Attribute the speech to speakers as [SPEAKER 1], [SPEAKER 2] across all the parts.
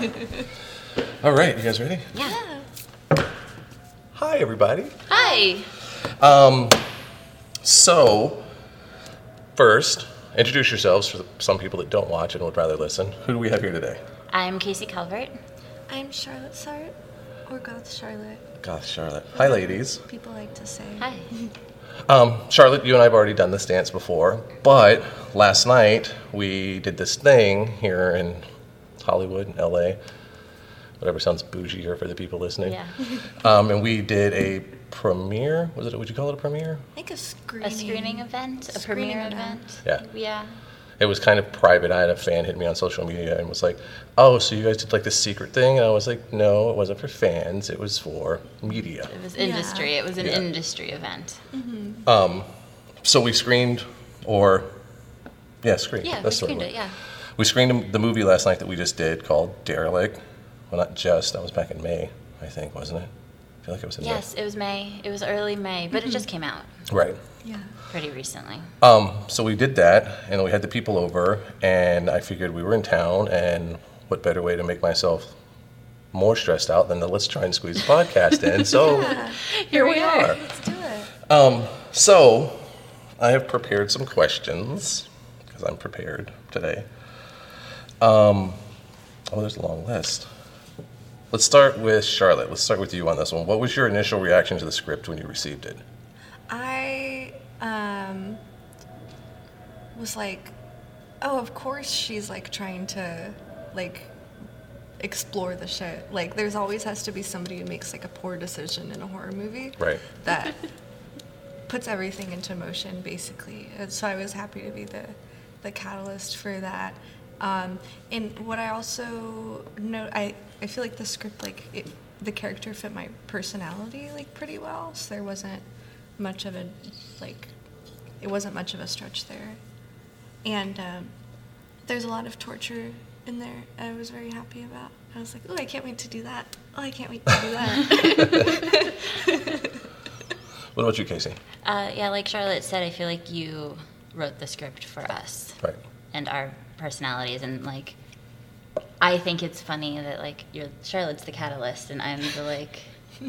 [SPEAKER 1] All right, you guys ready?
[SPEAKER 2] Yeah.
[SPEAKER 1] Hi, everybody.
[SPEAKER 2] Hi.
[SPEAKER 1] So, first, introduce yourselves for some people that don't watch and would rather listen. Who do we have here today?
[SPEAKER 2] I'm Casey Calvert.
[SPEAKER 3] I'm Charlotte Sart, or Goth Charlotte.
[SPEAKER 1] Goth Charlotte. Hi, ladies.
[SPEAKER 3] People like to say.
[SPEAKER 2] Hi.
[SPEAKER 1] Charlotte, you and I have already done this dance before, but last night we did this thing here in Hollywood, LA, whatever sounds bougier for the people listening.
[SPEAKER 2] Yeah.
[SPEAKER 1] And we did a premiere. Would you call it a premiere?
[SPEAKER 3] I think a screening.
[SPEAKER 2] A screening event? A
[SPEAKER 3] Screening
[SPEAKER 2] premiere
[SPEAKER 3] event.
[SPEAKER 2] event?
[SPEAKER 1] Yeah.
[SPEAKER 2] Yeah.
[SPEAKER 1] It was kind of private. I had a fan hit me on social media and was like, "Oh, so you guys did like this secret thing?" And I was like, "No, it wasn't for fans. It was for media."
[SPEAKER 2] It was industry. It was an
[SPEAKER 1] Yeah.
[SPEAKER 2] industry event.
[SPEAKER 1] So we screened, screened.
[SPEAKER 2] Yeah,
[SPEAKER 1] That's
[SPEAKER 2] we
[SPEAKER 1] the right
[SPEAKER 2] screened
[SPEAKER 1] word.
[SPEAKER 2] it, yeah.
[SPEAKER 1] We screened the movie last night that we just did called Derelict. Well, not just. That was back in May, I think, wasn't it? I feel like it was in
[SPEAKER 2] Yes, it was May. It was early May, but it just came out
[SPEAKER 1] May. Right.
[SPEAKER 3] Yeah.
[SPEAKER 2] pretty recently.
[SPEAKER 1] So we did that, and we had the people over, and I figured we were in town, and what better way to make myself more stressed out than to let's try and squeeze a podcast in. So here we are.
[SPEAKER 3] Let's do it.
[SPEAKER 1] So I have prepared some questions, because I'm prepared today. There's a long list. Let's start with Charlotte. Let's start with you on this one. What was your initial reaction to the script when you received it?
[SPEAKER 3] I was like, oh, of course she's like trying to like explore the shit. Like there's always has to be somebody who makes like a poor decision in a horror movie.
[SPEAKER 1] Right.
[SPEAKER 3] That puts everything into motion basically. And so I was happy to be the catalyst for that. And what I also know, I feel like the script, like the character fit my personality like pretty well. So there wasn't much of a it wasn't much of a stretch there. And there's a lot of torture in there. I was very happy about. I was like, oh, I can't wait to do that. Oh, I can't wait to do that.
[SPEAKER 1] What about you, Casey?
[SPEAKER 2] Yeah, like Charlotte said, I feel like you wrote the script for us.
[SPEAKER 1] Right.
[SPEAKER 2] And our personalities, and like I think it's funny that like Charlotte's the catalyst and I'm the like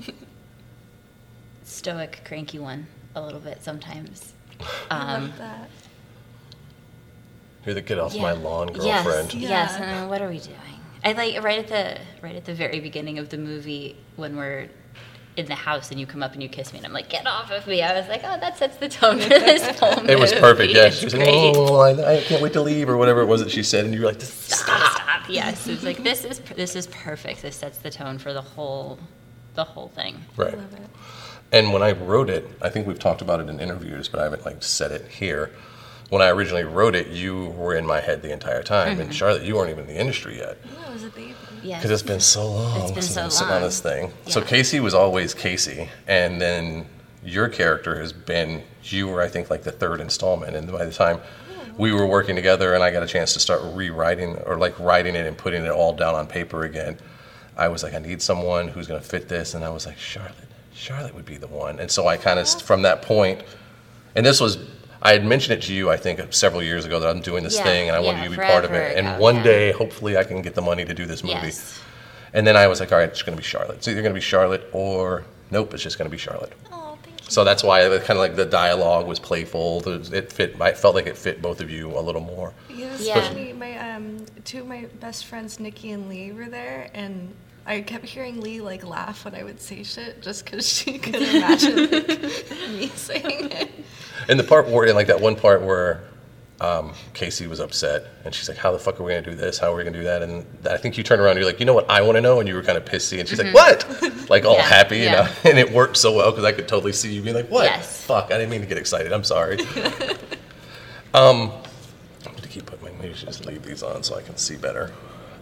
[SPEAKER 2] stoic cranky one a little bit sometimes.
[SPEAKER 3] I love that.
[SPEAKER 1] You're the get off
[SPEAKER 2] Yeah.
[SPEAKER 1] my lawn
[SPEAKER 2] Yes,
[SPEAKER 1] girlfriend.
[SPEAKER 2] yes.
[SPEAKER 3] Yeah.
[SPEAKER 2] And then what are we doing? I like right at the very beginning of the movie when we're in the house and you come up and you kiss me and I'm like, get off of me. I was like, oh, that sets the tone for this whole movie.
[SPEAKER 1] It was perfect, yeah.
[SPEAKER 2] It's
[SPEAKER 1] She was like,
[SPEAKER 2] great.
[SPEAKER 1] oh, I can't wait to leave, or whatever it was that she said, and you were like, stop.
[SPEAKER 2] Stop. Yes, it's like this is perfect. This sets the tone for the whole thing.
[SPEAKER 1] Right.
[SPEAKER 3] I love it.
[SPEAKER 1] And when I wrote it, I think we've talked about it in interviews, but I haven't like said it here. When I originally wrote it, you were in my head the entire time, and Charlotte, you weren't even in the industry yet.
[SPEAKER 3] Oh, I was a baby.
[SPEAKER 2] Yes.
[SPEAKER 1] Because it's been so long
[SPEAKER 2] It's been
[SPEAKER 1] since
[SPEAKER 2] so
[SPEAKER 1] I've sitting on
[SPEAKER 2] long.
[SPEAKER 1] this thing. So
[SPEAKER 2] Yeah.
[SPEAKER 1] Casey was always Casey, and then your character has been, you were, I think, like the third installment, and by the time we were working together and I got a chance to start rewriting, or like writing it and putting it all down on paper again, I was like, I need someone who's going to fit this, and I was like, Charlotte would be the one. And so I kind of, from that point, and this was, I had mentioned it to you, I think, several years ago that I'm doing this
[SPEAKER 2] Yeah,
[SPEAKER 1] thing and I wanted
[SPEAKER 2] yeah,
[SPEAKER 1] you to be part of
[SPEAKER 2] forever
[SPEAKER 1] it. And
[SPEAKER 2] ago,
[SPEAKER 1] one
[SPEAKER 2] yeah.
[SPEAKER 1] day, hopefully, I can get the money to do this movie.
[SPEAKER 2] Yes.
[SPEAKER 1] And then I was like, all right, it's going to be Charlotte. It's either going to be Charlotte or nope, it's just going to be Charlotte.
[SPEAKER 3] Oh, thank you.
[SPEAKER 1] So that's why kind of like the dialogue was playful. It fit. I felt like it fit both of you a little more.
[SPEAKER 3] Yeah,
[SPEAKER 2] Yeah.
[SPEAKER 3] especially my two of my best friends, Nikki and Lee, were there, and I kept hearing Lee like laugh when I would say shit, just because she could imagine like, me saying it.
[SPEAKER 1] And the part where, like that one part where Casey was upset, and she's like, "How the fuck are we gonna do this? How are we gonna do that?" And I think you turned around, and you're like, "You know what? I want to know." And you were kind of pissy, and she's like, "What?" Like all
[SPEAKER 2] Yeah,
[SPEAKER 1] happy,
[SPEAKER 2] yeah.
[SPEAKER 1] and it worked so well because I could totally see you being like, "What?
[SPEAKER 2] Yes.
[SPEAKER 1] Fuck! I didn't mean to get excited. I'm sorry." I'm gonna keep putting maybe I should just leave these on so I can see better.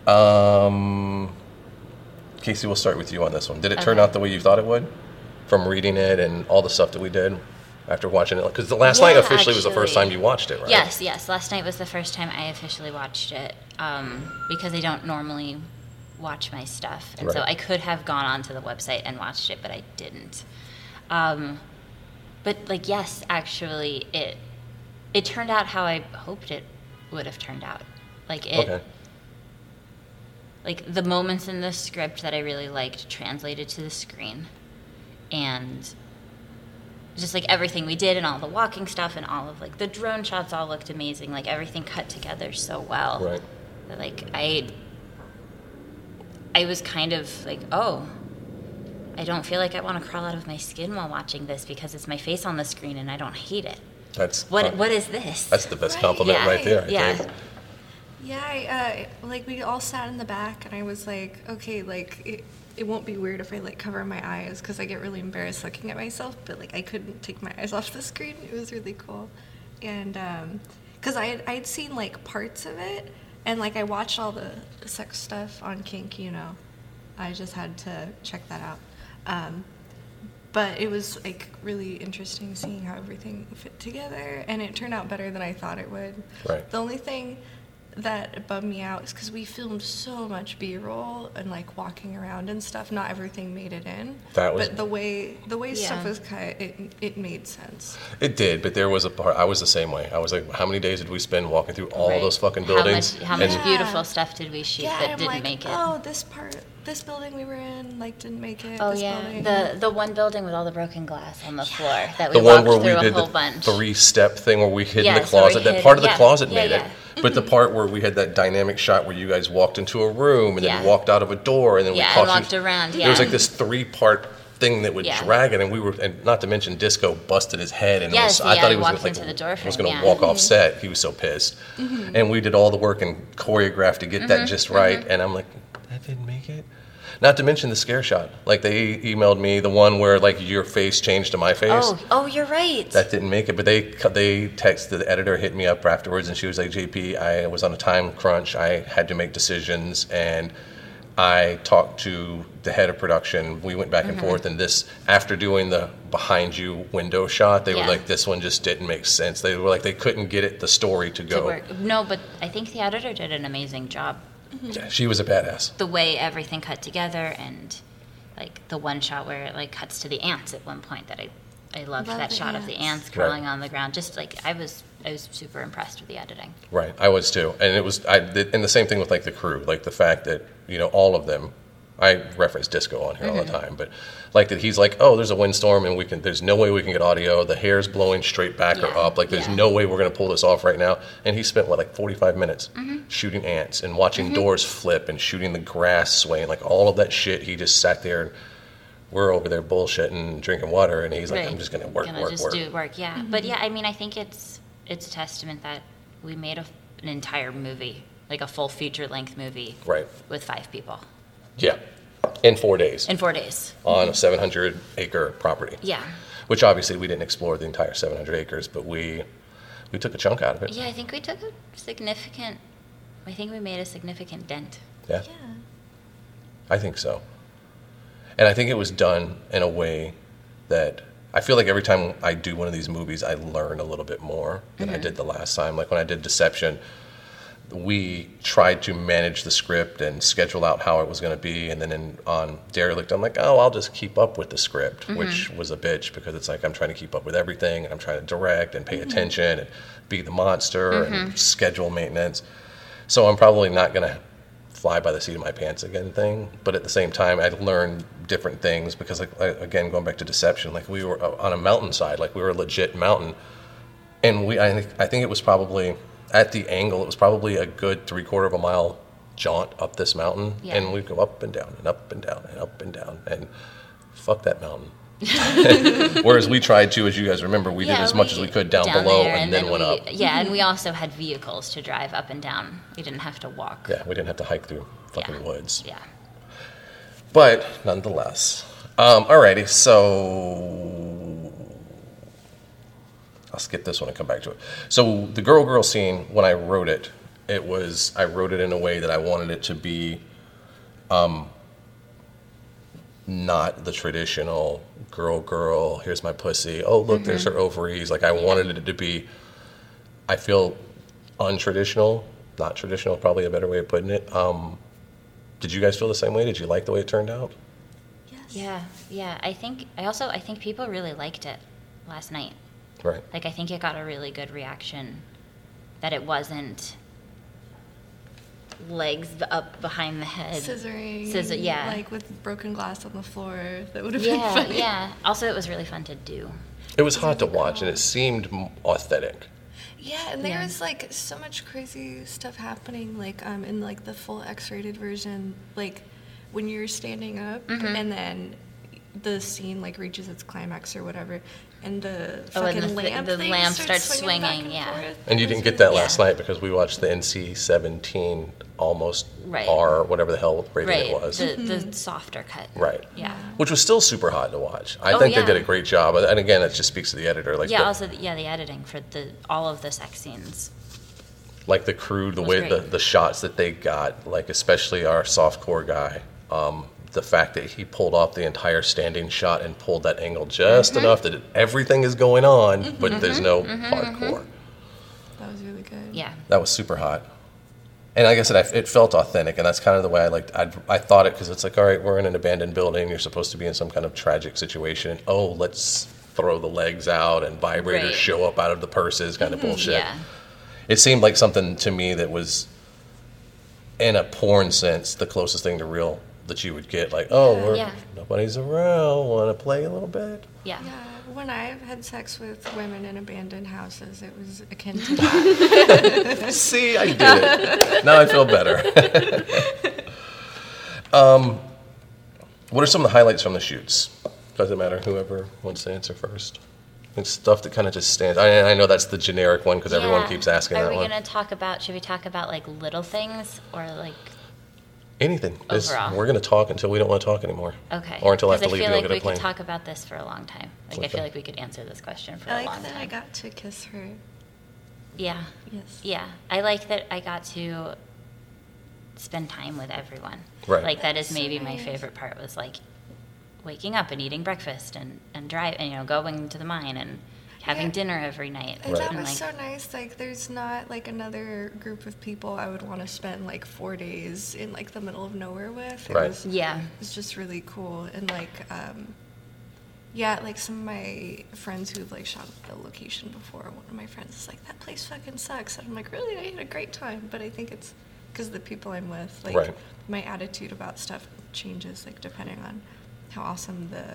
[SPEAKER 1] Casey, we'll start with you on this one. Did it turn
[SPEAKER 2] Okay.
[SPEAKER 1] out the way you thought it would, from reading it and all the stuff that we did after watching it? Because the last night
[SPEAKER 2] Yeah,
[SPEAKER 1] officially was the first
[SPEAKER 2] actually.
[SPEAKER 1] time you watched it, right?
[SPEAKER 2] Yes. Last night was the first time I officially watched it because I don't normally watch my stuff, and so
[SPEAKER 1] Right.
[SPEAKER 2] I could have gone onto the website and watched it, but I didn't. But like, yes, actually, it turned out how I hoped it would have turned out. Like it.
[SPEAKER 1] Okay.
[SPEAKER 2] like the moments in the script that I really liked translated to the screen, and just like everything we did and all the walking stuff and all of like the drone shots all looked amazing. Like everything cut together so well.
[SPEAKER 1] Right.
[SPEAKER 2] That, like I was kind of like, oh, I don't feel like I want to crawl out of my skin while watching this because it's my face on the screen and I don't hate it. What is this?
[SPEAKER 1] That's the best compliment right there. I think.
[SPEAKER 3] Yeah, like we all sat in the back, and I was like, okay, like it won't be weird if I like cover my eyes because I get really embarrassed looking at myself, but like I couldn't take my eyes off the screen. It was really cool, and because I'd seen like parts of it, and like I watched all the sex stuff on Kink, you know, I just had to check that out. But it was like really interesting seeing how everything fit together, and it turned out better than I thought it would.
[SPEAKER 1] Right.
[SPEAKER 3] The only thing that bummed me out is because we filmed so much B-roll and like walking around and stuff. Not everything made it in. But the way stuff was cut, it made sense.
[SPEAKER 1] It did, but there was a part. I was the same way. I was like, how many days did we spend walking through all those fucking buildings?
[SPEAKER 2] How much beautiful stuff did we shoot that didn't
[SPEAKER 3] like,
[SPEAKER 2] make it?
[SPEAKER 3] Oh, this building we were in like didn't make it.
[SPEAKER 2] Oh
[SPEAKER 3] this
[SPEAKER 2] yeah,
[SPEAKER 3] building.
[SPEAKER 2] the one building with all the broken glass on the floor that
[SPEAKER 1] The
[SPEAKER 2] we
[SPEAKER 1] one
[SPEAKER 2] walked
[SPEAKER 1] where we
[SPEAKER 2] through
[SPEAKER 1] did
[SPEAKER 2] a whole
[SPEAKER 1] the
[SPEAKER 2] bunch.
[SPEAKER 1] 3-step thing where we hid in the
[SPEAKER 2] so we
[SPEAKER 1] closet. That
[SPEAKER 2] hid-
[SPEAKER 1] part of the
[SPEAKER 2] yeah,
[SPEAKER 1] closet
[SPEAKER 2] yeah,
[SPEAKER 1] made
[SPEAKER 2] yeah.
[SPEAKER 1] it. But the part where we had that dynamic shot where you guys walked into a room and then
[SPEAKER 2] Yeah.
[SPEAKER 1] walked out of a door and then we
[SPEAKER 2] Yeah,
[SPEAKER 1] caught
[SPEAKER 2] and
[SPEAKER 1] you.
[SPEAKER 2] walked around,
[SPEAKER 1] There was
[SPEAKER 2] yeah.
[SPEAKER 1] like this 3-part thing that would
[SPEAKER 2] Yeah.
[SPEAKER 1] drag it, and not to mention Disco busted his head, and
[SPEAKER 2] Yes,
[SPEAKER 1] I
[SPEAKER 2] yeah,
[SPEAKER 1] thought he
[SPEAKER 2] he
[SPEAKER 1] was
[SPEAKER 2] walked
[SPEAKER 1] gonna,
[SPEAKER 2] into the door
[SPEAKER 1] was
[SPEAKER 2] frame,
[SPEAKER 1] going to
[SPEAKER 2] yeah.
[SPEAKER 1] walk off set. He was so pissed, and we did all the work and choreographed to get that just right. And I'm like, that didn't make it. Not to mention the scare shot. Like they emailed me the one where like your face changed to my face.
[SPEAKER 2] Oh, you're right.
[SPEAKER 1] That didn't make it, but they texted, the editor hit me up afterwards, and she was like, JP, I was on a time crunch. I had to make decisions, and I talked to the head of production. We went back and forth, and this, after doing the behind you window shot, they were like, this one just didn't make sense. They were like, they couldn't get it, the story to go.
[SPEAKER 2] To work. No, but I think the editor did an amazing job.
[SPEAKER 1] Yeah, she was a badass.
[SPEAKER 2] The way everything cut together, and like the one shot where it like cuts to the ants at one point that I loved
[SPEAKER 3] Love
[SPEAKER 2] that
[SPEAKER 3] the
[SPEAKER 2] shot of the
[SPEAKER 3] ants.
[SPEAKER 2] ants crawling on the ground. Just like I was super impressed with the editing.
[SPEAKER 1] Right, I was too, and it was and the same thing with like the crew, like the fact that all of them. I reference Disco on here all the time, but like that he's like, oh, there's a windstorm and there's no way we can get audio. The hair's blowing straight back or up. Like there's no way we're gonna pull this off right now. And he spent like 45 minutes shooting ants and watching doors flip and shooting the grass swaying, like all of that shit. He just sat there and we're over there bullshitting and drinking water, and he's like, I'm just gonna work.
[SPEAKER 2] Do work, yeah. But yeah, I mean, I think it's a testament that we made an entire movie, like a full feature-length movie,
[SPEAKER 1] Right.
[SPEAKER 2] with 5 people.
[SPEAKER 1] Yeah, in 4 days.
[SPEAKER 2] In 4 days.
[SPEAKER 1] On a 700-acre property.
[SPEAKER 2] Yeah.
[SPEAKER 1] Which obviously we didn't explore the entire 700 acres, but we took a chunk out of it.
[SPEAKER 2] Yeah, I think we took we made a significant dent.
[SPEAKER 1] Yeah.
[SPEAKER 3] Yeah.
[SPEAKER 1] I think so. And I think it was done in a way that I feel like every time I do one of these movies, I learn a little bit more than I did the last time. Like when I did Deception, we tried to manage the script and schedule out how it was going to be. And then on Derelict, I'm like, oh, I'll just keep up with the script, which was a bitch because it's like I'm trying to keep up with everything. And I'm trying to direct and pay attention and be the monster and schedule maintenance. So I'm probably not going to fly by the seat of my pants again thing. But at the same time, I learned different things because, like, again, going back to Deception, like we were on a mountainside, like we were a legit mountain. And I think it was probably... At the angle, it was probably a good 3/4 of a mile jaunt up this mountain, and we'd go up and down and up and down and up and down, and fuck that mountain. Whereas we tried to, as you guys remember, we did as much as we could down below and then went up.
[SPEAKER 2] Yeah, and we also had vehicles to drive up and down. We didn't have to walk.
[SPEAKER 1] Yeah, we didn't have to hike through fucking woods.
[SPEAKER 2] Yeah.
[SPEAKER 1] But nonetheless. Alrighty, so... I'll skip this one and come back to it. So the girl scene, when I wrote it, I wrote it in a way that I wanted it to be not the traditional girl, here's my pussy, oh, look, there's her ovaries. Like I wanted it to be, I feel untraditional, not traditional, probably a better way of putting it. Did you guys feel the same way? Did you like the way it turned out?
[SPEAKER 3] Yes.
[SPEAKER 2] Yeah. I think people really liked it last night.
[SPEAKER 1] Right.
[SPEAKER 2] Like, I think it got a really good reaction, that it wasn't legs up behind the head.
[SPEAKER 3] Scissoring.
[SPEAKER 2] Yeah.
[SPEAKER 3] Like with broken glass on the floor. That would have been
[SPEAKER 2] Yeah,
[SPEAKER 3] funny.
[SPEAKER 2] yeah. Also, it was really fun to do.
[SPEAKER 1] It was hot to watch, and it seemed authentic.
[SPEAKER 3] Yeah, and there
[SPEAKER 2] Yeah.
[SPEAKER 3] was like so much crazy stuff happening, like in like the full X-rated version, like when you're standing up and then the scene like reaches its climax or whatever, and the fucking lamp
[SPEAKER 2] the
[SPEAKER 3] thing
[SPEAKER 2] lamp
[SPEAKER 3] starts
[SPEAKER 2] starts
[SPEAKER 3] swinging, back
[SPEAKER 2] swinging,
[SPEAKER 3] and
[SPEAKER 2] yeah.
[SPEAKER 3] forth.
[SPEAKER 1] And you
[SPEAKER 3] It was
[SPEAKER 1] didn't get
[SPEAKER 3] really-
[SPEAKER 1] that
[SPEAKER 2] Yeah.
[SPEAKER 1] last night because we watched the NC-17 almost
[SPEAKER 2] Right.
[SPEAKER 1] R, whatever the hell rating
[SPEAKER 2] Right.
[SPEAKER 1] it was.
[SPEAKER 2] The softer cut.
[SPEAKER 1] Right.
[SPEAKER 2] Yeah.
[SPEAKER 1] Which was still super hot to watch. I
[SPEAKER 2] Oh,
[SPEAKER 1] think they
[SPEAKER 2] yeah.
[SPEAKER 1] did a great job. And again, it just speaks to the editor. Like
[SPEAKER 2] Yeah,
[SPEAKER 1] the,
[SPEAKER 2] also, the editing for all of the sex scenes.
[SPEAKER 1] like the crew, the
[SPEAKER 2] Was
[SPEAKER 1] way
[SPEAKER 2] great.
[SPEAKER 1] the shots that they got, like especially our softcore guy, the fact that he pulled off the entire standing shot and pulled that angle just enough that everything is going on, but there's no hardcore.
[SPEAKER 3] That was really good.
[SPEAKER 2] Yeah.
[SPEAKER 1] That was super hot. And like I said, it felt authentic, and that's kind of the way I liked. I thought it because it's like, all right, we're in an abandoned building. You're supposed to be in some kind of tragic situation. And, oh, let's throw the legs out and vibrators
[SPEAKER 2] Right.
[SPEAKER 1] show up out of the purses, kind of bullshit.
[SPEAKER 2] Yeah.
[SPEAKER 1] It seemed like something to me that was, in a porn sense, the closest thing to real that you would get. Like, oh,
[SPEAKER 2] Yeah.
[SPEAKER 1] nobody's around. Want to play a little bit?
[SPEAKER 2] Yeah.
[SPEAKER 3] Yeah, when I've had sex with women in abandoned houses, it was akin to that.
[SPEAKER 1] See, I did it. Now I feel better. What are some of the highlights from the shoots? Doesn't matter, whoever wants to answer first. It's stuff that kind of just stands. I know that's the generic one because everyone
[SPEAKER 2] Yeah.
[SPEAKER 1] keeps asking
[SPEAKER 2] Are
[SPEAKER 1] that
[SPEAKER 2] we
[SPEAKER 1] one.
[SPEAKER 2] should we talk about like little things or like,
[SPEAKER 1] Anything.
[SPEAKER 2] Overall.
[SPEAKER 1] We're going to talk until we don't want to talk anymore.
[SPEAKER 2] okay.
[SPEAKER 1] Or until I have to
[SPEAKER 2] 'Cause
[SPEAKER 1] leave
[SPEAKER 2] I
[SPEAKER 1] to
[SPEAKER 2] feel
[SPEAKER 1] go
[SPEAKER 2] like
[SPEAKER 1] get a
[SPEAKER 2] we
[SPEAKER 1] plane.
[SPEAKER 2] could talk about this for a long time. Like, I
[SPEAKER 1] Okay.
[SPEAKER 2] feel like we could answer this question for
[SPEAKER 3] I
[SPEAKER 2] a
[SPEAKER 3] like
[SPEAKER 2] long
[SPEAKER 3] that I
[SPEAKER 2] time.
[SPEAKER 3] got to kiss her.
[SPEAKER 2] Yeah.
[SPEAKER 3] Yes.
[SPEAKER 2] Yeah. I like that I got to spend time with everyone.
[SPEAKER 1] Right.
[SPEAKER 2] Like, that is
[SPEAKER 3] That's so
[SPEAKER 2] maybe my
[SPEAKER 3] nice.
[SPEAKER 2] favorite part was like waking up and eating breakfast and going to the mine and having
[SPEAKER 3] Yeah.
[SPEAKER 2] dinner every night.
[SPEAKER 3] And that
[SPEAKER 2] And,
[SPEAKER 3] was
[SPEAKER 2] like,
[SPEAKER 3] so nice. Like, there's not like another group of people I would want to spend like 4 days in like the middle of nowhere with. It
[SPEAKER 1] Right.
[SPEAKER 3] was,
[SPEAKER 2] yeah.
[SPEAKER 3] it was just really cool. And like, yeah, like some of my friends who've like shot at the location before, one of my friends is like, that place fucking sucks. And I'm like, really? I had a great time. But I think it's because the people I'm with, like,
[SPEAKER 1] Right.
[SPEAKER 3] my attitude about stuff changes like depending on how awesome the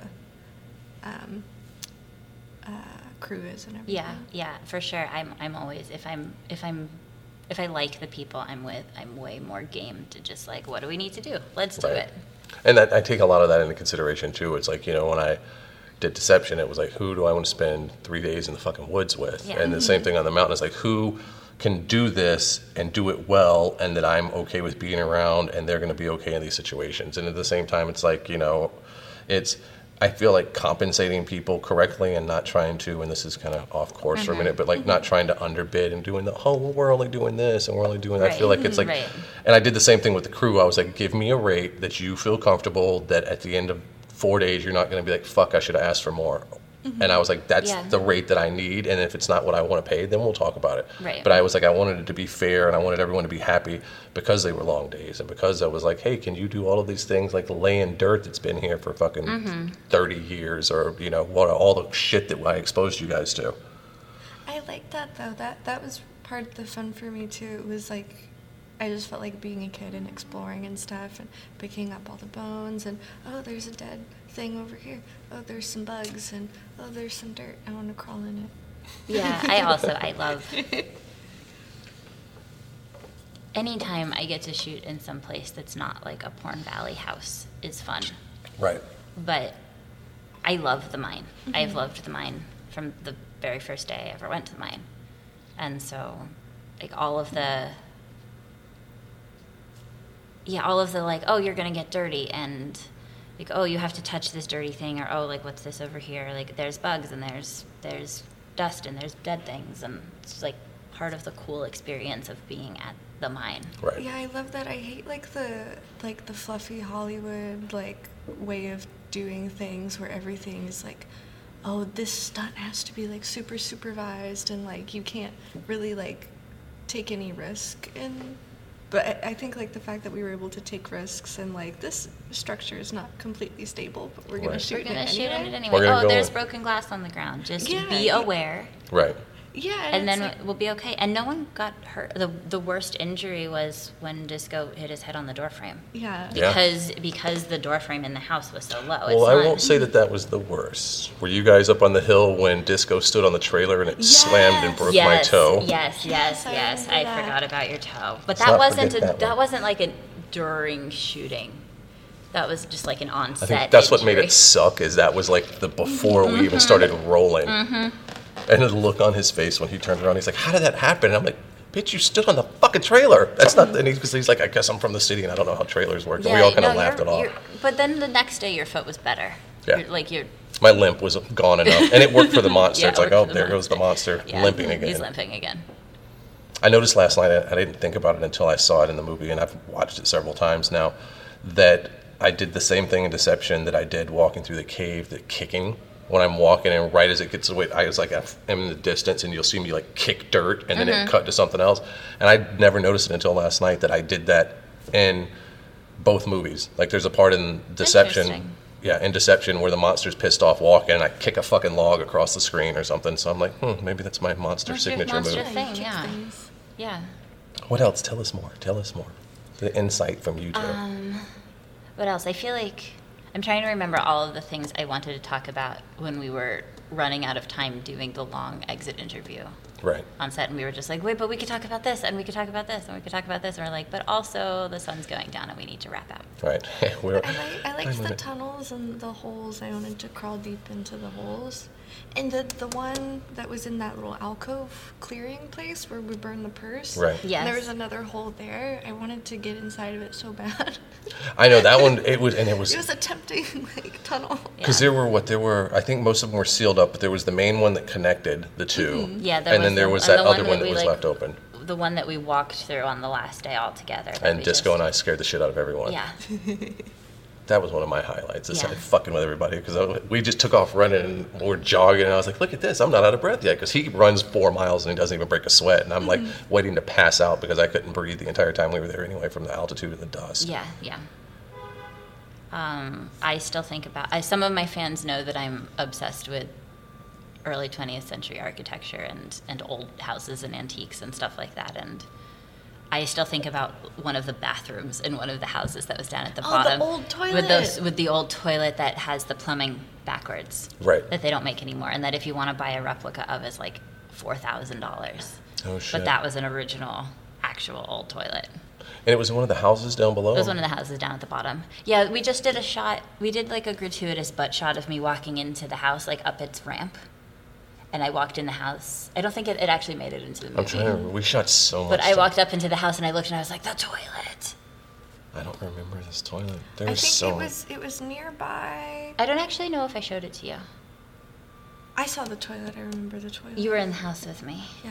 [SPEAKER 3] crew is and everything.
[SPEAKER 2] Yeah, for sure. I'm always if I like the people I'm with, I'm way more game to just like, what do we need to do? Let's do
[SPEAKER 1] Right.
[SPEAKER 2] it.
[SPEAKER 1] And I take a lot of that into consideration too. It's like, when I did Deception, it was like, who do I want to spend 3 days in the fucking woods with?
[SPEAKER 2] Yeah.
[SPEAKER 1] And the same thing on the mountain. It's like, who can do this and do it well, and that I'm okay with being around, and they're going to be okay in these situations. And at the same time, it's like, I feel like compensating people correctly and not trying to, and this is kind of off course for a minute, but like not trying to underbid and doing well, we're only doing this and we're only doing that. I feel
[SPEAKER 2] Right.
[SPEAKER 1] like it's like,
[SPEAKER 2] Right.
[SPEAKER 1] and I did the same thing with the crew. I was like, give me a rate that you feel comfortable that at the end of 4 days, you're not going to be like, fuck, I should have asked for more. And I was like, that's
[SPEAKER 2] Yeah.
[SPEAKER 1] the rate that I need. And if it's not what I want to pay, then we'll talk about it.
[SPEAKER 2] Right.
[SPEAKER 1] But I was like, I wanted it to be fair and I wanted everyone to be happy because they were long days. And because I was like, hey, can you do all of these things like laying dirt that's been here for fucking 30 years or, what all the shit that I exposed you guys to.
[SPEAKER 3] I like that though. That was part of the fun for me too. It was like I just felt like being a kid and exploring and stuff and picking up all the bones and oh, there's a dead thing over here. Oh, there's some bugs and oh, there's some dirt. I want to crawl in it.
[SPEAKER 2] Yeah, I love anytime I get to shoot in some place that's not like a Porn Valley house is fun.
[SPEAKER 1] Right.
[SPEAKER 2] But I love the mine. I've loved the mine from the very first day I ever went to the mine. And so, like, all of the like, oh, you're going to get dirty, and like, oh, you have to touch this dirty thing, or oh, like, what's this over here? Like, there's bugs, and there's dust, and there's dead things, and it's like part of the cool experience of being at the mine.
[SPEAKER 1] Right.
[SPEAKER 3] Yeah, I love that. I hate like the fluffy Hollywood like way of doing things where everything is like, oh, this stunt has to be like super supervised and like you can't really like take any risk in. But I think like the fact that we were able to take risks and like this structure is not completely stable, but we're gonna
[SPEAKER 1] Right.
[SPEAKER 3] shoot
[SPEAKER 2] We're going to
[SPEAKER 3] it
[SPEAKER 2] shoot
[SPEAKER 3] anyway.
[SPEAKER 2] it anyway.
[SPEAKER 1] We're gonna
[SPEAKER 2] Oh,
[SPEAKER 1] go
[SPEAKER 2] there's
[SPEAKER 1] in.
[SPEAKER 2] broken glass on the ground. Just
[SPEAKER 3] Yeah,
[SPEAKER 2] be
[SPEAKER 3] yeah.
[SPEAKER 2] aware.
[SPEAKER 1] Right.
[SPEAKER 3] Yeah,
[SPEAKER 2] and
[SPEAKER 3] it's
[SPEAKER 2] then
[SPEAKER 3] like-
[SPEAKER 2] we'll be okay. And no one got hurt. The worst injury was when Disco hit his head on the door frame.
[SPEAKER 3] yeah.
[SPEAKER 1] Yeah.
[SPEAKER 2] Because the door frame in the house was so low.
[SPEAKER 1] Well, I won't say that was the worst. Were you guys up on the hill when Disco stood on the trailer and it slammed and broke my toe?
[SPEAKER 2] Yes.
[SPEAKER 3] Yes, I remember
[SPEAKER 2] I
[SPEAKER 3] that.
[SPEAKER 2] forgot about your toe. But
[SPEAKER 1] Let's
[SPEAKER 2] that
[SPEAKER 1] not
[SPEAKER 2] wasn't
[SPEAKER 1] forget that one.
[SPEAKER 2] wasn't like a during shooting. That was just like an
[SPEAKER 1] I
[SPEAKER 2] on-set
[SPEAKER 1] think that's what made
[SPEAKER 2] injury.
[SPEAKER 1] it suck, is that was like the before we even started rolling. And the look on his face when he turned around, he's like, how did that happen? And I'm like, bitch, you stood on the fucking trailer. That's not, and he's like, I guess I'm from the city and I don't know how trailers work. And we all kind of laughed it off.
[SPEAKER 2] But then the next day, your foot was better.
[SPEAKER 1] Yeah.
[SPEAKER 2] You're
[SPEAKER 1] My limp was gone enough. And it worked for the monster.
[SPEAKER 2] Yeah,
[SPEAKER 1] It's
[SPEAKER 2] it
[SPEAKER 1] like,
[SPEAKER 2] worked
[SPEAKER 1] oh,
[SPEAKER 2] for the
[SPEAKER 1] there goes the monster
[SPEAKER 2] yeah,
[SPEAKER 1] limping again.
[SPEAKER 2] He's limping again.
[SPEAKER 1] I noticed last night, I didn't think about it until I saw it in the movie, and I've watched it several times now, that I did the same thing in Deception that I did walking through the cave, the kicking. When I'm walking, and right as it gets away, I was like, I'm in the distance, and you'll see me like kick dirt, and then it cut to something else. And I never noticed it until last night that I did that in both movies. Like, there's a part in Deception.
[SPEAKER 2] Interesting.
[SPEAKER 1] Yeah, in Deception where the monster's pissed off walking, and I kick a fucking log across the screen or something. So I'm like, maybe that's my monster
[SPEAKER 2] That's your
[SPEAKER 1] signature
[SPEAKER 2] monster
[SPEAKER 1] move.
[SPEAKER 2] thing,
[SPEAKER 3] Kick
[SPEAKER 2] yeah.
[SPEAKER 3] things.
[SPEAKER 2] Yeah.
[SPEAKER 1] What else? Tell us more. Tell us more. The insight from you two.
[SPEAKER 2] What else? I feel like I'm trying to remember all of the things I wanted to talk about when we were running out of time doing the long exit interview
[SPEAKER 1] Right.
[SPEAKER 2] on set, and we were just like, wait, but we could talk about this, and we could talk about this, and we could talk about this, and we're like, but also the sun's going down, and we need to wrap out.
[SPEAKER 1] Right. We're,
[SPEAKER 3] I liked
[SPEAKER 1] I'm with
[SPEAKER 3] the
[SPEAKER 1] it.
[SPEAKER 3] tunnels and the holes. I wanted to crawl deep into the holes. And the one that was in that little alcove clearing place where we burned the purse.
[SPEAKER 1] Right.
[SPEAKER 3] And
[SPEAKER 2] Yes.
[SPEAKER 3] there was another hole there. I wanted to get inside of it so bad.
[SPEAKER 1] I know that one. It was
[SPEAKER 3] It was a tempting tunnel.
[SPEAKER 1] because
[SPEAKER 2] Yeah.
[SPEAKER 1] there were. I think most of them were sealed up, but there was the main one that connected the two.
[SPEAKER 2] Yeah, there
[SPEAKER 1] and
[SPEAKER 2] was
[SPEAKER 1] then there
[SPEAKER 2] the-
[SPEAKER 1] was
[SPEAKER 2] and
[SPEAKER 1] that
[SPEAKER 2] the
[SPEAKER 1] other
[SPEAKER 2] one
[SPEAKER 1] one
[SPEAKER 2] that
[SPEAKER 1] that
[SPEAKER 2] we,
[SPEAKER 1] was
[SPEAKER 2] like,
[SPEAKER 1] left open.
[SPEAKER 2] The one that we walked through on the last day all together.
[SPEAKER 1] And Disco and I scared the shit out of everyone.
[SPEAKER 2] Yeah.
[SPEAKER 1] That was one of my highlights. Is
[SPEAKER 2] Yeah.
[SPEAKER 1] fucking with everybody because we just took off running and we're jogging, and I was like, "Look at this! I'm not out of breath yet." Because he runs 4 miles and he doesn't even break a sweat, and I'm like waiting to pass out because I couldn't breathe the entire time we were there anyway from the altitude and the dust.
[SPEAKER 2] Yeah, yeah. I still think about. Some of my fans know that I'm obsessed with early 20th century architecture and old houses and antiques and stuff like that. And I still think about one of the bathrooms in one of the houses that was down at the
[SPEAKER 3] Oh, the
[SPEAKER 2] bottom.
[SPEAKER 3] old toilet.
[SPEAKER 2] With the old toilet that has the plumbing backwards.
[SPEAKER 1] Right.
[SPEAKER 2] That they don't make anymore, and that if you want to buy a replica of, is like $4,000.
[SPEAKER 1] Oh shit!
[SPEAKER 2] But that was an original, actual old toilet.
[SPEAKER 1] And it was in one of the houses down below.
[SPEAKER 2] It was one of the houses down at the bottom. Yeah, we just did a shot. We did like a gratuitous butt shot of me walking into the house, like up its ramp. And I walked in the house. I don't think it actually made it into the movie.
[SPEAKER 1] I'm trying to remember. We shot so much.
[SPEAKER 2] But I
[SPEAKER 1] stuff.
[SPEAKER 2] walked up into the house and I looked and I was like, the toilet.
[SPEAKER 1] I don't remember this toilet. There
[SPEAKER 3] I
[SPEAKER 1] was
[SPEAKER 3] think
[SPEAKER 1] so.
[SPEAKER 3] it was nearby.
[SPEAKER 2] I don't actually know if I showed it to you.
[SPEAKER 3] I saw the toilet. I remember the toilet.
[SPEAKER 2] You were in the house with me.
[SPEAKER 3] Yeah.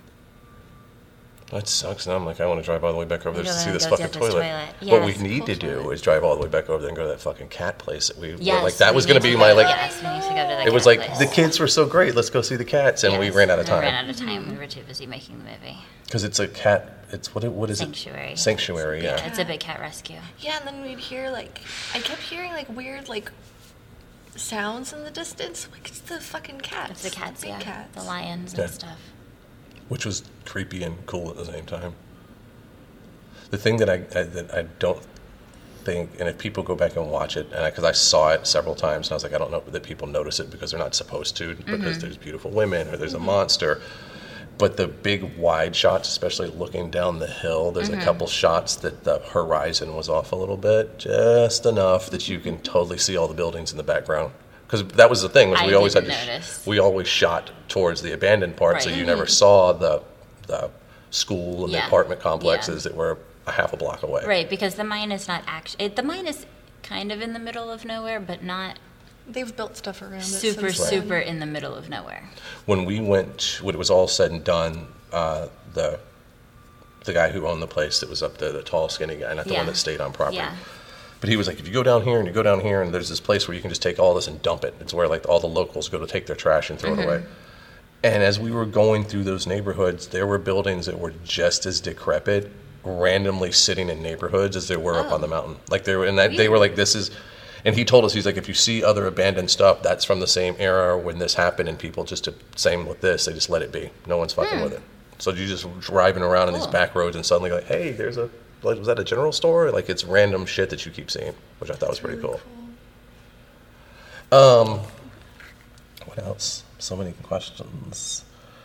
[SPEAKER 1] That sucks. Now I'm like, I want to drive all the way back over
[SPEAKER 2] You
[SPEAKER 1] there to
[SPEAKER 2] don't
[SPEAKER 1] see
[SPEAKER 2] wanna
[SPEAKER 1] this
[SPEAKER 2] go
[SPEAKER 1] fucking
[SPEAKER 2] to this
[SPEAKER 1] toilet.
[SPEAKER 2] toilet.
[SPEAKER 1] What we
[SPEAKER 2] Yes.
[SPEAKER 1] need to
[SPEAKER 3] Cool
[SPEAKER 1] do
[SPEAKER 3] toilet.
[SPEAKER 1] is drive all the way back over there and go to that fucking cat place that we
[SPEAKER 2] Yes,
[SPEAKER 1] like. That
[SPEAKER 2] we
[SPEAKER 1] was going to
[SPEAKER 2] need
[SPEAKER 1] be
[SPEAKER 2] to
[SPEAKER 1] my
[SPEAKER 2] go-
[SPEAKER 1] like.
[SPEAKER 2] Yes, we need to go to the
[SPEAKER 1] It was
[SPEAKER 2] cat
[SPEAKER 1] like
[SPEAKER 2] place.
[SPEAKER 1] the kids were so great. Let's go see the cats, and we
[SPEAKER 2] Yes,
[SPEAKER 1] ran out of
[SPEAKER 2] We ran
[SPEAKER 1] time
[SPEAKER 2] out of time. We were too busy making the movie.
[SPEAKER 1] because it's a cat. It's what is
[SPEAKER 2] Sanctuary.
[SPEAKER 1] it? Sanctuary. Yeah.
[SPEAKER 2] It's a big cat rescue.
[SPEAKER 3] Yeah, and then we'd hear like I kept hearing like weird like sounds in the distance. I'm like it's the fucking cats.
[SPEAKER 2] It's the cats,
[SPEAKER 3] big
[SPEAKER 2] yeah.
[SPEAKER 3] cats.
[SPEAKER 2] The lions
[SPEAKER 1] Yeah.
[SPEAKER 2] and stuff.
[SPEAKER 1] Which was creepy and cool at the same time. The thing that I don't think, and if people go back and watch it, and because I saw it several times, and I was like, I don't know that people notice it because they're not supposed to, because there's beautiful women or there's a monster. But the big wide shots, especially looking down the hill, there's a couple shots that the horizon was off a little bit, just enough that you can totally see all the buildings in the background. Because that was the thing, was
[SPEAKER 2] I
[SPEAKER 1] we always had
[SPEAKER 2] didn't
[SPEAKER 1] to
[SPEAKER 2] notice.
[SPEAKER 1] we always shot towards the abandoned part, so
[SPEAKER 2] Right.
[SPEAKER 1] you never saw the school and the
[SPEAKER 2] Yeah.
[SPEAKER 1] apartment complexes that were a half a block away.
[SPEAKER 2] Right, because the mine is not actually. The mine is kind of in the middle of nowhere, but not
[SPEAKER 3] They've built stuff around it.
[SPEAKER 2] super,
[SPEAKER 3] since then.
[SPEAKER 2] super in the middle of nowhere.
[SPEAKER 1] When we went, when it was all said and done, the guy who owned the place that was up there, the tall, skinny guy, not the
[SPEAKER 2] Yeah.
[SPEAKER 1] one that stayed on property.
[SPEAKER 2] Yeah.
[SPEAKER 1] But he was like, if you go down here and you go down here, and there's this place where you can just take all this and dump it. It's where like all the locals go to take their trash and throw it away. And as we were going through those neighborhoods, there were buildings that were just as decrepit, randomly sitting in neighborhoods as there were up
[SPEAKER 2] Oh.
[SPEAKER 1] on the mountain. Like they were, and they were like, this is. And he told us, he's like, if you see other abandoned stuff, that's from the same era when this happened, and people just, same with this, they just let it be. No one's fucking with it. So you just driving around in these back roads and suddenly like, hey, there's a, like, was that a general store? Like, it's random shit that you keep seeing, which I thought was pretty cool. What else? So many questions.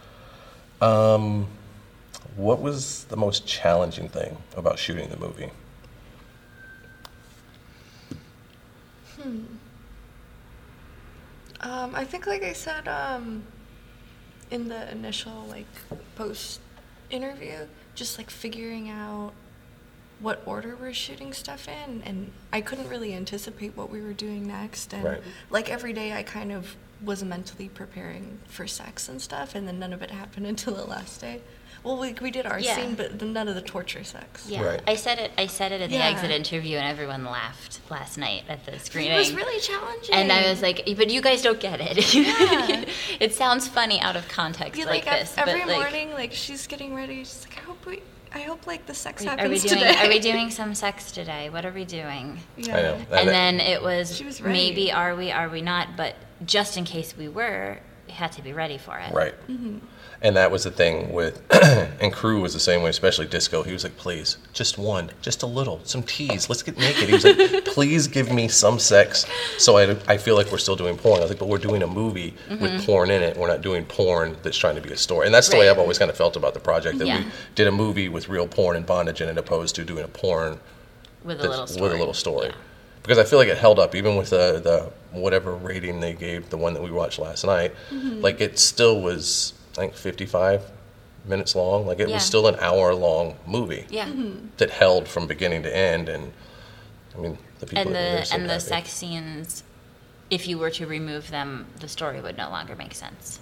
[SPEAKER 1] What was the most challenging thing about shooting the movie?
[SPEAKER 3] I think, like I said, in the initial, like, post interview, just like figuring out what order we're shooting stuff in, and I couldn't really anticipate what we were doing next, and
[SPEAKER 1] Right.
[SPEAKER 3] like every day I kind of was mentally preparing for sex and stuff, and then none of it happened until the last day. Well, we did our
[SPEAKER 2] Yeah.
[SPEAKER 3] scene, but none of the torture sex.
[SPEAKER 2] Yeah,
[SPEAKER 1] Right.
[SPEAKER 2] I said it in the
[SPEAKER 3] Yeah.
[SPEAKER 2] exit interview, and everyone lauged last night at the screening.
[SPEAKER 3] It was really challenging.
[SPEAKER 2] And I was like, but you guys don't get it.
[SPEAKER 3] Yeah.
[SPEAKER 2] It sounds funny out of context
[SPEAKER 3] Yeah,
[SPEAKER 2] like this.
[SPEAKER 3] every
[SPEAKER 2] but, like,
[SPEAKER 3] morning, like she's getting ready. She's like, I hope like the sex
[SPEAKER 2] are we
[SPEAKER 3] happens
[SPEAKER 2] doing
[SPEAKER 3] today.
[SPEAKER 2] are we doing some sex today? What are we doing?
[SPEAKER 3] Yeah.
[SPEAKER 1] I know.
[SPEAKER 2] And then it was,
[SPEAKER 3] She was ready.
[SPEAKER 2] maybe are we not, but just in case we were, we had to be ready for it.
[SPEAKER 1] Right.
[SPEAKER 3] Mm-hmm.
[SPEAKER 1] And that was the thing with, and Crew was the same way, especially Disco. He was like, please, just one, just a little, some tease, let's get naked. He was like, please give me some sex. So I feel like we're still doing porn. I was like, but we're doing a movie with porn in it. We're not doing porn that's trying to be a story. And that's the way
[SPEAKER 2] Right.
[SPEAKER 1] I've always kind of felt about the project, that
[SPEAKER 2] Yeah.
[SPEAKER 1] we did a movie with real porn and bondage in it, opposed to doing a porn
[SPEAKER 2] With a
[SPEAKER 1] that's
[SPEAKER 2] little story.
[SPEAKER 1] with a little story.
[SPEAKER 2] Yeah.
[SPEAKER 1] Because I feel like it held up, even with the whatever rating they gave the one that we watched last night. Like, it still was, I think, 55 minutes long. Like, it
[SPEAKER 2] Yeah.
[SPEAKER 1] was still an hour-long movie
[SPEAKER 2] Yeah.
[SPEAKER 1] that held from beginning to end. And I mean, the people
[SPEAKER 2] And
[SPEAKER 1] that were there
[SPEAKER 2] the
[SPEAKER 1] seemed
[SPEAKER 2] and the
[SPEAKER 1] happy.
[SPEAKER 2] sex scenes, if you were to remove them, the story would no longer make sense.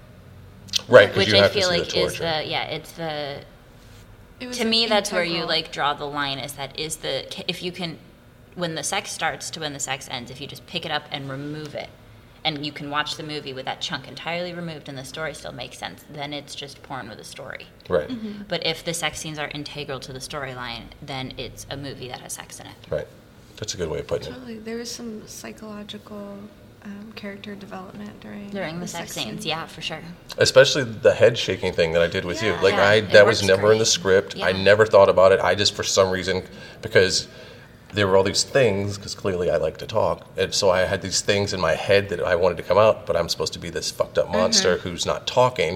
[SPEAKER 1] Right, because
[SPEAKER 2] Which
[SPEAKER 1] you
[SPEAKER 2] I
[SPEAKER 1] have to
[SPEAKER 2] feel
[SPEAKER 1] see
[SPEAKER 2] like
[SPEAKER 1] the
[SPEAKER 2] is
[SPEAKER 1] torture.
[SPEAKER 2] it's the
[SPEAKER 3] It was
[SPEAKER 2] to me that's where you
[SPEAKER 3] integral.
[SPEAKER 2] like draw the line, is that is the if you can, when the sex starts to when the sex ends, if you just pick it up and remove it, and you can watch the movie with that chunk entirely removed and the story still makes sense, then it's just porn with a story.
[SPEAKER 1] Right,
[SPEAKER 2] But if the sex scenes are integral to the storyline, then it's a movie that has sex in it.
[SPEAKER 1] right. That's a good way of putting it.
[SPEAKER 3] Totally. There was some psychological character development during
[SPEAKER 2] The sex scenes, yeah, for sure.
[SPEAKER 1] Especially the head shaking thing that I did with you. Like,
[SPEAKER 2] Yeah, it
[SPEAKER 1] that was
[SPEAKER 2] works
[SPEAKER 1] never in the
[SPEAKER 2] great.
[SPEAKER 1] script. I
[SPEAKER 2] Yeah.
[SPEAKER 1] never thought about it. I just, for some reason, because there were all these things, because clearly I like to talk, and so I had these things in my head that I wanted to come out, but I'm supposed to be this fucked up monster who's not talking.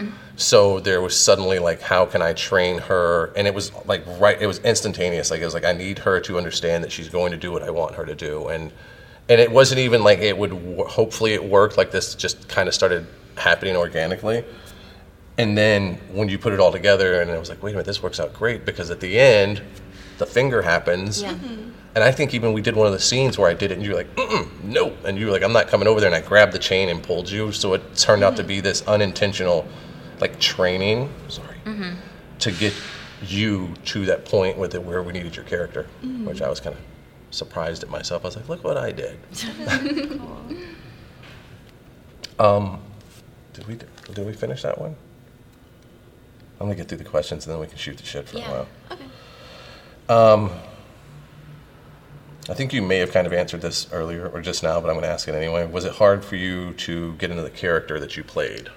[SPEAKER 1] So there was suddenly like, how can I train her? And it was like, it was instantaneous. Like, it was like, I need her to understand that she's going to do what I want her to do. And it wasn't even like it would, hopefully it worked. Like, this just kind of started happening organically. And then when you put it all together, and I was like, wait a minute, this works out great, because at the end, the finger happens.
[SPEAKER 2] Yeah.
[SPEAKER 1] And I think even we did one of the scenes where I did it, and you were like, no. And you were like, I'm not coming over there. And I grabbed the chain and pulled you. So it turned out to be this unintentional, like, training, to get you to that point with it where we needed your character, which I was kind of surprised at myself. I was like, look what I did. Did we finish that one? I'm gonna get through the questions and then we can shoot the shit for a
[SPEAKER 2] Yeah.
[SPEAKER 1] while.
[SPEAKER 3] Okay.
[SPEAKER 1] I think you may have kind of answered this earlier or just now, but I'm gonna ask it anyway. Was it hard for you to get into the character that you played?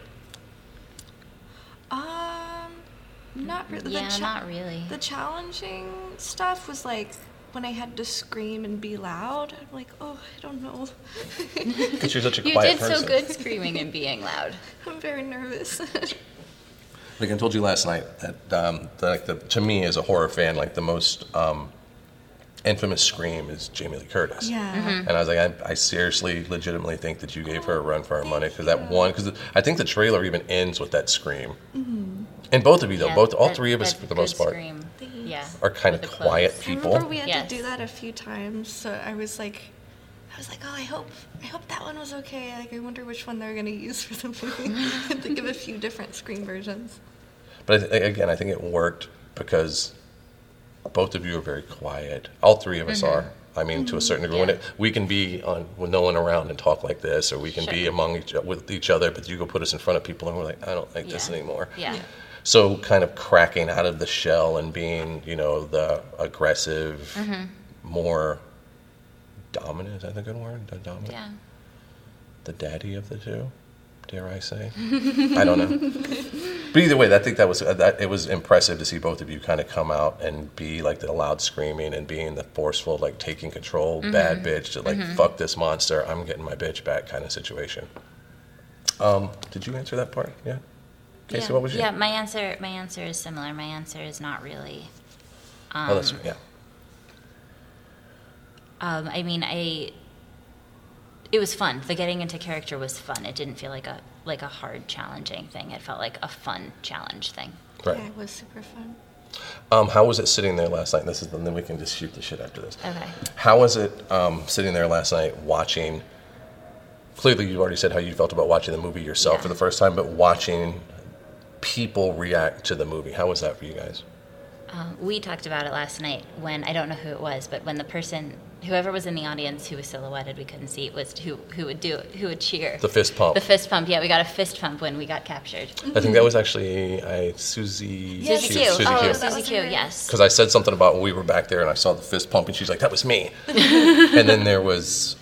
[SPEAKER 3] Not really.
[SPEAKER 2] Yeah, not really.
[SPEAKER 3] The challenging stuff was like when I had to scream and be loud. I'm like, oh, I don't know.
[SPEAKER 1] Because you're such a
[SPEAKER 2] You
[SPEAKER 1] quiet
[SPEAKER 2] did
[SPEAKER 1] person.
[SPEAKER 2] so good screaming and being loud.
[SPEAKER 3] I'm very nervous.
[SPEAKER 1] Like I told you last night, that to me as a horror fan, like the most infamous scream is Jamie Lee Curtis.
[SPEAKER 3] Yeah.
[SPEAKER 1] And I was like, I seriously, legitimately think that you gave her a run for her money, because because I think the trailer even ends with that scream. And both of you, though,
[SPEAKER 2] Yeah,
[SPEAKER 1] all
[SPEAKER 2] that-
[SPEAKER 1] three of us
[SPEAKER 2] that
[SPEAKER 1] for the most
[SPEAKER 2] good
[SPEAKER 1] part,
[SPEAKER 2] scream. Yeah.
[SPEAKER 1] are kind of
[SPEAKER 2] with the clothes.
[SPEAKER 1] quiet
[SPEAKER 3] I
[SPEAKER 1] people.
[SPEAKER 3] remember we had
[SPEAKER 2] Yes.
[SPEAKER 3] to do that a few times, so I was like, oh, I hope that one was okay. Like, I wonder which one they're gonna use for the movie. I had to give a few different screen versions.
[SPEAKER 1] But again, I think it worked because both of you are very quiet. All three of us are. I mean, to a certain degree,
[SPEAKER 2] Yeah.
[SPEAKER 1] we can be with no one around and talk like this, or we can be
[SPEAKER 2] Sure.
[SPEAKER 1] with each other. But you go put us in front of people, and we're like, I don't like this
[SPEAKER 2] Yeah.
[SPEAKER 1] anymore.
[SPEAKER 2] Yeah.
[SPEAKER 1] So kind of cracking out of the shell and being, the aggressive, more, dominant, is that a good word? The dominant?
[SPEAKER 2] Yeah.
[SPEAKER 1] The daddy of the two, dare I say? I don't know. But either way, I think it was impressive to see both of you kind of come out and be like the loud screaming and being the forceful, like taking control, bad bitch, to like fuck this monster, I'm getting my bitch back kind of situation. Did you answer that part? Yeah. Casey,
[SPEAKER 2] Yeah.
[SPEAKER 1] what was your?
[SPEAKER 2] Yeah, my answer is similar. My answer is not really.
[SPEAKER 1] Oh, that's yeah.
[SPEAKER 2] I mean, it was fun. The getting into character was fun. It didn't feel like a hard, challenging thing. It felt like a fun challenge thing.
[SPEAKER 1] Right.
[SPEAKER 3] Yeah, it was super fun.
[SPEAKER 1] How was it sitting there last night? And then we can just shoot the shit after this.
[SPEAKER 2] Okay.
[SPEAKER 1] How was it sitting there last night watching? Clearly, you already said how you felt about watching the movie yourself for the first time, but watching people react to the movie. How was that for you guys?
[SPEAKER 2] We talked about it last night when, I don't know who it was, but when the person, whoever was in the audience who was silhouetted, we couldn't see, it was who would cheer.
[SPEAKER 1] The fist pump.
[SPEAKER 2] The fist pump, yeah, we got a fist pump when we got captured.
[SPEAKER 1] I think that was actually Susie.
[SPEAKER 3] Yes,
[SPEAKER 2] Susie
[SPEAKER 3] Q.
[SPEAKER 2] Q.
[SPEAKER 1] Susie
[SPEAKER 2] Oh,
[SPEAKER 1] Q.
[SPEAKER 2] Susie
[SPEAKER 3] was
[SPEAKER 2] Q,
[SPEAKER 3] her.
[SPEAKER 2] yes.
[SPEAKER 1] Because I said something about when we were back there and I saw the fist pump and she's like, that was me. And then there was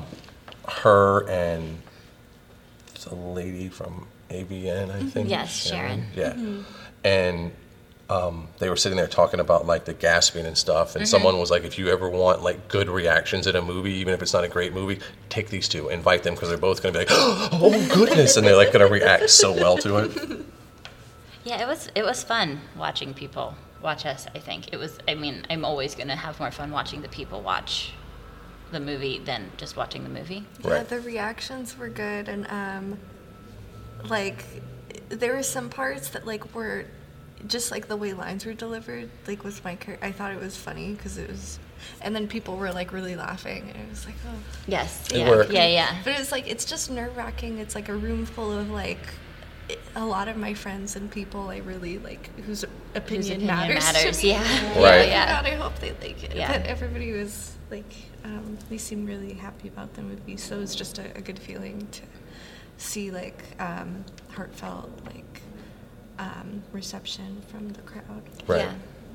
[SPEAKER 1] her and the lady from AVN, I think.
[SPEAKER 2] Yes, Sharon.
[SPEAKER 1] Yeah. And they were sitting there talking about like the gasping and stuff. And someone was like, if you ever want like good reactions in a movie, even if it's not a great movie, take these two, invite them because they're both going to be like, oh goodness. And they're like going to react so well to it.
[SPEAKER 2] Yeah, it was fun watching people watch us, I think. I'm always going to have more fun watching the people watch the movie than just watching the movie.
[SPEAKER 3] Yeah,
[SPEAKER 1] Right.
[SPEAKER 3] the reactions were good, and like there were some parts that like were just like the way lines were delivered, like with my character. I thought it was funny because it was, and then people were like really laughing, and it was like, oh.
[SPEAKER 2] Yes.
[SPEAKER 1] It
[SPEAKER 2] Yeah.
[SPEAKER 1] worked.
[SPEAKER 2] Yeah.
[SPEAKER 3] But it's like it's just nerve-wracking. It's like a room full of like a lot of my friends and people I really like whose opinion matters.
[SPEAKER 2] Yeah.
[SPEAKER 1] Right.
[SPEAKER 2] Yeah.
[SPEAKER 3] God, I hope they like it.
[SPEAKER 2] Yeah.
[SPEAKER 3] But everybody was like, they seemed really happy about the movie, so it was just a good feeling to see like heartfelt like reception from the crowd.
[SPEAKER 1] Right.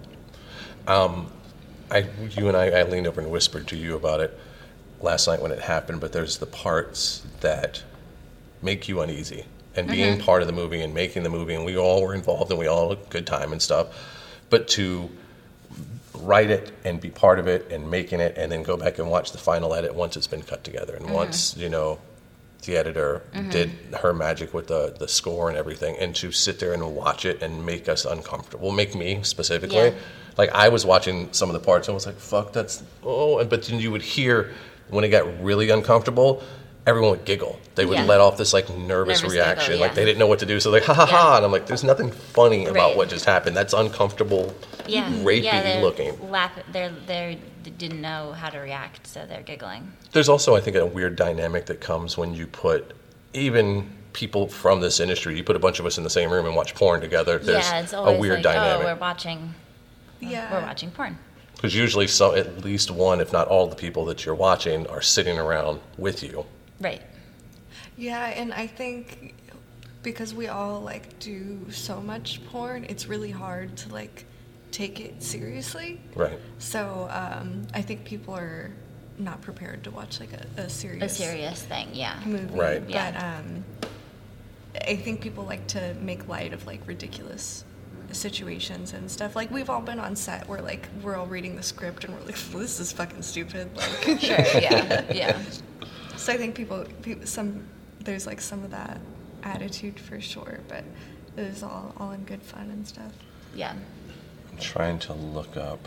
[SPEAKER 2] Yeah.
[SPEAKER 1] You and I leaned over and whispered to you about it last night when it happened, but there's the parts that make you uneasy. And being part of the movie and making the movie, and we all were involved and we all had a good time and stuff, but to write it and be part of it and making it and then go back and watch the final edit once it's been cut together and once, the editor did her magic with the score and everything, and to sit there and watch it and make us uncomfortable, make me specifically.
[SPEAKER 2] Yeah.
[SPEAKER 1] Like I was watching some of the parts and I was like, fuck, but then you would hear when it got really uncomfortable, everyone would giggle. They would
[SPEAKER 2] Yeah.
[SPEAKER 1] let off this like nervous
[SPEAKER 2] Nervous
[SPEAKER 1] reaction,
[SPEAKER 2] giggle,
[SPEAKER 1] like
[SPEAKER 2] yeah.
[SPEAKER 1] they didn't know what to do. So like, ha ha ha,
[SPEAKER 2] Yeah.
[SPEAKER 1] and I'm like, there's nothing funny about
[SPEAKER 2] Right.
[SPEAKER 1] what just happened. That's uncomfortable,
[SPEAKER 2] Yeah.
[SPEAKER 1] rapey
[SPEAKER 2] they're
[SPEAKER 1] looking.
[SPEAKER 2] They didn't know how to react, so they're giggling.
[SPEAKER 1] There's also, I think, a weird dynamic that comes when you put even people from this industry, you put a bunch of us in the same room and watch porn together. There's
[SPEAKER 2] Yeah, it's
[SPEAKER 1] a
[SPEAKER 2] always
[SPEAKER 1] weird
[SPEAKER 2] like,
[SPEAKER 1] dynamic.
[SPEAKER 2] oh, we're watching porn.
[SPEAKER 1] Because usually at least one, if not all the people that you're watching are sitting around with you.
[SPEAKER 2] Right.
[SPEAKER 3] Yeah, and I think because we all like do so much porn, it's really hard to like take it seriously.
[SPEAKER 1] Right.
[SPEAKER 3] So I think people are not prepared to watch like a serious
[SPEAKER 2] thing, yeah.
[SPEAKER 3] movie.
[SPEAKER 1] Right.
[SPEAKER 2] Yeah.
[SPEAKER 3] But I think people like to make light of like ridiculous situations and stuff. Like we've all been on set where like we're all reading the script and we're like, well, this is fucking stupid. Like,
[SPEAKER 2] Sure, yeah.
[SPEAKER 3] so I think there's like some of that attitude for sure, but it was all in good fun and stuff.
[SPEAKER 2] Yeah.
[SPEAKER 1] I'm trying to look up.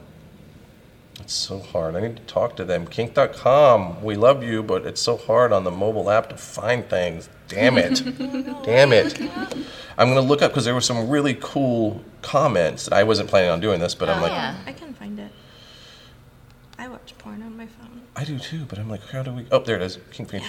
[SPEAKER 1] It's so hard. I need to talk to them. Kink.com. We love you, but it's so hard on the mobile app to find things. Damn it. Damn it. I'm going to look up because there were some really cool comments. I wasn't planning on doing this, but I'm like,
[SPEAKER 2] yeah.
[SPEAKER 3] I can find it. I watch porn on my phone.
[SPEAKER 1] I do too, but I'm like, how do we? Oh, there it is. Kink Features.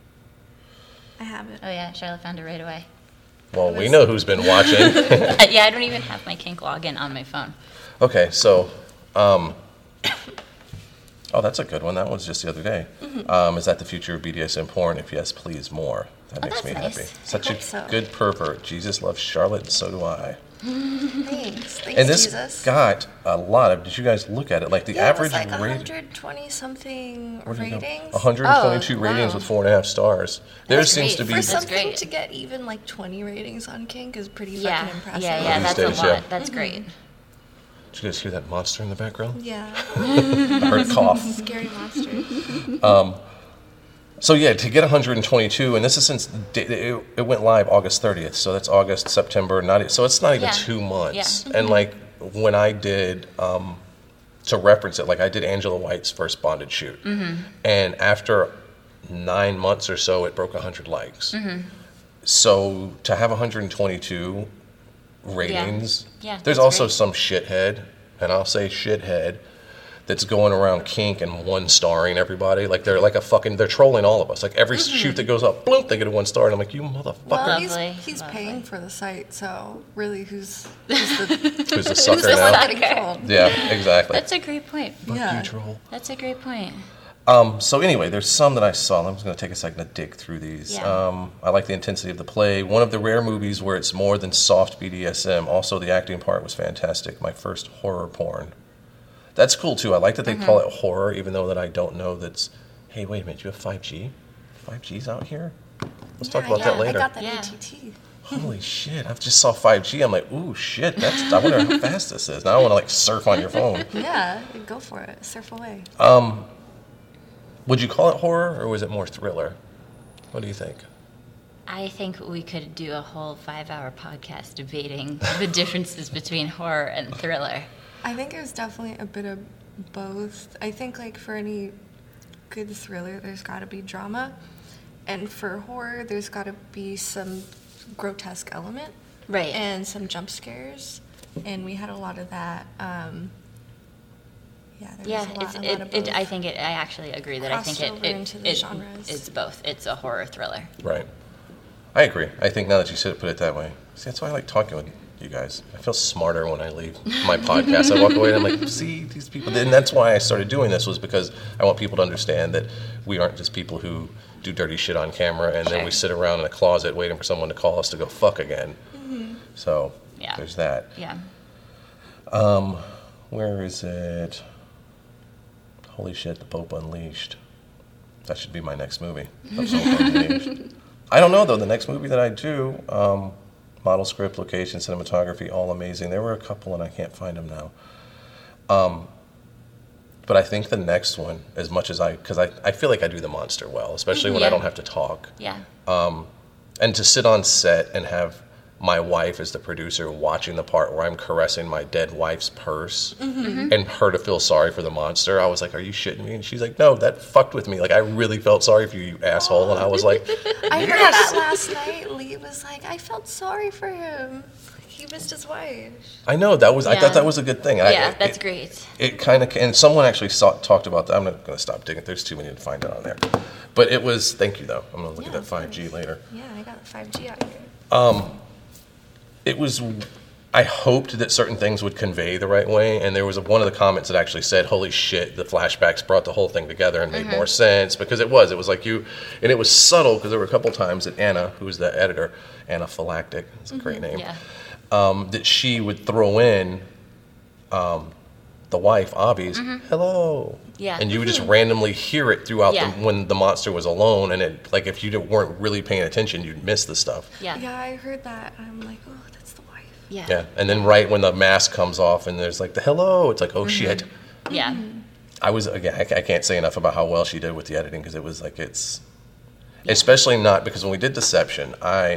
[SPEAKER 3] I have it.
[SPEAKER 2] Oh yeah, Charlotte found it right away.
[SPEAKER 1] Well, we know who's been watching.
[SPEAKER 2] Yeah, I don't even have my Kink login on my phone.
[SPEAKER 1] Okay, so Oh, that's a good one. That was just the other day. Is that the future of BDSM porn? If yes, please more. That makes
[SPEAKER 2] that's
[SPEAKER 1] me
[SPEAKER 2] nice.
[SPEAKER 1] happy. Such
[SPEAKER 3] I
[SPEAKER 1] a
[SPEAKER 3] hope so.
[SPEAKER 1] good pervert. Jesus loves Charlotte, and so do I.
[SPEAKER 3] Thanks,
[SPEAKER 1] And this
[SPEAKER 3] Jesus.
[SPEAKER 1] got a lot of. Did you guys look at it? Like the
[SPEAKER 3] Yeah,
[SPEAKER 1] average
[SPEAKER 3] it was like
[SPEAKER 1] rating.
[SPEAKER 3] 120 something
[SPEAKER 1] Where did it go?
[SPEAKER 3] ratings.
[SPEAKER 1] 122
[SPEAKER 2] Oh,
[SPEAKER 1] ratings
[SPEAKER 2] wow.
[SPEAKER 1] with 4.5 stars. There
[SPEAKER 2] That's
[SPEAKER 1] seems
[SPEAKER 2] great.
[SPEAKER 1] to be.
[SPEAKER 3] For
[SPEAKER 2] That's
[SPEAKER 3] something
[SPEAKER 2] great.
[SPEAKER 3] to get even like 20 ratings on Kink is pretty
[SPEAKER 2] Yeah,
[SPEAKER 3] fucking impressive.
[SPEAKER 2] yeah,
[SPEAKER 1] These
[SPEAKER 2] that's
[SPEAKER 1] days,
[SPEAKER 2] a lot.
[SPEAKER 1] yeah.
[SPEAKER 2] That's great.
[SPEAKER 1] Did you guys hear that monster in the background?
[SPEAKER 3] Yeah.
[SPEAKER 1] I heard a cough.
[SPEAKER 3] Scary monster.
[SPEAKER 1] So yeah, to get 122, and this is since it went live August 30th, so that's August, September, so it's not even
[SPEAKER 2] Yeah.
[SPEAKER 1] 2 months.
[SPEAKER 2] Yeah.
[SPEAKER 1] And like when I did, to reference it, like I did Angela White's first bondage shoot, and after 9 months or so, it broke 100 likes. So to have 122 ratings,
[SPEAKER 2] Yeah,
[SPEAKER 1] there's
[SPEAKER 2] that's
[SPEAKER 1] also
[SPEAKER 2] great.
[SPEAKER 1] some shithead, and I'll say shithead, that's going around Kink and 1-starring everybody. Like they're trolling all of us. Like every shoot that goes up, bloop, they get a 1 star, and I'm like, you motherfucker.
[SPEAKER 3] Well,
[SPEAKER 2] Lovely,
[SPEAKER 3] he's
[SPEAKER 2] lovely.
[SPEAKER 3] paying for the site, so really, who's
[SPEAKER 1] Who's the
[SPEAKER 3] who's
[SPEAKER 1] sucker
[SPEAKER 3] the one
[SPEAKER 1] now?
[SPEAKER 3] getting trolled?
[SPEAKER 1] Yeah, exactly.
[SPEAKER 2] That's a great point.
[SPEAKER 1] Fuck
[SPEAKER 3] Yeah.
[SPEAKER 1] you, troll.
[SPEAKER 2] That's a great point.
[SPEAKER 1] So anyway, there's some that I saw. I'm just going to take a second to dig through these.
[SPEAKER 2] Yeah.
[SPEAKER 1] I like the intensity of the play. One of the rare movies where it's more than soft BDSM. Also, the acting part was fantastic. My first horror porn. That's cool too. I like that they call it horror, even though that I don't know that's. Hey, wait a minute. You have 5G? 5G's out here? Let's talk about that later.
[SPEAKER 3] I got that
[SPEAKER 2] Yeah.
[SPEAKER 3] ATT.
[SPEAKER 1] Holy shit! I just saw 5G. I'm like, ooh, shit. I wonder how fast this is. Now I want to like surf on your phone.
[SPEAKER 3] Yeah, go for it. Surf away.
[SPEAKER 1] Would you call it horror or was it more thriller? What do you think?
[SPEAKER 2] I think we could do a whole 5-hour podcast debating the differences between horror and thriller.
[SPEAKER 3] I think it was definitely a bit of both. I think like for any good thriller, there's got to be drama, and for horror, there's got to be some grotesque element,
[SPEAKER 2] Right.
[SPEAKER 3] and some jump scares, and we had a lot of that. Yeah, there
[SPEAKER 2] Yeah,
[SPEAKER 3] was a lot of
[SPEAKER 2] I
[SPEAKER 3] both.
[SPEAKER 2] think I actually agree that I think
[SPEAKER 3] Crossed over into the genres.
[SPEAKER 2] it's both. It's a horror thriller.
[SPEAKER 1] Right. I agree. I think now that you said it, put it that way. See, that's why I like talking with you guys. I feel smarter when I leave my podcast. I walk away and I'm like, see, these people. And that's why I started doing this, was because I want people to understand that we aren't just people who do dirty shit on camera and then we sit around in a closet waiting for someone to call us to go fuck again. So
[SPEAKER 2] Yeah.
[SPEAKER 1] there's that.
[SPEAKER 2] Yeah.
[SPEAKER 1] Where is it? Holy shit, The Pope Unleashed. That should be my next movie. The Pope Unleashed. I don't know, though. The next movie that I do, model, script, location, cinematography, all amazing. There were a couple, and I can't find them now. But I think the next one, as much as because I feel like I do the monster well, especially when I
[SPEAKER 2] Yeah.
[SPEAKER 1] don't have to talk.
[SPEAKER 2] Yeah.
[SPEAKER 1] And to sit on set and have my wife as the producer watching the part where I'm caressing my dead wife's purse and her to feel sorry for the monster, I was like, are you shitting me? And she's like, no, that fucked with me. Like, I really felt sorry for you asshole. And I was like,
[SPEAKER 3] I heard that last night. Lee was like, I felt sorry for him. He missed his wife.
[SPEAKER 1] I know, that was, I
[SPEAKER 2] Yeah.
[SPEAKER 1] thought that was a good thing.
[SPEAKER 2] Yeah, that's great.
[SPEAKER 1] It kind of, and someone actually talked about that. I'm not going to stop digging. There's too many to find it on there. But it was, thank you though. I'm going to look at
[SPEAKER 3] Yeah,
[SPEAKER 1] that 5G
[SPEAKER 3] of course.
[SPEAKER 1] later.
[SPEAKER 3] Yeah, I got 5G out here.
[SPEAKER 1] It was, I hoped that certain things would convey the right way, and there was one of the comments that actually said, holy shit, the flashbacks brought the whole thing together and made more sense, because it was like you, and it was subtle, because there were a couple times that Anna, who was the editor, Anna Phylactic, it's a great name,
[SPEAKER 2] Yeah.
[SPEAKER 1] that she would throw in the wife, Abby's, hello.
[SPEAKER 2] Yeah.
[SPEAKER 1] And you would just randomly hear it throughout
[SPEAKER 2] Yeah.
[SPEAKER 1] when the monster was alone, and it, like, if you weren't really paying attention, you'd miss the stuff.
[SPEAKER 2] Yeah.
[SPEAKER 3] Yeah, I heard that. I'm like, oh, that's the wife.
[SPEAKER 2] Yeah.
[SPEAKER 1] Yeah, and then right when the mask comes off and there's like the hello, it's like, oh shit.
[SPEAKER 2] Yeah.
[SPEAKER 1] I was, again, I can't say enough about how well she did with the editing, because it was like, especially not, because when we did Deception,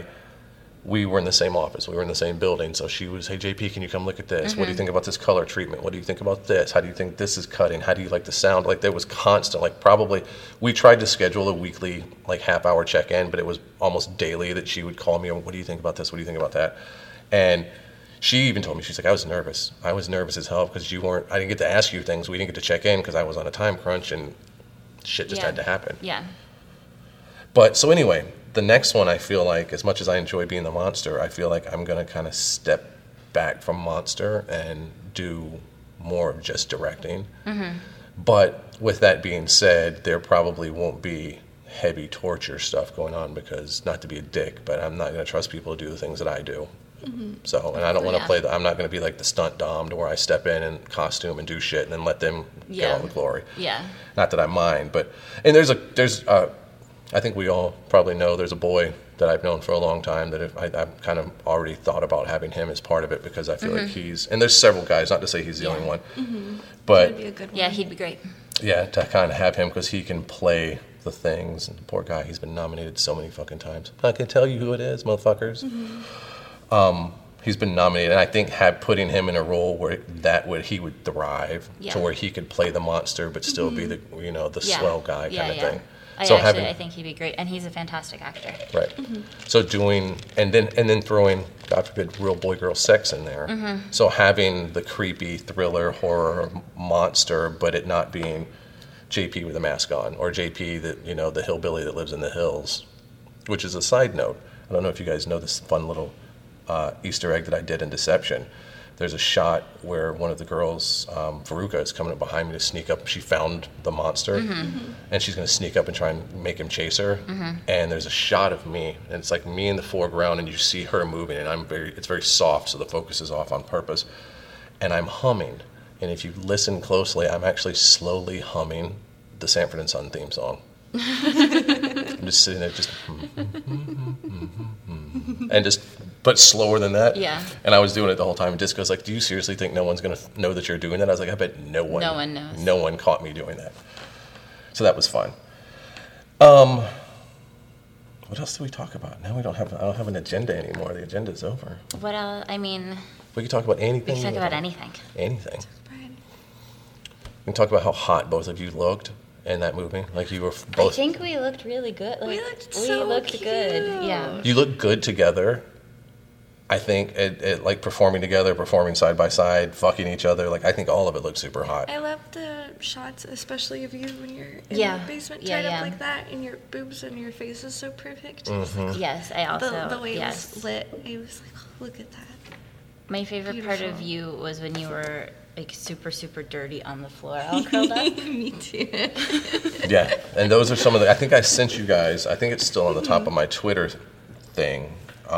[SPEAKER 1] we were in the same office, we were in the same building, so she was, hey JP, can you come look at this? What do you think about this color treatment? What do you think about this? How do you think this is cutting? How do you like the sound? Like, there was constant, like, probably, we tried to schedule a weekly, like, half-hour check-in, but it was almost daily that she would call me, what do you think about this? What do you think about that? And she even told me, she's like, I was nervous. I was nervous as hell, because I didn't get to ask you things. We didn't get to check in because I was on a time crunch, and shit just
[SPEAKER 2] Yeah.
[SPEAKER 1] had to happen.
[SPEAKER 2] Yeah.
[SPEAKER 1] But, so anyway, the next one, I feel like, as much as I enjoy being the monster, I feel like I'm going to kind of step back from monster and do more of just directing. But with that being said, there probably won't be heavy torture stuff going on because, not to be a dick, but I'm not going to trust people to do the things that I do. So, and I don't want to play I'm not going to be like the stunt dom to where I step in costume and do shit and then let them get all the glory.
[SPEAKER 2] Yeah.
[SPEAKER 1] Not that I mind, but, and I think we all probably know there's a boy that I've known for a long time that I've kind of already thought about having him as part of it because I feel like and there's several guys, not to say he's the only one, but
[SPEAKER 3] That'd be a good one.
[SPEAKER 2] Yeah, he'd be great.
[SPEAKER 1] yeah, to kind of have him because he can play the things. And the poor guy, he's been nominated so many fucking times. I can tell you who it is, motherfuckers. He's been nominated, and I think putting him in a role where he would thrive to where he could play the monster but still be the swell guy kind of thing.
[SPEAKER 2] I think he'd be great, and he's a fantastic actor.
[SPEAKER 1] Right. So doing and then throwing, God forbid, real boy girl sex in there. So having the creepy thriller horror monster, but it not being JP with a mask on or JP that the hillbilly that lives in the hills, which is a side note. I don't know if you guys know this fun little Easter egg that I did in Deception. There's a shot where one of the girls, Veruca, is coming up behind me to sneak up. She found the monster, and she's going to sneak up and try and make him chase her. And there's a shot of me, and it's like me in the foreground, and you see her moving, and it's very soft, so the focus is off on purpose. And I'm humming, and if you listen closely, I'm actually slowly humming the Sanford and Son theme song. I'm just sitting there, but slower than that.
[SPEAKER 2] Yeah.
[SPEAKER 1] And I was doing it the whole time. And Disco's like, "Do you seriously think no one's going to know that you're doing that?" I was like, "I bet no one.
[SPEAKER 2] No one knows.
[SPEAKER 1] No one caught me doing that." So that was fun. What else do we talk about? Now I don't have an agenda anymore. The agenda's over.
[SPEAKER 2] What else? I mean,
[SPEAKER 1] We can talk about anything.
[SPEAKER 2] we can talk about anything.
[SPEAKER 1] Anything.
[SPEAKER 3] Brian.
[SPEAKER 1] We can talk about how hot both of you looked in that movie. Like you were both.
[SPEAKER 2] I think we looked really good. Like,
[SPEAKER 3] We looked cute.
[SPEAKER 2] good. Yeah.
[SPEAKER 1] You look good together. I think it like performing together, performing side by side, fucking each other. Like I think all of it looks super hot.
[SPEAKER 3] I love the shots, especially of you when you're in
[SPEAKER 2] Yeah.
[SPEAKER 3] the basement
[SPEAKER 2] Yeah,
[SPEAKER 3] tied
[SPEAKER 2] yeah.
[SPEAKER 3] up like that, and your boobs and your face is so perfect.
[SPEAKER 2] Yes, I also.
[SPEAKER 3] The way
[SPEAKER 2] yes.
[SPEAKER 3] it was lit, it was like, oh, look at that.
[SPEAKER 2] My favorite part of
[SPEAKER 3] Beautiful.
[SPEAKER 2] you was when you were like super, super dirty on the floor, all curled up.
[SPEAKER 3] Me too.
[SPEAKER 1] Yeah, and those are some of the. I think I sent you guys. I think it's still on the top of my Twitter thing.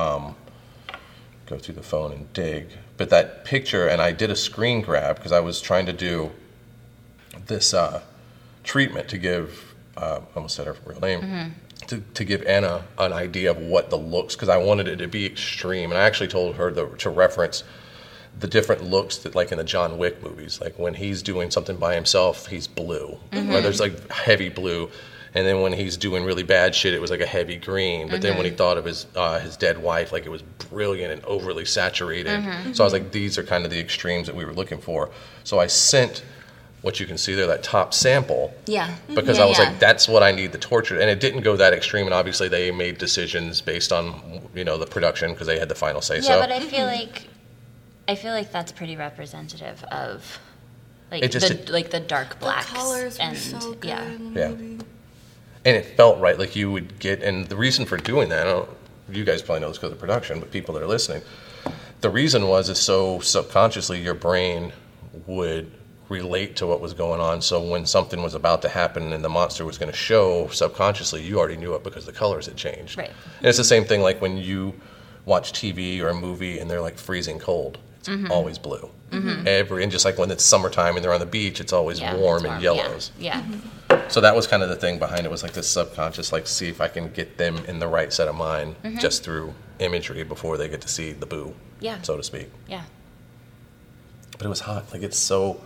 [SPEAKER 1] Go through the phone and dig. But that picture, and I did a screen grab because I was trying to do this treatment to give. I almost said her real name. To give Anna an idea of what the looks, because I wanted it to be extreme, and I actually told her to reference the different looks that, like in the John Wick movies, like when he's doing something by himself, he's blue, where there's like heavy blue, and then when he's doing really bad shit, it was like a heavy green. But then when he thought of his dead wife, like it was brilliant and overly saturated. So I was like, these are kind of the extremes that we were looking for. So I sent what you can see there, that top sample.
[SPEAKER 2] Yeah.
[SPEAKER 1] Because I was like, that's what I need the torture. And it didn't go that extreme. And obviously they made decisions based on, the production because they had the final say so.
[SPEAKER 2] Yeah, but I feel like that's pretty representative of like the dark blacks.
[SPEAKER 3] The colors
[SPEAKER 2] and
[SPEAKER 3] were so good
[SPEAKER 2] yeah.
[SPEAKER 3] in the
[SPEAKER 1] Yeah.
[SPEAKER 3] movie.
[SPEAKER 1] And it felt right. Like you would get, and the reason for doing that, you guys probably know this because of production, but people that are listening, the reason is so subconsciously your brain would relate to what was going on. So when something was about to happen and the monster was going to show, subconsciously you already knew it because the colors had changed.
[SPEAKER 2] Right.
[SPEAKER 1] And it's the same thing like when you watch TV or a movie and they're like freezing cold. It's always blue. And just like when it's summertime and they're on the beach, it's always warm and yellows.
[SPEAKER 2] Yeah.
[SPEAKER 1] So that was kind of the thing behind it, was like this subconscious, like see if I can get them in the right set of mind just through imagery before they get to see the boo, so to speak.
[SPEAKER 2] Yeah.
[SPEAKER 1] But it was hot. Like it's so,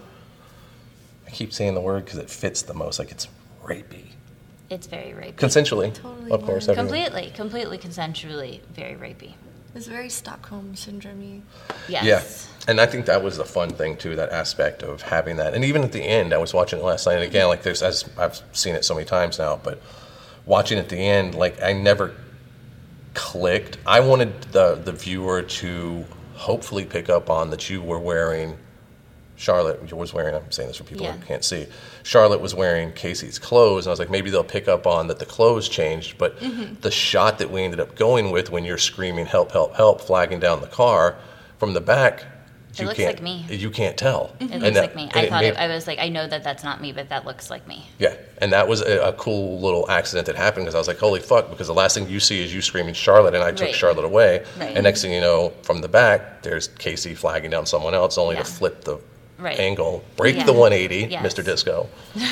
[SPEAKER 1] I keep saying the word because it fits the most. Like it's rapey.
[SPEAKER 2] It's very rapey.
[SPEAKER 1] Consensually,
[SPEAKER 3] Totally
[SPEAKER 1] of course.
[SPEAKER 3] was.
[SPEAKER 1] Everyone.
[SPEAKER 3] Completely
[SPEAKER 2] consensually very rapey.
[SPEAKER 3] It's very Stockholm syndrome-y.
[SPEAKER 2] Yes.
[SPEAKER 1] Yeah, and I think that was the fun thing too, that aspect of having that. And even at the end, I was watching it last night, and again, like there's, as I've seen it so many times now, but watching at the end, like I never clicked. I wanted the viewer to hopefully pick up on that you were wearing. Charlotte was wearing, I'm saying this for people who can't see, Charlotte was wearing Casey's clothes, and I was like, maybe they'll pick up on that the clothes changed, but the shot that we ended up going with when you're screaming, help, help, help, flagging down the car, from the back,
[SPEAKER 2] It looks like me.
[SPEAKER 1] You can't tell.
[SPEAKER 2] It looks like me. I was like, I know that that's not me, but that looks like me.
[SPEAKER 1] Yeah, and that was a cool little accident that happened because I was like, holy fuck, because the last thing you see is you screaming Charlotte, and I took
[SPEAKER 2] Right.
[SPEAKER 1] Charlotte away.
[SPEAKER 2] Right.
[SPEAKER 1] And next thing you know, from the back, there's Casey flagging down someone else, only
[SPEAKER 2] Yeah.
[SPEAKER 1] to flip the
[SPEAKER 2] Right.
[SPEAKER 1] angle, break
[SPEAKER 2] Yeah.
[SPEAKER 1] the 180,
[SPEAKER 2] Yes.
[SPEAKER 1] Mr. Disco.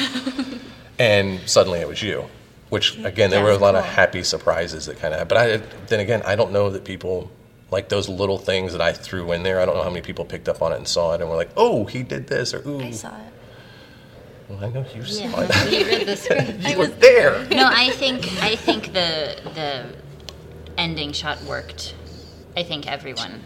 [SPEAKER 1] And suddenly it was you. Which, again, there
[SPEAKER 2] Yeah,
[SPEAKER 1] were a lot of
[SPEAKER 3] cool.
[SPEAKER 1] happy surprises that kind of happened. But then again, I don't know that people, like those little things that I threw in there, I don't know how many people picked up on it and saw it and were like, oh, he did this, or ooh.
[SPEAKER 3] I saw it.
[SPEAKER 1] Well, I know you saw
[SPEAKER 2] Yeah,
[SPEAKER 1] it.
[SPEAKER 2] you read the script.
[SPEAKER 1] You were there.
[SPEAKER 2] No, I think the ending shot worked. I think everyone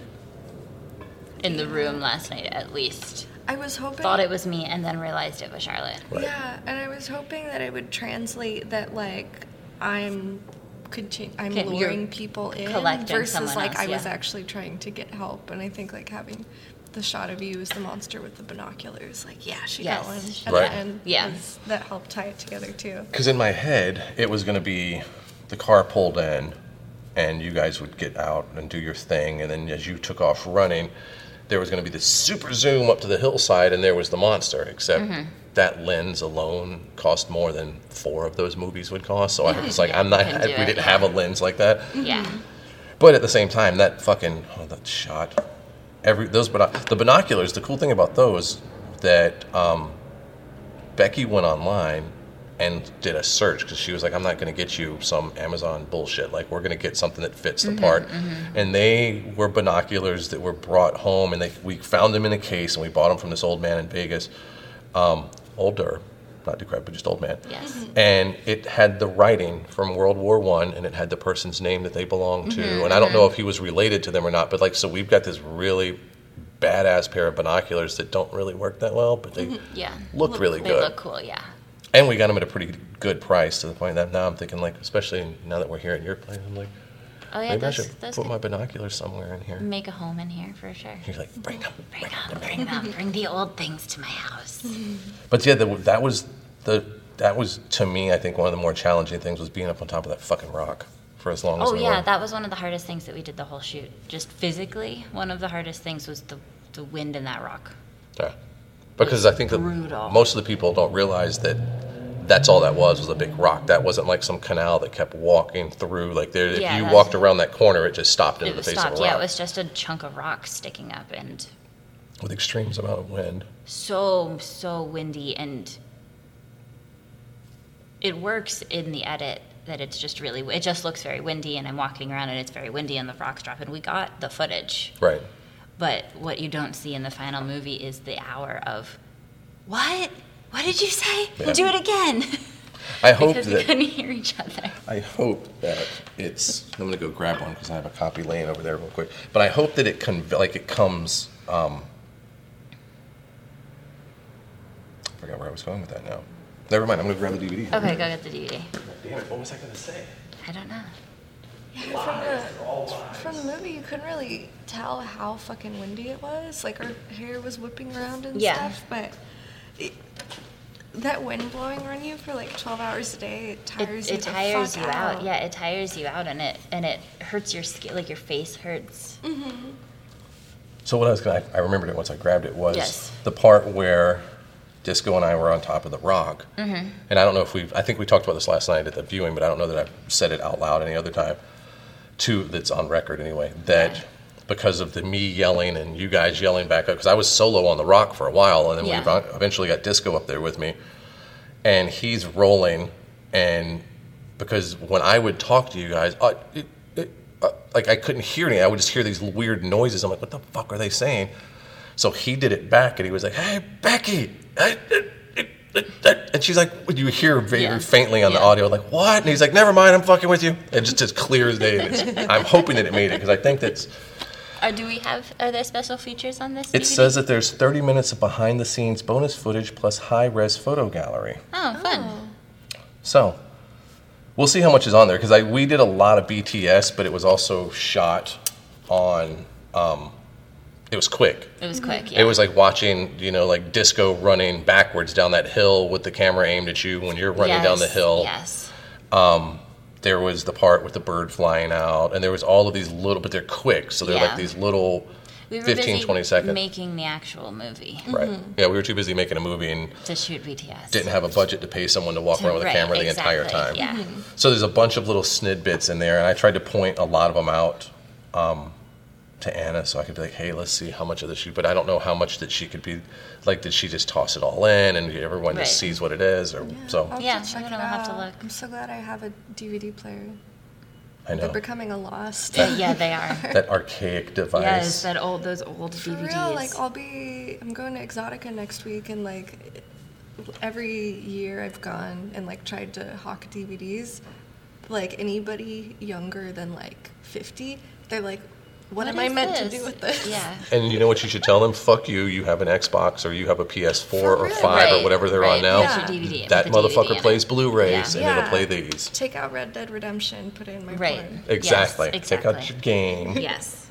[SPEAKER 2] in the room last night, at least,
[SPEAKER 3] I was hoping.
[SPEAKER 2] thought it was me and then realized it was Charlotte.
[SPEAKER 1] Right.
[SPEAKER 3] Yeah, and I was hoping that it would translate that like I'm
[SPEAKER 2] Okay, you're
[SPEAKER 3] luring people in
[SPEAKER 2] collecting
[SPEAKER 3] versus
[SPEAKER 2] someone
[SPEAKER 3] like
[SPEAKER 2] else,
[SPEAKER 3] I was
[SPEAKER 2] yeah.
[SPEAKER 3] actually trying to get help. And I think like having the shot of you as the monster with the binoculars, like yeah, she
[SPEAKER 2] Yes.
[SPEAKER 3] got one at
[SPEAKER 1] Right.
[SPEAKER 3] the end.
[SPEAKER 2] Yeah.
[SPEAKER 3] That helped tie it together too.
[SPEAKER 1] Because in my head, it was going to be the car pulled in, and you guys would get out and do your thing, and then as you took off running, there was going to be this super zoom up to the hillside, and there was the monster, except that lens alone cost more than 4 of those movies would cost, so I was like,
[SPEAKER 2] Yeah,
[SPEAKER 1] I'm not,
[SPEAKER 2] couldn't do
[SPEAKER 1] we
[SPEAKER 2] it,
[SPEAKER 1] didn't
[SPEAKER 2] yeah.
[SPEAKER 1] have a lens like that.
[SPEAKER 2] Yeah.
[SPEAKER 1] But at the same time, that fucking, that shot, the binoculars, the cool thing about those, that Becky went online and did a search because she was like, I'm not going to get you some Amazon bullshit. Like, we're going to get something that fits the part. And they were binoculars that were brought home, and we found them in a case, and we bought them from this old man in Vegas. Older, not decrepit, just old man.
[SPEAKER 2] Yes.
[SPEAKER 1] And it had the writing from World War I, and it had the person's name that they belonged to. And I don't know if he was related to them or not, but like, so we've got this really badass pair of binoculars that don't really work that well, but they
[SPEAKER 2] Yeah.
[SPEAKER 1] look really
[SPEAKER 2] They
[SPEAKER 1] good.
[SPEAKER 2] look cool, yeah.
[SPEAKER 1] And we got them at a pretty good price to the point that now I'm thinking, like, especially now that we're here at your place, I'm like,
[SPEAKER 2] Oh yeah,
[SPEAKER 1] maybe I
[SPEAKER 2] those,
[SPEAKER 1] should
[SPEAKER 2] those
[SPEAKER 1] put
[SPEAKER 2] could
[SPEAKER 1] my binoculars somewhere in here.
[SPEAKER 2] make a home in here for sure.
[SPEAKER 1] He's like, bring them.
[SPEAKER 2] Bring them. Bring the old things to my house.
[SPEAKER 1] But yeah, that was to me, I think one of the more challenging things was being up on top of that fucking rock for as long as
[SPEAKER 2] Oh
[SPEAKER 1] we
[SPEAKER 2] yeah,
[SPEAKER 1] were.
[SPEAKER 2] that was one of the hardest things that we did the whole shoot. Just physically, one of the hardest things was the wind in that rock.
[SPEAKER 1] Yeah. Because I think that
[SPEAKER 2] Brutal.
[SPEAKER 1] most of the people don't realize that that's all that was a big rock. That wasn't like some canal that kept walking through. Like there, if
[SPEAKER 2] Yeah,
[SPEAKER 1] you
[SPEAKER 2] that's-
[SPEAKER 1] walked around that corner, it just stopped into
[SPEAKER 2] It
[SPEAKER 1] the
[SPEAKER 2] was
[SPEAKER 1] face
[SPEAKER 2] stopped.
[SPEAKER 1] of a rock
[SPEAKER 2] Yeah, it was just a chunk of rock sticking up, and
[SPEAKER 1] with extremes amount of wind.
[SPEAKER 2] so windy, and it works in the edit that it's just really, it just looks very windy, and I'm walking around and it's very windy and the rocks drop, and we got the footage.
[SPEAKER 1] Right.
[SPEAKER 2] But what you don't see in the final movie is the hour of, what did you say?
[SPEAKER 1] Yeah.
[SPEAKER 2] Do it again.
[SPEAKER 1] I hope
[SPEAKER 2] Because we
[SPEAKER 1] that
[SPEAKER 2] couldn't hear each other.
[SPEAKER 1] I hope that it's. I'm gonna go grab one because I have a copy laying over there real quick. But I hope that it comes. I forgot where I was going with that now. Never mind. I'm gonna grab the DVD.
[SPEAKER 2] Okay, go get the DVD.
[SPEAKER 1] Damn it! What was I gonna say?
[SPEAKER 2] I don't know.
[SPEAKER 3] From the movie, you couldn't really tell how fucking windy it was. Like our hair was whipping around and
[SPEAKER 2] Yeah.
[SPEAKER 3] stuff, but that wind blowing on you for like 12 hours a day, it tires you.
[SPEAKER 2] It
[SPEAKER 3] the
[SPEAKER 2] tires
[SPEAKER 3] fuck
[SPEAKER 2] you out. Yeah, it tires you out, and it hurts your skin. Like your face hurts.
[SPEAKER 1] So what I remembered it once I grabbed it was
[SPEAKER 2] Yes.
[SPEAKER 1] the part where Disco and I were on top of the rock. Mm-hmm. And I don't know if I think we talked about this last night at the viewing, but I don't know that I've said it out loud any other time. That's on record anyway, that
[SPEAKER 2] Yeah.
[SPEAKER 1] because of me yelling and you guys yelling back up, because I was solo on the rock for a while, and then
[SPEAKER 2] Yeah.
[SPEAKER 1] we eventually got Disco up there with me, and he's rolling, and because when I would talk to you guys, like I couldn't hear anything. I would just hear these weird noises. I'm like, what the fuck are they saying? So he did it back, and he was like, hey, Becky. And she's like, you hear very
[SPEAKER 2] Yeah.
[SPEAKER 1] faintly on the
[SPEAKER 2] Yeah.
[SPEAKER 1] audio, like, what? And he's like, never mind, I'm fucking with you. And just as clear as day. I'm hoping that it made it, because I think that's,
[SPEAKER 2] Are there special features on this
[SPEAKER 1] it
[SPEAKER 2] DVD?
[SPEAKER 1] says that there's 30 minutes of behind-the-scenes bonus footage plus high-res photo gallery.
[SPEAKER 2] Oh, fun.
[SPEAKER 1] So, we'll see how much is on there, because we did a lot of BTS, but it was also shot on, it was quick.
[SPEAKER 2] It was quick, yeah.
[SPEAKER 1] It was like watching, like Disco running backwards down that hill with the camera aimed at you when you're running down the hill.
[SPEAKER 2] Yes.
[SPEAKER 1] There was the part with the bird flying out, and there was all of these little, but they're quick, so they're
[SPEAKER 2] Yeah.
[SPEAKER 1] like these little
[SPEAKER 2] We were
[SPEAKER 1] 15,
[SPEAKER 2] busy
[SPEAKER 1] 20 seconds.
[SPEAKER 2] making the actual movie
[SPEAKER 1] Right. Yeah, we were too busy making a movie and
[SPEAKER 2] to shoot VTS.
[SPEAKER 1] didn't have a budget to pay someone to walk around with a
[SPEAKER 2] Right,
[SPEAKER 1] camera the entire time.
[SPEAKER 2] Yeah.
[SPEAKER 1] So there's a bunch of little snidbits in there, and I tried to point a lot of them out to Anna so I could be like, hey, let's see how much of this shoot. But I don't know how much that she could be, like, did she just toss it all in and everyone
[SPEAKER 2] Right.
[SPEAKER 1] just sees what it is? Or so
[SPEAKER 3] I'll
[SPEAKER 2] Yeah,
[SPEAKER 3] have to check
[SPEAKER 2] I'm
[SPEAKER 3] it
[SPEAKER 2] gonna have to
[SPEAKER 3] out.
[SPEAKER 2] look.
[SPEAKER 3] I'm so glad I have a DVD player.
[SPEAKER 1] I know
[SPEAKER 3] They're becoming a lost.
[SPEAKER 2] Yeah, they are.
[SPEAKER 1] that archaic device.
[SPEAKER 2] Yes, those old
[SPEAKER 3] For
[SPEAKER 2] DVDs.
[SPEAKER 3] real, like I'm going to Exotica next week, and like every year I've gone and like tried to hawk DVDs. Like anybody younger than like 50, they're like, what am I
[SPEAKER 2] is
[SPEAKER 3] meant to
[SPEAKER 2] this?
[SPEAKER 3] do with this?
[SPEAKER 2] Yeah.
[SPEAKER 1] And you know what you should tell them? Fuck you. You have an Xbox or you have a PS4
[SPEAKER 3] For
[SPEAKER 1] or
[SPEAKER 3] real.
[SPEAKER 1] 5 or
[SPEAKER 2] Right,
[SPEAKER 1] whatever they're
[SPEAKER 2] right.
[SPEAKER 1] on now.
[SPEAKER 3] Yeah.
[SPEAKER 2] Put your DVD,
[SPEAKER 1] That
[SPEAKER 2] put the
[SPEAKER 1] motherfucker
[SPEAKER 2] DVD in
[SPEAKER 1] plays
[SPEAKER 2] it.
[SPEAKER 1] Blu-rays
[SPEAKER 2] Yeah.
[SPEAKER 1] and it'll play these.
[SPEAKER 3] Take out Red Dead Redemption, put it in my
[SPEAKER 2] Right.
[SPEAKER 3] porn.
[SPEAKER 1] Exactly.
[SPEAKER 2] Yes,
[SPEAKER 1] Take out
[SPEAKER 2] exactly.
[SPEAKER 1] your game.
[SPEAKER 2] Yes.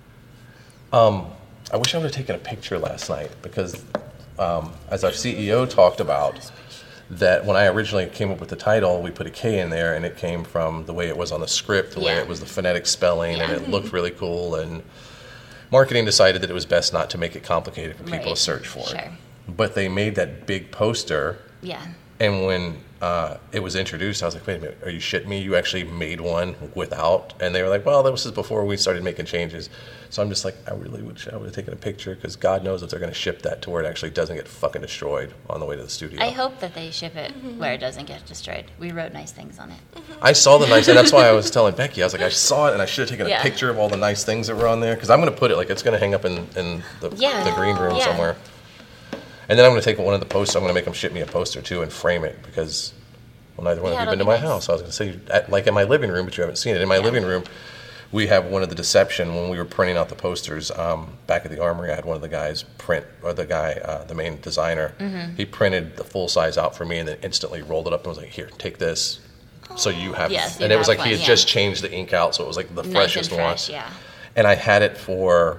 [SPEAKER 1] I wish I would have taken a picture last night because, as our CEO talked about, that when I originally came up with the title, we put a K in there, and it came from the way it was on the script, the way
[SPEAKER 2] Yeah.
[SPEAKER 1] it was the phonetic spelling, and
[SPEAKER 2] Yeah.
[SPEAKER 1] it looked really cool. And marketing decided that it was best not to make it complicated for people
[SPEAKER 2] Right.
[SPEAKER 1] to search for it.
[SPEAKER 2] Sure.
[SPEAKER 1] But they made that big poster,
[SPEAKER 2] Yeah.
[SPEAKER 1] and when it was introduced, I was like, wait a minute, are you shitting me? You actually made one without? And they were like, well, that was before we started making changes. So I'm just like, I really wish I would have taken a picture because God knows if they're going to ship that to where it actually doesn't get fucking destroyed on the way to the studio.
[SPEAKER 2] I hope that they ship it where it doesn't get destroyed. We wrote nice things on it.
[SPEAKER 1] I saw the nice, and that's why I was telling Becky, I was like, I saw it, and I should have taken a
[SPEAKER 2] Yeah.
[SPEAKER 1] picture of all the nice things that were on there because I'm going to put it, like, it's going to hang up in the green room
[SPEAKER 2] Yeah.
[SPEAKER 1] somewhere. And then I'm going to take one of the posters, I'm going to make them ship me a poster too and frame it because, well, neither one
[SPEAKER 2] Yeah,
[SPEAKER 1] of you have been
[SPEAKER 2] it'll
[SPEAKER 1] to my
[SPEAKER 2] be nice.
[SPEAKER 1] house. I was going to say, like in my living room, but you haven't seen it. In my
[SPEAKER 2] Yeah.
[SPEAKER 1] living room, we have one of the Deception, when we were printing out the posters back at the Armory, I had one of the guys print, or the guy, the main designer,
[SPEAKER 2] Mm-hmm.
[SPEAKER 1] he printed the full size out for me and then instantly rolled it up and was like, here, take this. So you have,
[SPEAKER 2] Yes,
[SPEAKER 1] and
[SPEAKER 2] you
[SPEAKER 1] it was
[SPEAKER 2] have
[SPEAKER 1] like he
[SPEAKER 2] one,
[SPEAKER 1] had
[SPEAKER 2] yeah.
[SPEAKER 1] just changed the ink out, so it was like the
[SPEAKER 2] Nice
[SPEAKER 1] freshest
[SPEAKER 2] and fresh,
[SPEAKER 1] one.
[SPEAKER 2] yeah.
[SPEAKER 1] And I had it for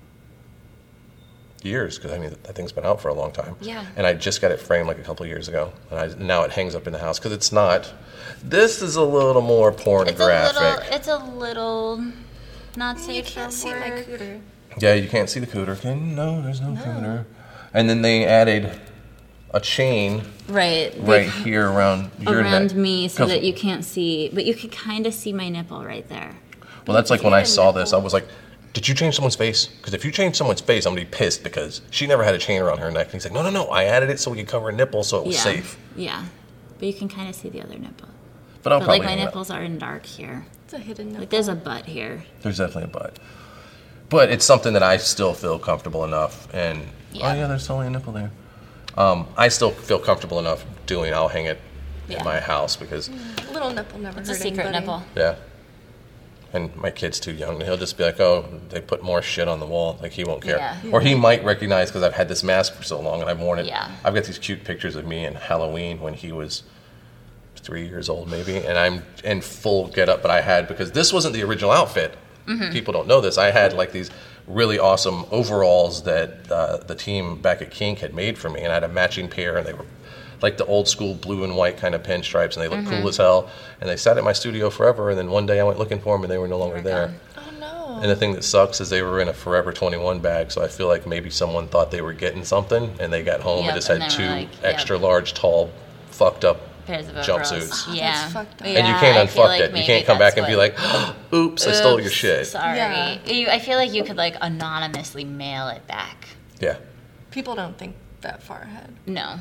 [SPEAKER 1] years because I mean that thing's been out for a long time.
[SPEAKER 2] Yeah.
[SPEAKER 1] And I just got it framed like a couple of years ago, and now it hangs up in the house because it's not. This is a little more pornographic.
[SPEAKER 2] It's a little not
[SPEAKER 3] You
[SPEAKER 2] safe
[SPEAKER 3] can't
[SPEAKER 2] for
[SPEAKER 3] see my
[SPEAKER 2] work.
[SPEAKER 3] cooter.
[SPEAKER 1] Yeah, you can't see the cooter. No, there's no cooter. And then they added a chain
[SPEAKER 2] Right.
[SPEAKER 1] right here around your
[SPEAKER 2] around
[SPEAKER 1] neck.
[SPEAKER 2] me so
[SPEAKER 1] 'Cause-
[SPEAKER 2] that you can't see, but you could kind of see my nipple right there.
[SPEAKER 1] Well, that's like when I
[SPEAKER 3] See the
[SPEAKER 1] saw this, I
[SPEAKER 3] nipple.
[SPEAKER 1] was like, did you change someone's face? Because if you change someone's face, I'm going to be pissed because she never had a chain around her neck. And he's like, no, I added it so we could cover her nipple so it was
[SPEAKER 2] yeah.
[SPEAKER 1] safe.
[SPEAKER 2] Yeah. But you can kind of see the other nipple.
[SPEAKER 1] But I'll
[SPEAKER 2] But
[SPEAKER 1] probably
[SPEAKER 2] like my
[SPEAKER 1] hang it up.
[SPEAKER 2] nipples are in dark here.
[SPEAKER 3] It's a hidden nipple.
[SPEAKER 2] Like there's a butt here.
[SPEAKER 1] There's definitely a butt. But it's something that I still feel comfortable enough. And,
[SPEAKER 2] Yeah.
[SPEAKER 1] oh, yeah, there's totally a nipple there. I still feel comfortable enough doing, I'll hang it
[SPEAKER 2] Yeah.
[SPEAKER 1] in my house because,
[SPEAKER 3] Little nipple never
[SPEAKER 2] It's
[SPEAKER 3] hurt
[SPEAKER 2] a secret
[SPEAKER 3] anybody.
[SPEAKER 2] nipple.
[SPEAKER 1] yeah. And my kid's too young. He'll just be like, oh, they put more shit on the wall. Like, he won't care.
[SPEAKER 2] Yeah.
[SPEAKER 1] Or he might recognize because I've had this mask for so long and I've worn it.
[SPEAKER 2] Yeah.
[SPEAKER 1] I've got these cute pictures of me in Halloween when he was 3 years old, maybe. And I'm in full getup, but I had, because this wasn't the original outfit.
[SPEAKER 2] Mm-hmm.
[SPEAKER 1] People don't know this. I had like these really awesome overalls that the team back at Kink had made for me. And I had a matching pair and they were like the old school blue and white kind of pinstripes, and they looked
[SPEAKER 2] Mm-hmm.
[SPEAKER 1] cool as hell. And they sat at my studio forever, and then one day I went looking for them, and they were no longer there.
[SPEAKER 2] gone.
[SPEAKER 3] Oh no.
[SPEAKER 1] And the thing that sucks is they were in a Forever 21 bag, so I feel like maybe someone thought they were getting something, and they got home
[SPEAKER 2] Yep,
[SPEAKER 1] and just
[SPEAKER 2] and
[SPEAKER 1] had
[SPEAKER 2] they
[SPEAKER 1] two
[SPEAKER 2] were like,
[SPEAKER 1] extra large, tall, fucked up
[SPEAKER 2] Pairs of
[SPEAKER 1] jumpsuits.
[SPEAKER 2] overalls.
[SPEAKER 3] Oh,
[SPEAKER 2] Yeah.
[SPEAKER 3] that's fucked up.
[SPEAKER 2] Yeah,
[SPEAKER 1] And you can't
[SPEAKER 2] I feel
[SPEAKER 1] unfuck
[SPEAKER 2] like
[SPEAKER 1] it. You
[SPEAKER 2] maybe
[SPEAKER 1] can't come back
[SPEAKER 2] that's
[SPEAKER 1] and be
[SPEAKER 2] what-
[SPEAKER 1] like, oops, I stole your
[SPEAKER 2] Oops,
[SPEAKER 1] shit.
[SPEAKER 2] Sorry.
[SPEAKER 3] Yeah.
[SPEAKER 2] I feel like you could like anonymously mail it back.
[SPEAKER 1] Yeah.
[SPEAKER 3] People don't think that far ahead.
[SPEAKER 2] No.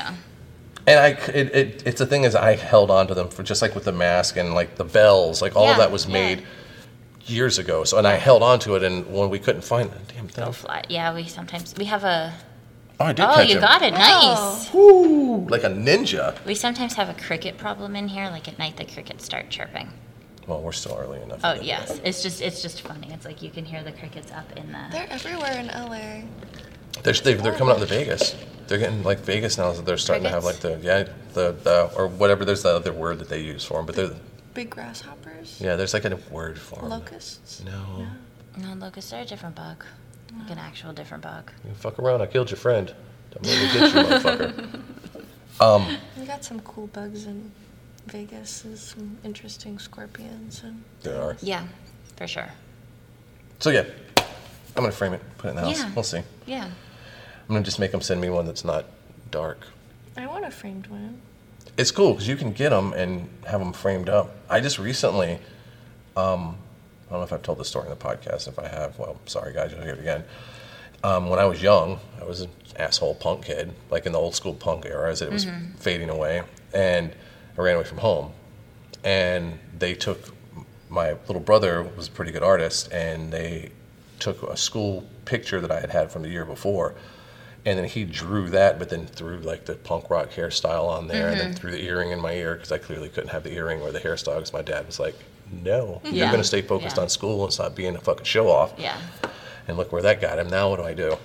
[SPEAKER 1] And it's the thing is I held on to them for just like with the mask and like the bells, like all of
[SPEAKER 2] Yeah,
[SPEAKER 1] that was
[SPEAKER 2] yeah.
[SPEAKER 1] made years ago. So, and I held on to it, and when we couldn't find the damn thing.
[SPEAKER 2] Go fly. Yeah, we have a.
[SPEAKER 1] Oh, I did
[SPEAKER 2] Oh,
[SPEAKER 1] catch
[SPEAKER 2] you
[SPEAKER 1] him.
[SPEAKER 2] got it.
[SPEAKER 3] Oh.
[SPEAKER 2] Nice.
[SPEAKER 1] Woo, like a ninja.
[SPEAKER 2] We sometimes have a cricket problem in here. Like at night, the crickets start chirping.
[SPEAKER 1] Well, we're still early enough.
[SPEAKER 2] Oh yes, it's just funny. It's like you can hear the crickets up in the.
[SPEAKER 3] They're everywhere in LA.
[SPEAKER 1] They're coming out to Vegas. They're getting like Vegas now. So they're starting to have like the or whatever. There's the other word that they use for them, but they're
[SPEAKER 3] Big grasshoppers.
[SPEAKER 1] yeah. There's like a word for them.
[SPEAKER 3] Locusts.
[SPEAKER 1] No,
[SPEAKER 2] No, locusts are a different bug. Like an actual different bug.
[SPEAKER 1] you fuck around. I killed your friend. Don't make me get you, motherfucker.
[SPEAKER 3] We got some cool bugs in Vegas. There's some interesting scorpions and
[SPEAKER 1] There are.
[SPEAKER 2] Yeah, for sure.
[SPEAKER 1] So yeah, I'm going to frame it, put it in the house.
[SPEAKER 2] Yeah.
[SPEAKER 1] We'll see.
[SPEAKER 2] Yeah.
[SPEAKER 1] I'm going to just make them send me one that's not dark.
[SPEAKER 3] I want a framed one.
[SPEAKER 1] It's cool because you can get them and have them framed up. I just recently, I don't know if I've told this story in the podcast. If I have, well, sorry guys, you'll hear it again. When I was young, I was an asshole punk kid, like in the old school punk era as it was fading away. And I ran away from home. And they took, my little brother was a pretty good artist, and they took a school picture that I had had from the year before. And then he drew that, but then threw like the punk rock hairstyle on there, and then threw the earring in my ear because I clearly couldn't have the earring or the hairstyle because my dad was like, no, you're
[SPEAKER 2] Yeah.
[SPEAKER 1] going to stay focused
[SPEAKER 2] Yeah.
[SPEAKER 1] on school and stop being a fucking show off.
[SPEAKER 2] Yeah.
[SPEAKER 1] And look where that got him. Now what do I do?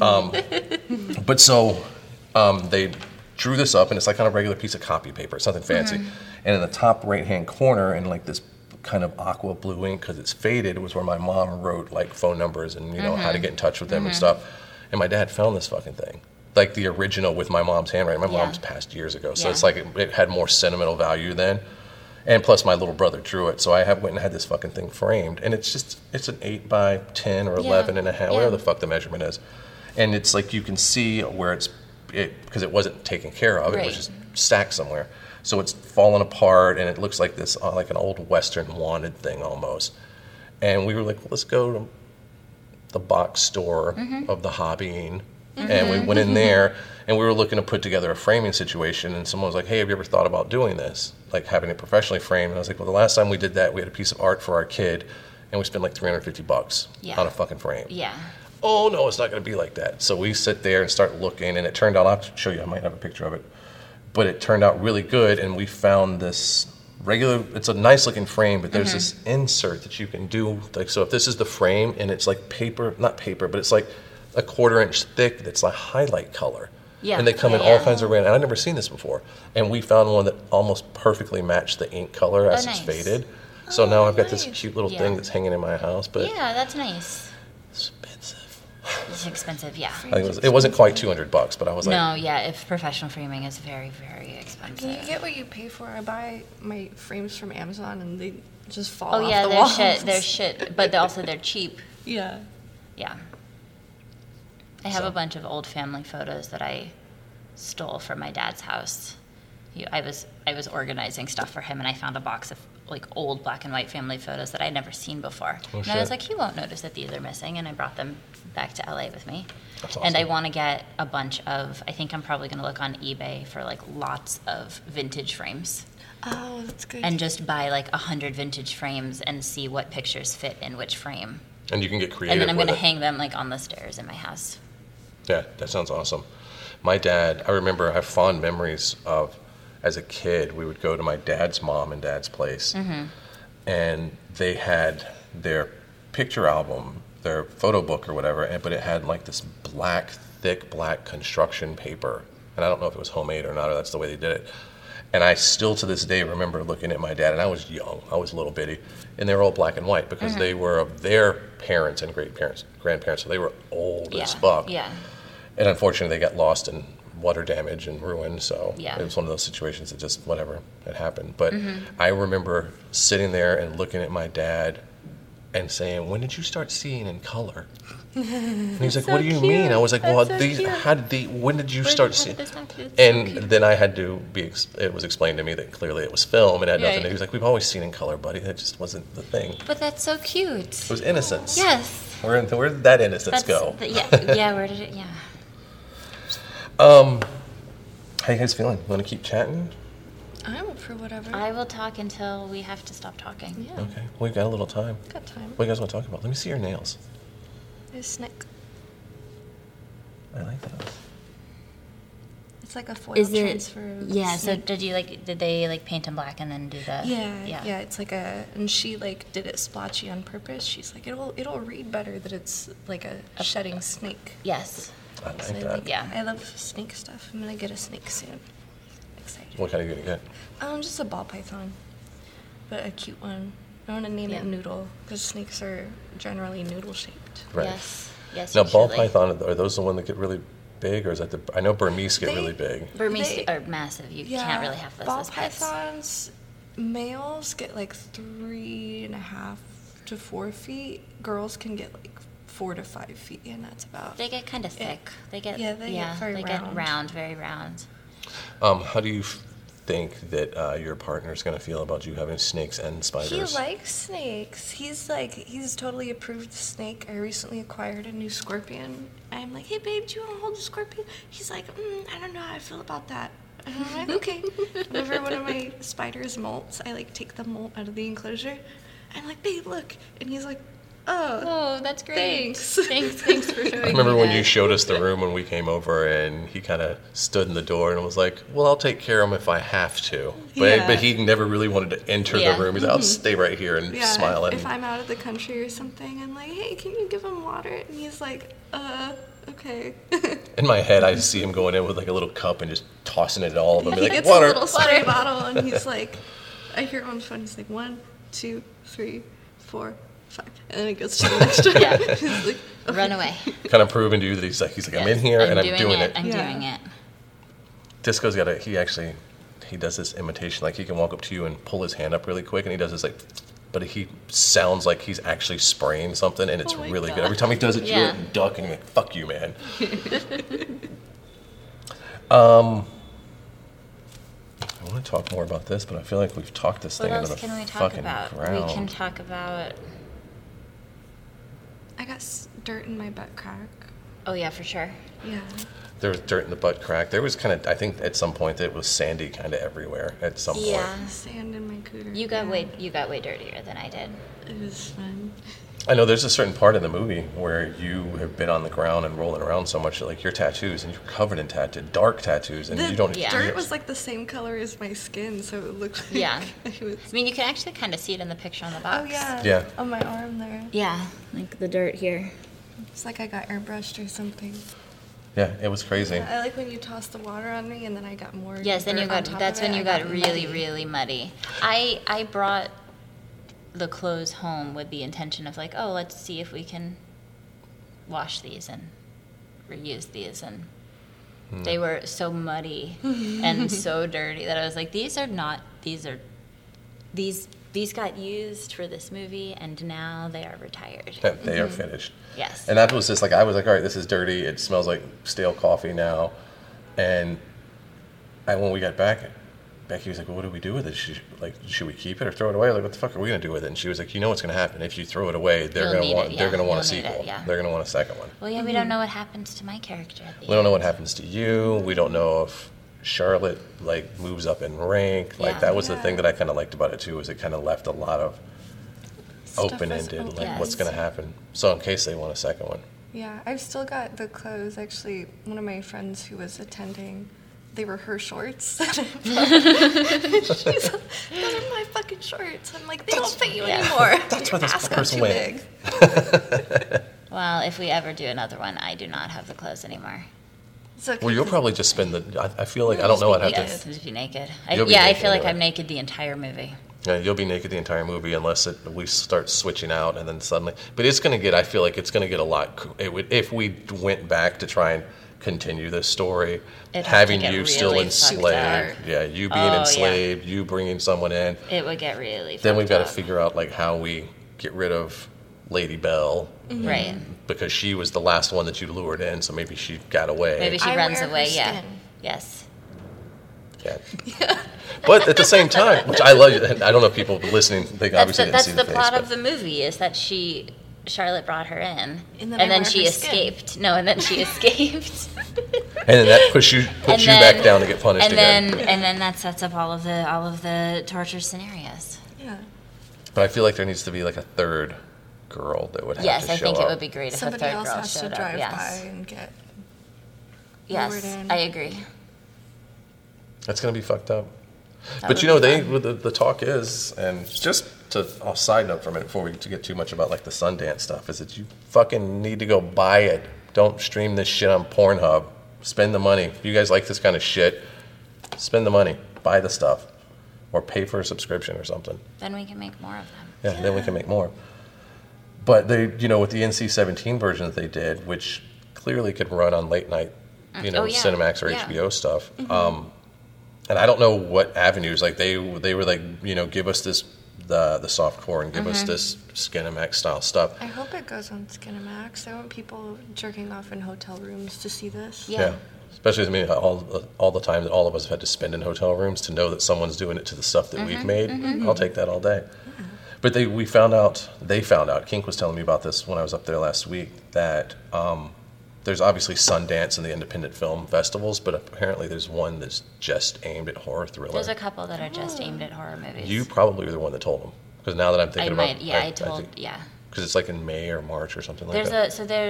[SPEAKER 1] But so they drew this up, and it's like on a regular piece of copy paper. It's nothing fancy. And in the top right-hand corner, in like this kind of aqua blue ink, because it's faded, was where my mom wrote like phone numbers and, you know, how to get in touch with them and stuff. And my dad found this fucking thing. Like the original with my mom's handwriting. My mom's passed years ago. So
[SPEAKER 2] Yeah.
[SPEAKER 1] it's like it had more sentimental value then. And plus my little brother drew it. So I went and had this fucking thing framed. And it's an 8 by 10 or 11 and a half, whatever the fuck the measurement is. And it's like you can see where because it wasn't taken care of. It
[SPEAKER 2] Right.
[SPEAKER 1] was just stacked somewhere. So it's fallen apart, and it looks like this, like an old Western wanted thing almost. And we were like, let's go to the box store of the hobbying. And we went in there, and we were looking to put together a framing situation. And someone was like, hey, have you ever thought about doing this? Like having it professionally framed. And I was like, well, the last time we did that, we had a piece of art for our kid, and we spent like $350 on a fucking frame.
[SPEAKER 2] Yeah.
[SPEAKER 1] Oh, no, it's not going to be like that. So we sit there and start looking, and it turned out, I'll show you, I might have a picture of it, but it turned out really good, and we found this it's a nice looking frame, but there's this insert that you can do, like, so if this is the frame, and it's like not paper, but it's like a 1/4 inch thick that's like highlight color.
[SPEAKER 2] Yeah.
[SPEAKER 1] And they come in all kinds of random, and I'd never seen this before, and we found one that almost perfectly matched the ink color as it's
[SPEAKER 2] nice.
[SPEAKER 1] faded. So now I've got this
[SPEAKER 3] nice.
[SPEAKER 1] cute little
[SPEAKER 2] Yeah.
[SPEAKER 1] thing that's hanging in my house, but
[SPEAKER 2] Yeah, that's nice.
[SPEAKER 1] expensive.
[SPEAKER 2] It's expensive, yeah.
[SPEAKER 1] I think it wasn't quite $200, but I was like,
[SPEAKER 2] No, yeah, if professional framing is very, very
[SPEAKER 3] Can
[SPEAKER 2] expensive.
[SPEAKER 3] you get what you pay for? I buy my frames from Amazon and they just fall
[SPEAKER 2] Oh
[SPEAKER 3] off
[SPEAKER 2] yeah,
[SPEAKER 3] the
[SPEAKER 2] they're
[SPEAKER 3] walls.
[SPEAKER 2] shit. They're shit, but they're cheap.
[SPEAKER 3] Yeah.
[SPEAKER 2] Yeah. I have
[SPEAKER 1] So-
[SPEAKER 2] a bunch of old family photos that I stole from my dad's house. I was organizing stuff for him, and I found a box of like old black and white family photos that I'd never seen before.
[SPEAKER 1] Oh,
[SPEAKER 2] and I was
[SPEAKER 1] shit.
[SPEAKER 2] like, he won't notice that these are missing, and I brought them back to LA with me.
[SPEAKER 1] That's
[SPEAKER 2] And I
[SPEAKER 1] awesome.
[SPEAKER 2] want to get a bunch of. I think I'm probably going to look on eBay for like lots of vintage frames.
[SPEAKER 3] Oh, that's good.
[SPEAKER 2] And just buy like 100 vintage frames and see what pictures fit in which frame.
[SPEAKER 1] and you can get creative
[SPEAKER 2] And then I'm
[SPEAKER 1] with
[SPEAKER 2] going to
[SPEAKER 1] it.
[SPEAKER 2] hang them like on the stairs in my house.
[SPEAKER 1] Yeah, that sounds awesome. My dad, I remember, I have fond memories of, as a kid, we would go to my dad's mom and dad's place, and they had their picture album, their photo book or whatever, but it had like this thick black construction paper. And I don't know if it was homemade or not, or that's the way they did it. And I still to this day remember looking at my dad, and I was young, I was a little bitty, and they were all black and white because they were of their parents and grandparents, so they were old as fuck.
[SPEAKER 2] Yeah.
[SPEAKER 1] And unfortunately, they got lost in water damage and ruin, so
[SPEAKER 2] Yeah.
[SPEAKER 1] it was one of those situations that just, whatever, had happened. But I remember sitting there and looking at my dad and saying, when did you start seeing in color? And he's like,
[SPEAKER 2] So
[SPEAKER 1] what do you
[SPEAKER 2] cute.
[SPEAKER 1] mean? I was like, well,
[SPEAKER 2] That's so cute.
[SPEAKER 1] when did you
[SPEAKER 2] Where
[SPEAKER 1] start
[SPEAKER 2] did- how
[SPEAKER 1] seeing?
[SPEAKER 2] did this happen? It's
[SPEAKER 1] And
[SPEAKER 2] so cute.
[SPEAKER 1] then I had to it was explained to me that clearly it was film and it had nothing to
[SPEAKER 2] Right.
[SPEAKER 1] do. He was like, we've always seen in color, buddy. That just wasn't the thing.
[SPEAKER 2] But that's so cute.
[SPEAKER 1] It was innocence.
[SPEAKER 2] Yes.
[SPEAKER 1] Where did that innocence go?
[SPEAKER 2] Yeah, where did it? Yeah.
[SPEAKER 1] How you guys feeling? Want to keep chatting?
[SPEAKER 3] I'm up for whatever.
[SPEAKER 2] I will talk until we have to stop talking.
[SPEAKER 3] yeah.
[SPEAKER 1] Okay. We've got a little time.
[SPEAKER 3] Got time.
[SPEAKER 1] What do you guys want to talk about? Let me see your nails.
[SPEAKER 3] There's Snick.
[SPEAKER 1] I like those.
[SPEAKER 3] It's like a foil
[SPEAKER 2] Is it?
[SPEAKER 3] transfer. of
[SPEAKER 2] Yeah. So
[SPEAKER 3] Snick.
[SPEAKER 2] did they like paint them black and then do the?
[SPEAKER 3] Yeah. It's like and she like did it splotchy on purpose. She's like, it'll read better that it's like a shedding snake.
[SPEAKER 2] Yes.
[SPEAKER 1] I like
[SPEAKER 3] So
[SPEAKER 1] that.
[SPEAKER 2] Yeah.
[SPEAKER 3] I love snake stuff. I'm gonna get a snake soon. Excited.
[SPEAKER 1] What kind are you going to get?
[SPEAKER 3] Just a ball python, but a cute one. I want to name
[SPEAKER 2] Yeah.
[SPEAKER 3] it Noodle because snakes are generally noodle shaped.
[SPEAKER 1] Right.
[SPEAKER 2] Yes. Yes.
[SPEAKER 1] Now, ball
[SPEAKER 2] usually.
[SPEAKER 1] python, are those the one that get really big, or is that I know Burmese get
[SPEAKER 3] They-
[SPEAKER 1] really big.
[SPEAKER 2] Burmese
[SPEAKER 3] They-
[SPEAKER 2] are massive. You can't really have those
[SPEAKER 3] ball
[SPEAKER 2] as pets.
[SPEAKER 3] pythons, males get like 3.5 to 4 feet. Girls can get like 4 to 5 feet, and that's about.
[SPEAKER 2] They get kind of thick. They get
[SPEAKER 3] get very
[SPEAKER 2] get
[SPEAKER 3] round.
[SPEAKER 2] round, very round.
[SPEAKER 1] How do you think that your partner's going to feel about you having snakes and spiders?
[SPEAKER 3] He likes snakes. He's totally approved the snake. I recently acquired a new scorpion. I'm like, hey babe, do you want to hold a scorpion? He's like, I don't know how I feel about that. And I'm like, okay. Whenever one of my spiders molts, I like take the molt out of the enclosure. I'm like, babe, look. And he's like, oh,
[SPEAKER 2] that's great.
[SPEAKER 3] Thanks.
[SPEAKER 2] Thanks for showing
[SPEAKER 1] I remember
[SPEAKER 2] me
[SPEAKER 1] when
[SPEAKER 2] that.
[SPEAKER 1] you showed us the room when we came over, and he kind of stood in the door and was like, well, I'll take care of him if I have to. But he never really wanted to enter the room. He's like, I'll stay right here and smile at him.
[SPEAKER 3] If I'm out of the country or something, I'm like, hey, can you give him water? And he's like, okay.
[SPEAKER 1] In my head, I see him going in with like a little cup and just tossing it at all of them.
[SPEAKER 3] He
[SPEAKER 1] Like,
[SPEAKER 3] gets
[SPEAKER 1] water.
[SPEAKER 3] a little spray bottle, and he's like, I hear him on the phone, he's like, 1, 2, 3, 4, 5. And then it goes to the next one.
[SPEAKER 2] Yeah.
[SPEAKER 3] He's like, okay.
[SPEAKER 2] Run away.
[SPEAKER 1] Kind of proving to you that he's like, I'm in here and I'm doing it.
[SPEAKER 2] I'm doing it.
[SPEAKER 1] Disco's got he does this imitation, like he can walk up to you and pull his hand up really quick, and he does this like, but he sounds like he's actually spraying something, and it's
[SPEAKER 3] Oh my
[SPEAKER 1] really
[SPEAKER 3] God.
[SPEAKER 1] good. Every time he does it, you
[SPEAKER 2] Yeah.
[SPEAKER 1] duck, and you're like, fuck you, man. I want to talk more about this, but I feel like we've talked this
[SPEAKER 2] What
[SPEAKER 1] thing
[SPEAKER 2] else
[SPEAKER 1] into the
[SPEAKER 2] can we talk
[SPEAKER 1] fucking
[SPEAKER 2] about?
[SPEAKER 1] ground.
[SPEAKER 2] We can talk about.
[SPEAKER 3] I got dirt in my butt crack.
[SPEAKER 2] Oh yeah, for sure.
[SPEAKER 3] Yeah.
[SPEAKER 1] There was dirt in the butt crack. There was kind of, I think at some point it was sandy kind of everywhere at some point.
[SPEAKER 2] Yeah.
[SPEAKER 3] Sand in my cooter.
[SPEAKER 2] You got way dirtier than I did.
[SPEAKER 3] It was fun.
[SPEAKER 1] I know there's a certain part in the movie where you have been on the ground and rolling around so much that like your tattoos, and you're covered in dark tattoos, and
[SPEAKER 3] The
[SPEAKER 1] you don't.
[SPEAKER 2] Yeah.
[SPEAKER 3] dirt was like the same color as my skin, so it looked like
[SPEAKER 2] Yeah.
[SPEAKER 3] it was.
[SPEAKER 2] I mean, you can actually kind of see it in the picture on the box.
[SPEAKER 3] Oh yeah.
[SPEAKER 1] Yeah.
[SPEAKER 3] On my arm there.
[SPEAKER 2] Yeah, like the dirt here.
[SPEAKER 3] It's like I got airbrushed or something.
[SPEAKER 1] Yeah, it was crazy.
[SPEAKER 3] I like when you toss the water on me, and then I got more.
[SPEAKER 2] Yes, then
[SPEAKER 3] dirt
[SPEAKER 2] you
[SPEAKER 3] on
[SPEAKER 2] got.
[SPEAKER 3] top
[SPEAKER 2] That's
[SPEAKER 3] of it.
[SPEAKER 2] when you
[SPEAKER 3] I
[SPEAKER 2] got really,
[SPEAKER 3] muddy.
[SPEAKER 2] really muddy. I brought the clothes home with the intention of like, oh, let's see if we can wash these and reuse these, and they were so muddy and so dirty that I was like, these got used for this movie, and now they are retired.
[SPEAKER 1] They are finished.
[SPEAKER 2] Yes.
[SPEAKER 1] And that was just like, I was like, all right, this is dirty. It smells like stale coffee now. And when we got back, Becky was like, well, what do we do with it? Should we keep it or throw it away? I was like, what the fuck are we going to do with it? And she was like, you know what's going to happen. If you throw it away, they're going to want a
[SPEAKER 2] You'll need
[SPEAKER 1] sequel.
[SPEAKER 2] it, yeah.
[SPEAKER 1] They're going to want a second one.
[SPEAKER 2] Well, yeah, we don't know what happens to my character at the
[SPEAKER 1] We don't know what happens to you. We don't know if Charlotte like moves up in rank. Like
[SPEAKER 2] Yeah.
[SPEAKER 1] that was the thing that I kind of liked about it too, was it kind of left a lot of
[SPEAKER 3] Stuff was
[SPEAKER 1] open-ended,
[SPEAKER 3] open.
[SPEAKER 1] like
[SPEAKER 2] Yes.
[SPEAKER 1] what's going to happen. So in case they want a second one.
[SPEAKER 3] Yeah, I've still got the clothes. Actually, one of my friends who was attending, they were her shorts. She's like, those are my fucking shorts. I'm like, they don't fit you anymore.
[SPEAKER 1] That's
[SPEAKER 3] Your
[SPEAKER 1] where this
[SPEAKER 3] ass got
[SPEAKER 1] person
[SPEAKER 3] too
[SPEAKER 1] went.
[SPEAKER 3] big.
[SPEAKER 2] Well, if we ever do another one, I do not have the clothes anymore.
[SPEAKER 3] It's okay,
[SPEAKER 1] Well, you'll
[SPEAKER 3] 'cause
[SPEAKER 1] probably just spend I feel like, I don't know what
[SPEAKER 2] Yeah,
[SPEAKER 1] happens.
[SPEAKER 2] just be naked.
[SPEAKER 1] You'll be
[SPEAKER 2] I
[SPEAKER 1] naked
[SPEAKER 2] feel like
[SPEAKER 1] anyway.
[SPEAKER 2] I'm naked the entire movie.
[SPEAKER 1] Yeah, you'll be naked the entire movie unless we start switching out, and then suddenly. But it's going to get. I feel like it's going to get a lot. It would if we went back to try and continue this story,
[SPEAKER 2] It'd have to
[SPEAKER 1] having
[SPEAKER 2] get
[SPEAKER 1] you
[SPEAKER 2] really
[SPEAKER 1] still
[SPEAKER 2] fucked
[SPEAKER 1] enslaved.
[SPEAKER 2] up.
[SPEAKER 1] Yeah, you being
[SPEAKER 2] Oh, yeah.
[SPEAKER 1] enslaved, you bringing someone in.
[SPEAKER 2] It would get really.
[SPEAKER 1] Then we've got to
[SPEAKER 2] fucked up.
[SPEAKER 1] figure out like how we get rid of Lady Belle
[SPEAKER 2] Right.
[SPEAKER 1] because she was the last one that you lured in, so maybe she got away.
[SPEAKER 2] Maybe she
[SPEAKER 3] I
[SPEAKER 2] runs
[SPEAKER 3] wear her
[SPEAKER 2] away. Yeah.
[SPEAKER 3] skin.
[SPEAKER 2] Yes.
[SPEAKER 1] Yeah. But at the same time, which I love, I don't know if people listening think obviously
[SPEAKER 2] That's
[SPEAKER 1] didn't
[SPEAKER 2] the
[SPEAKER 1] see the
[SPEAKER 2] plot
[SPEAKER 1] face,
[SPEAKER 2] of the movie is that Charlotte brought her in,
[SPEAKER 3] And then
[SPEAKER 2] and
[SPEAKER 3] I
[SPEAKER 2] then
[SPEAKER 3] wear
[SPEAKER 2] she
[SPEAKER 3] her skin.
[SPEAKER 2] escaped. No, and then she escaped.
[SPEAKER 1] and then that puts you
[SPEAKER 2] And
[SPEAKER 1] back down to get punished
[SPEAKER 2] and
[SPEAKER 1] again.
[SPEAKER 2] then that sets up all of the torture scenarios.
[SPEAKER 3] Yeah.
[SPEAKER 1] But I feel like there needs to be like a third girl that would have
[SPEAKER 2] Yes,
[SPEAKER 1] to
[SPEAKER 2] I
[SPEAKER 1] show
[SPEAKER 2] think
[SPEAKER 1] up.
[SPEAKER 2] it would be great if
[SPEAKER 3] Somebody
[SPEAKER 2] a third
[SPEAKER 3] else
[SPEAKER 2] girl
[SPEAKER 3] has to
[SPEAKER 2] showed up.
[SPEAKER 3] drive
[SPEAKER 2] Yes.
[SPEAKER 3] by and get.
[SPEAKER 2] Yes,
[SPEAKER 3] lured in.
[SPEAKER 2] I agree.
[SPEAKER 1] That's gonna be fucked up.
[SPEAKER 2] That
[SPEAKER 1] But
[SPEAKER 2] would
[SPEAKER 1] you know,
[SPEAKER 2] be
[SPEAKER 1] the talk is, and just to side note for a minute before we get too much about like the Sundance stuff, is that you fucking need to go buy it. Don't stream this shit on Pornhub. Spend the money. If you guys like this kind of shit, spend the money. Buy the stuff, or pay for a subscription or something.
[SPEAKER 2] Then we can make more of them.
[SPEAKER 1] Yeah, then we can make more. But they, you know, with the NC-17 version that they did, which clearly could run on late night, you know,
[SPEAKER 2] Oh, yeah.
[SPEAKER 1] Cinemax or
[SPEAKER 2] Yeah.
[SPEAKER 1] HBO stuff. And I don't know what avenues, like they were like, you know, give us this the softcore and give us this Skinamax style stuff.
[SPEAKER 3] I hope it goes on Skinamax. I want people jerking off in hotel rooms to see this.
[SPEAKER 2] Yeah.
[SPEAKER 1] Especially, I mean, all the time that all of us have had to spend in hotel rooms to know that someone's doing it to the stuff that we've made. I'll take that all day. But they found out, Kink was telling me about this when I was up there last week, that there's obviously Sundance and the independent film festivals, but apparently there's one that's just aimed at horror thriller.
[SPEAKER 2] There's a couple that are just aimed at horror movies.
[SPEAKER 1] You probably were the one that told them. Because now that I'm thinking about it.
[SPEAKER 2] I told.
[SPEAKER 1] Because it's like in May or March or something like that.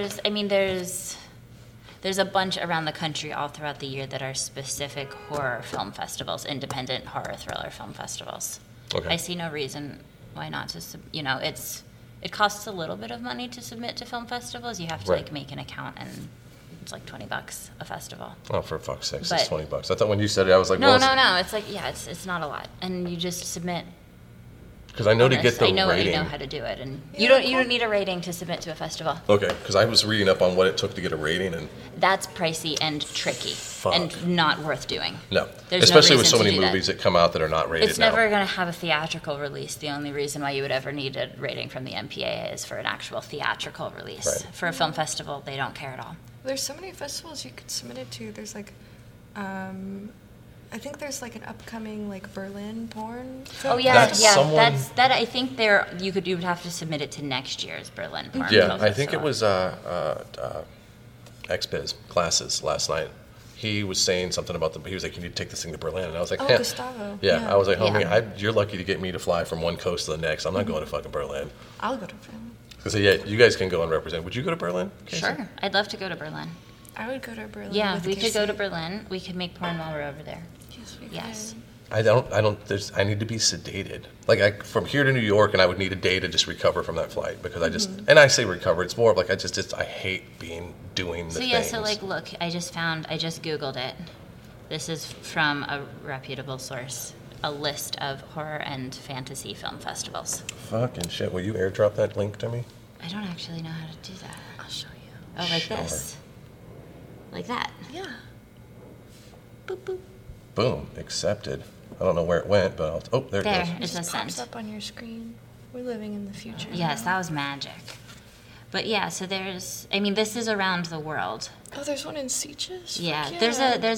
[SPEAKER 2] There's a bunch around the country all throughout the year that are specific horror film festivals, independent horror thriller film festivals.
[SPEAKER 1] Okay.
[SPEAKER 2] I see no reason why not to, it costs a little bit of money to submit to film festivals. You have to
[SPEAKER 1] Right.
[SPEAKER 2] make an account, and it's like $20 a festival.
[SPEAKER 1] Oh, for fuck's sake,
[SPEAKER 2] But-
[SPEAKER 1] it's $20. I thought when you said it, I was like,
[SPEAKER 2] No,
[SPEAKER 1] well,
[SPEAKER 2] no. It's like, it's not a lot, and you just submit.
[SPEAKER 1] because I know to get the
[SPEAKER 2] I know
[SPEAKER 1] rating.
[SPEAKER 2] how to do it, and you don't need a rating to submit to a festival.
[SPEAKER 1] Okay, because I was reading up on what it took to get a rating, and
[SPEAKER 2] That's pricey and tricky,
[SPEAKER 1] Fuck.
[SPEAKER 2] and not worth doing.
[SPEAKER 1] no,
[SPEAKER 2] There's
[SPEAKER 1] especially
[SPEAKER 2] no
[SPEAKER 1] with so
[SPEAKER 2] reason to
[SPEAKER 1] many
[SPEAKER 2] do that.
[SPEAKER 1] movies that come out that are not rated
[SPEAKER 2] It's
[SPEAKER 1] now.
[SPEAKER 2] never going to have a theatrical release. The only reason why you would ever need a rating from the MPAA is for an actual theatrical release.
[SPEAKER 1] Right.
[SPEAKER 2] For a film festival, they don't care at all.
[SPEAKER 3] There's so many festivals you could submit it to. There's like, I think there's like an upcoming like Berlin porn. Film
[SPEAKER 2] Oh yeah,
[SPEAKER 1] That's
[SPEAKER 3] festival.
[SPEAKER 1] someone-
[SPEAKER 2] that. I think you would have to submit it to next year's Berlin Porn
[SPEAKER 1] Yeah,
[SPEAKER 2] Film
[SPEAKER 1] I think it
[SPEAKER 2] Festival.
[SPEAKER 1] was XBiz Classes last night. He was saying something about he was like, you need to take this thing to Berlin. And I was like,
[SPEAKER 3] Oh,
[SPEAKER 1] "Heh."
[SPEAKER 3] Gustavo.
[SPEAKER 1] Yeah, I was like, homie,
[SPEAKER 2] Yeah.
[SPEAKER 1] you're lucky to get me to fly from one coast to the next. I'm not going to fucking Berlin.
[SPEAKER 3] I'll go to Berlin.
[SPEAKER 1] So yeah, you guys can go and represent. Would you go to Berlin? Casey?
[SPEAKER 2] Sure, I'd love to go to Berlin.
[SPEAKER 3] I would go to Berlin.
[SPEAKER 2] Yeah,
[SPEAKER 3] with
[SPEAKER 2] we could go to
[SPEAKER 3] Casey.
[SPEAKER 2] Berlin. We could make porn while we're over there.
[SPEAKER 3] Yes, we
[SPEAKER 2] Yes.
[SPEAKER 3] could.
[SPEAKER 1] I need to be sedated. Like from here to New York, and I would need a day to just recover from that flight because I just, and I say recover, it's more of like I hate doing the
[SPEAKER 2] So
[SPEAKER 1] things.
[SPEAKER 2] yeah, so like, look, I just Googled it. This is from a reputable source, a list of horror and fantasy film festivals.
[SPEAKER 1] Fucking shit, will you airdrop that link to me?
[SPEAKER 2] I don't actually know how to do that.
[SPEAKER 3] I'll show you.
[SPEAKER 2] Oh, like
[SPEAKER 1] Sure.
[SPEAKER 2] this. Like that.
[SPEAKER 3] Yeah.
[SPEAKER 2] Boop, boop.
[SPEAKER 1] Boom, accepted. I don't know where it went, but there it
[SPEAKER 2] There,
[SPEAKER 1] goes.
[SPEAKER 2] it's a
[SPEAKER 3] Just pops
[SPEAKER 2] sent.
[SPEAKER 3] up on your screen. We're living in the future.
[SPEAKER 2] Yes,
[SPEAKER 3] now.
[SPEAKER 2] that was magic. But yeah, so this is around the world.
[SPEAKER 3] Oh, there's one in Sitges?
[SPEAKER 2] Yeah,
[SPEAKER 3] Fuck
[SPEAKER 2] there's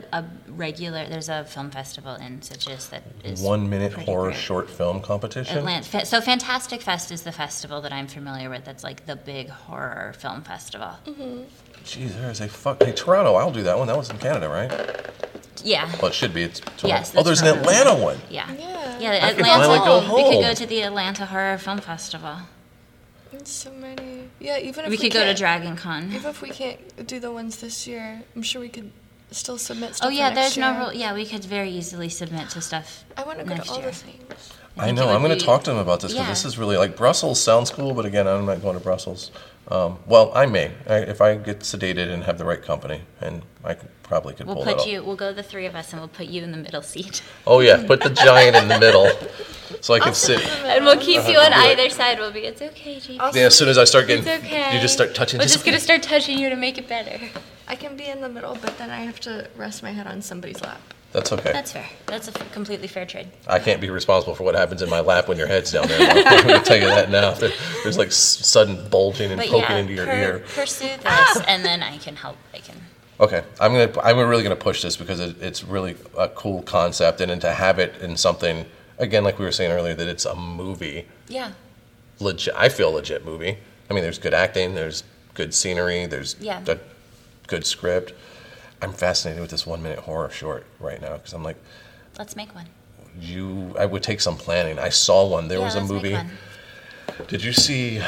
[SPEAKER 2] a film festival in Sitges that is
[SPEAKER 1] 1 minute
[SPEAKER 2] pretty
[SPEAKER 1] horror
[SPEAKER 2] great.
[SPEAKER 1] short film competition.
[SPEAKER 2] So Fantastic Fest is the festival that I'm familiar with. That's like the big horror film festival.
[SPEAKER 1] Jeez, there is a Hey, Toronto, I'll do that one. That was in Canada, right?
[SPEAKER 2] Yeah.
[SPEAKER 1] Well, it should be. It's Toronto.
[SPEAKER 2] Yes.
[SPEAKER 1] Oh, there's an
[SPEAKER 2] Toronto.
[SPEAKER 1] Atlanta one.
[SPEAKER 2] Yeah.
[SPEAKER 3] Yeah.
[SPEAKER 2] Yeah.
[SPEAKER 1] I can
[SPEAKER 2] Atlanta.
[SPEAKER 1] finally go
[SPEAKER 2] We could
[SPEAKER 1] home.
[SPEAKER 2] go to the Atlanta Horror Film Festival.
[SPEAKER 3] There's so many. Yeah, even if
[SPEAKER 2] We could go to
[SPEAKER 3] can't-
[SPEAKER 2] Dragon Con.
[SPEAKER 3] Even if we can't do the ones this year, I'm sure we could still submit stuff.
[SPEAKER 2] Oh yeah,
[SPEAKER 3] for
[SPEAKER 2] there's
[SPEAKER 3] next
[SPEAKER 2] no
[SPEAKER 3] year.
[SPEAKER 2] rule. Yeah, we could very easily submit to stuff.
[SPEAKER 3] I want to go
[SPEAKER 2] next
[SPEAKER 3] to all
[SPEAKER 2] year.
[SPEAKER 3] the things.
[SPEAKER 1] I
[SPEAKER 2] think
[SPEAKER 1] know.
[SPEAKER 2] it would
[SPEAKER 1] I'm going
[SPEAKER 2] be-
[SPEAKER 1] to talk to them about this because
[SPEAKER 2] Yeah.
[SPEAKER 1] this is really like Brussels sounds cool, but again, I'm not going to Brussels. Well, I may if I get sedated and have the right company, and I probably could
[SPEAKER 2] We'll
[SPEAKER 1] pull that
[SPEAKER 2] put
[SPEAKER 1] off.
[SPEAKER 2] you. We'll go the three of us, and we'll put you in the middle seat,
[SPEAKER 1] Oh yeah, put the giant in the middle so I can sit.
[SPEAKER 2] and we'll keep you on
[SPEAKER 1] do it.
[SPEAKER 2] either side. We'll be. It's okay, JP.
[SPEAKER 3] I'll
[SPEAKER 1] Yeah, as soon as I start getting,
[SPEAKER 2] It's okay.
[SPEAKER 1] you just start touching.
[SPEAKER 2] We're just gonna start touching you to make it better.
[SPEAKER 3] I can be in the middle, but then I have to rest my head on somebody's lap.
[SPEAKER 1] That's okay.
[SPEAKER 2] That's fair. That's a completely fair trade.
[SPEAKER 1] I can't be responsible for what happens in my lap when your head's down there. I'm going to tell you that now. There's like sudden bulging and
[SPEAKER 2] But
[SPEAKER 1] poking
[SPEAKER 2] yeah,
[SPEAKER 1] into your ear.
[SPEAKER 2] pursue this, and then I can help.
[SPEAKER 1] Okay, I'm really gonna push this because it's really a cool concept, and then to have it in something again, like we were saying earlier, that it's a movie,
[SPEAKER 2] Yeah.
[SPEAKER 1] legit. I feel legit movie. I mean, there's good acting, there's good scenery, there's
[SPEAKER 2] Yeah.
[SPEAKER 1] a good script. I'm fascinated with this 1 minute horror short right now because I'm like,
[SPEAKER 2] Let's make one.
[SPEAKER 1] I would take some planning. I saw one. There
[SPEAKER 2] Yeah,
[SPEAKER 1] was a
[SPEAKER 2] let's make
[SPEAKER 1] movie.
[SPEAKER 2] one.
[SPEAKER 1] Did you see?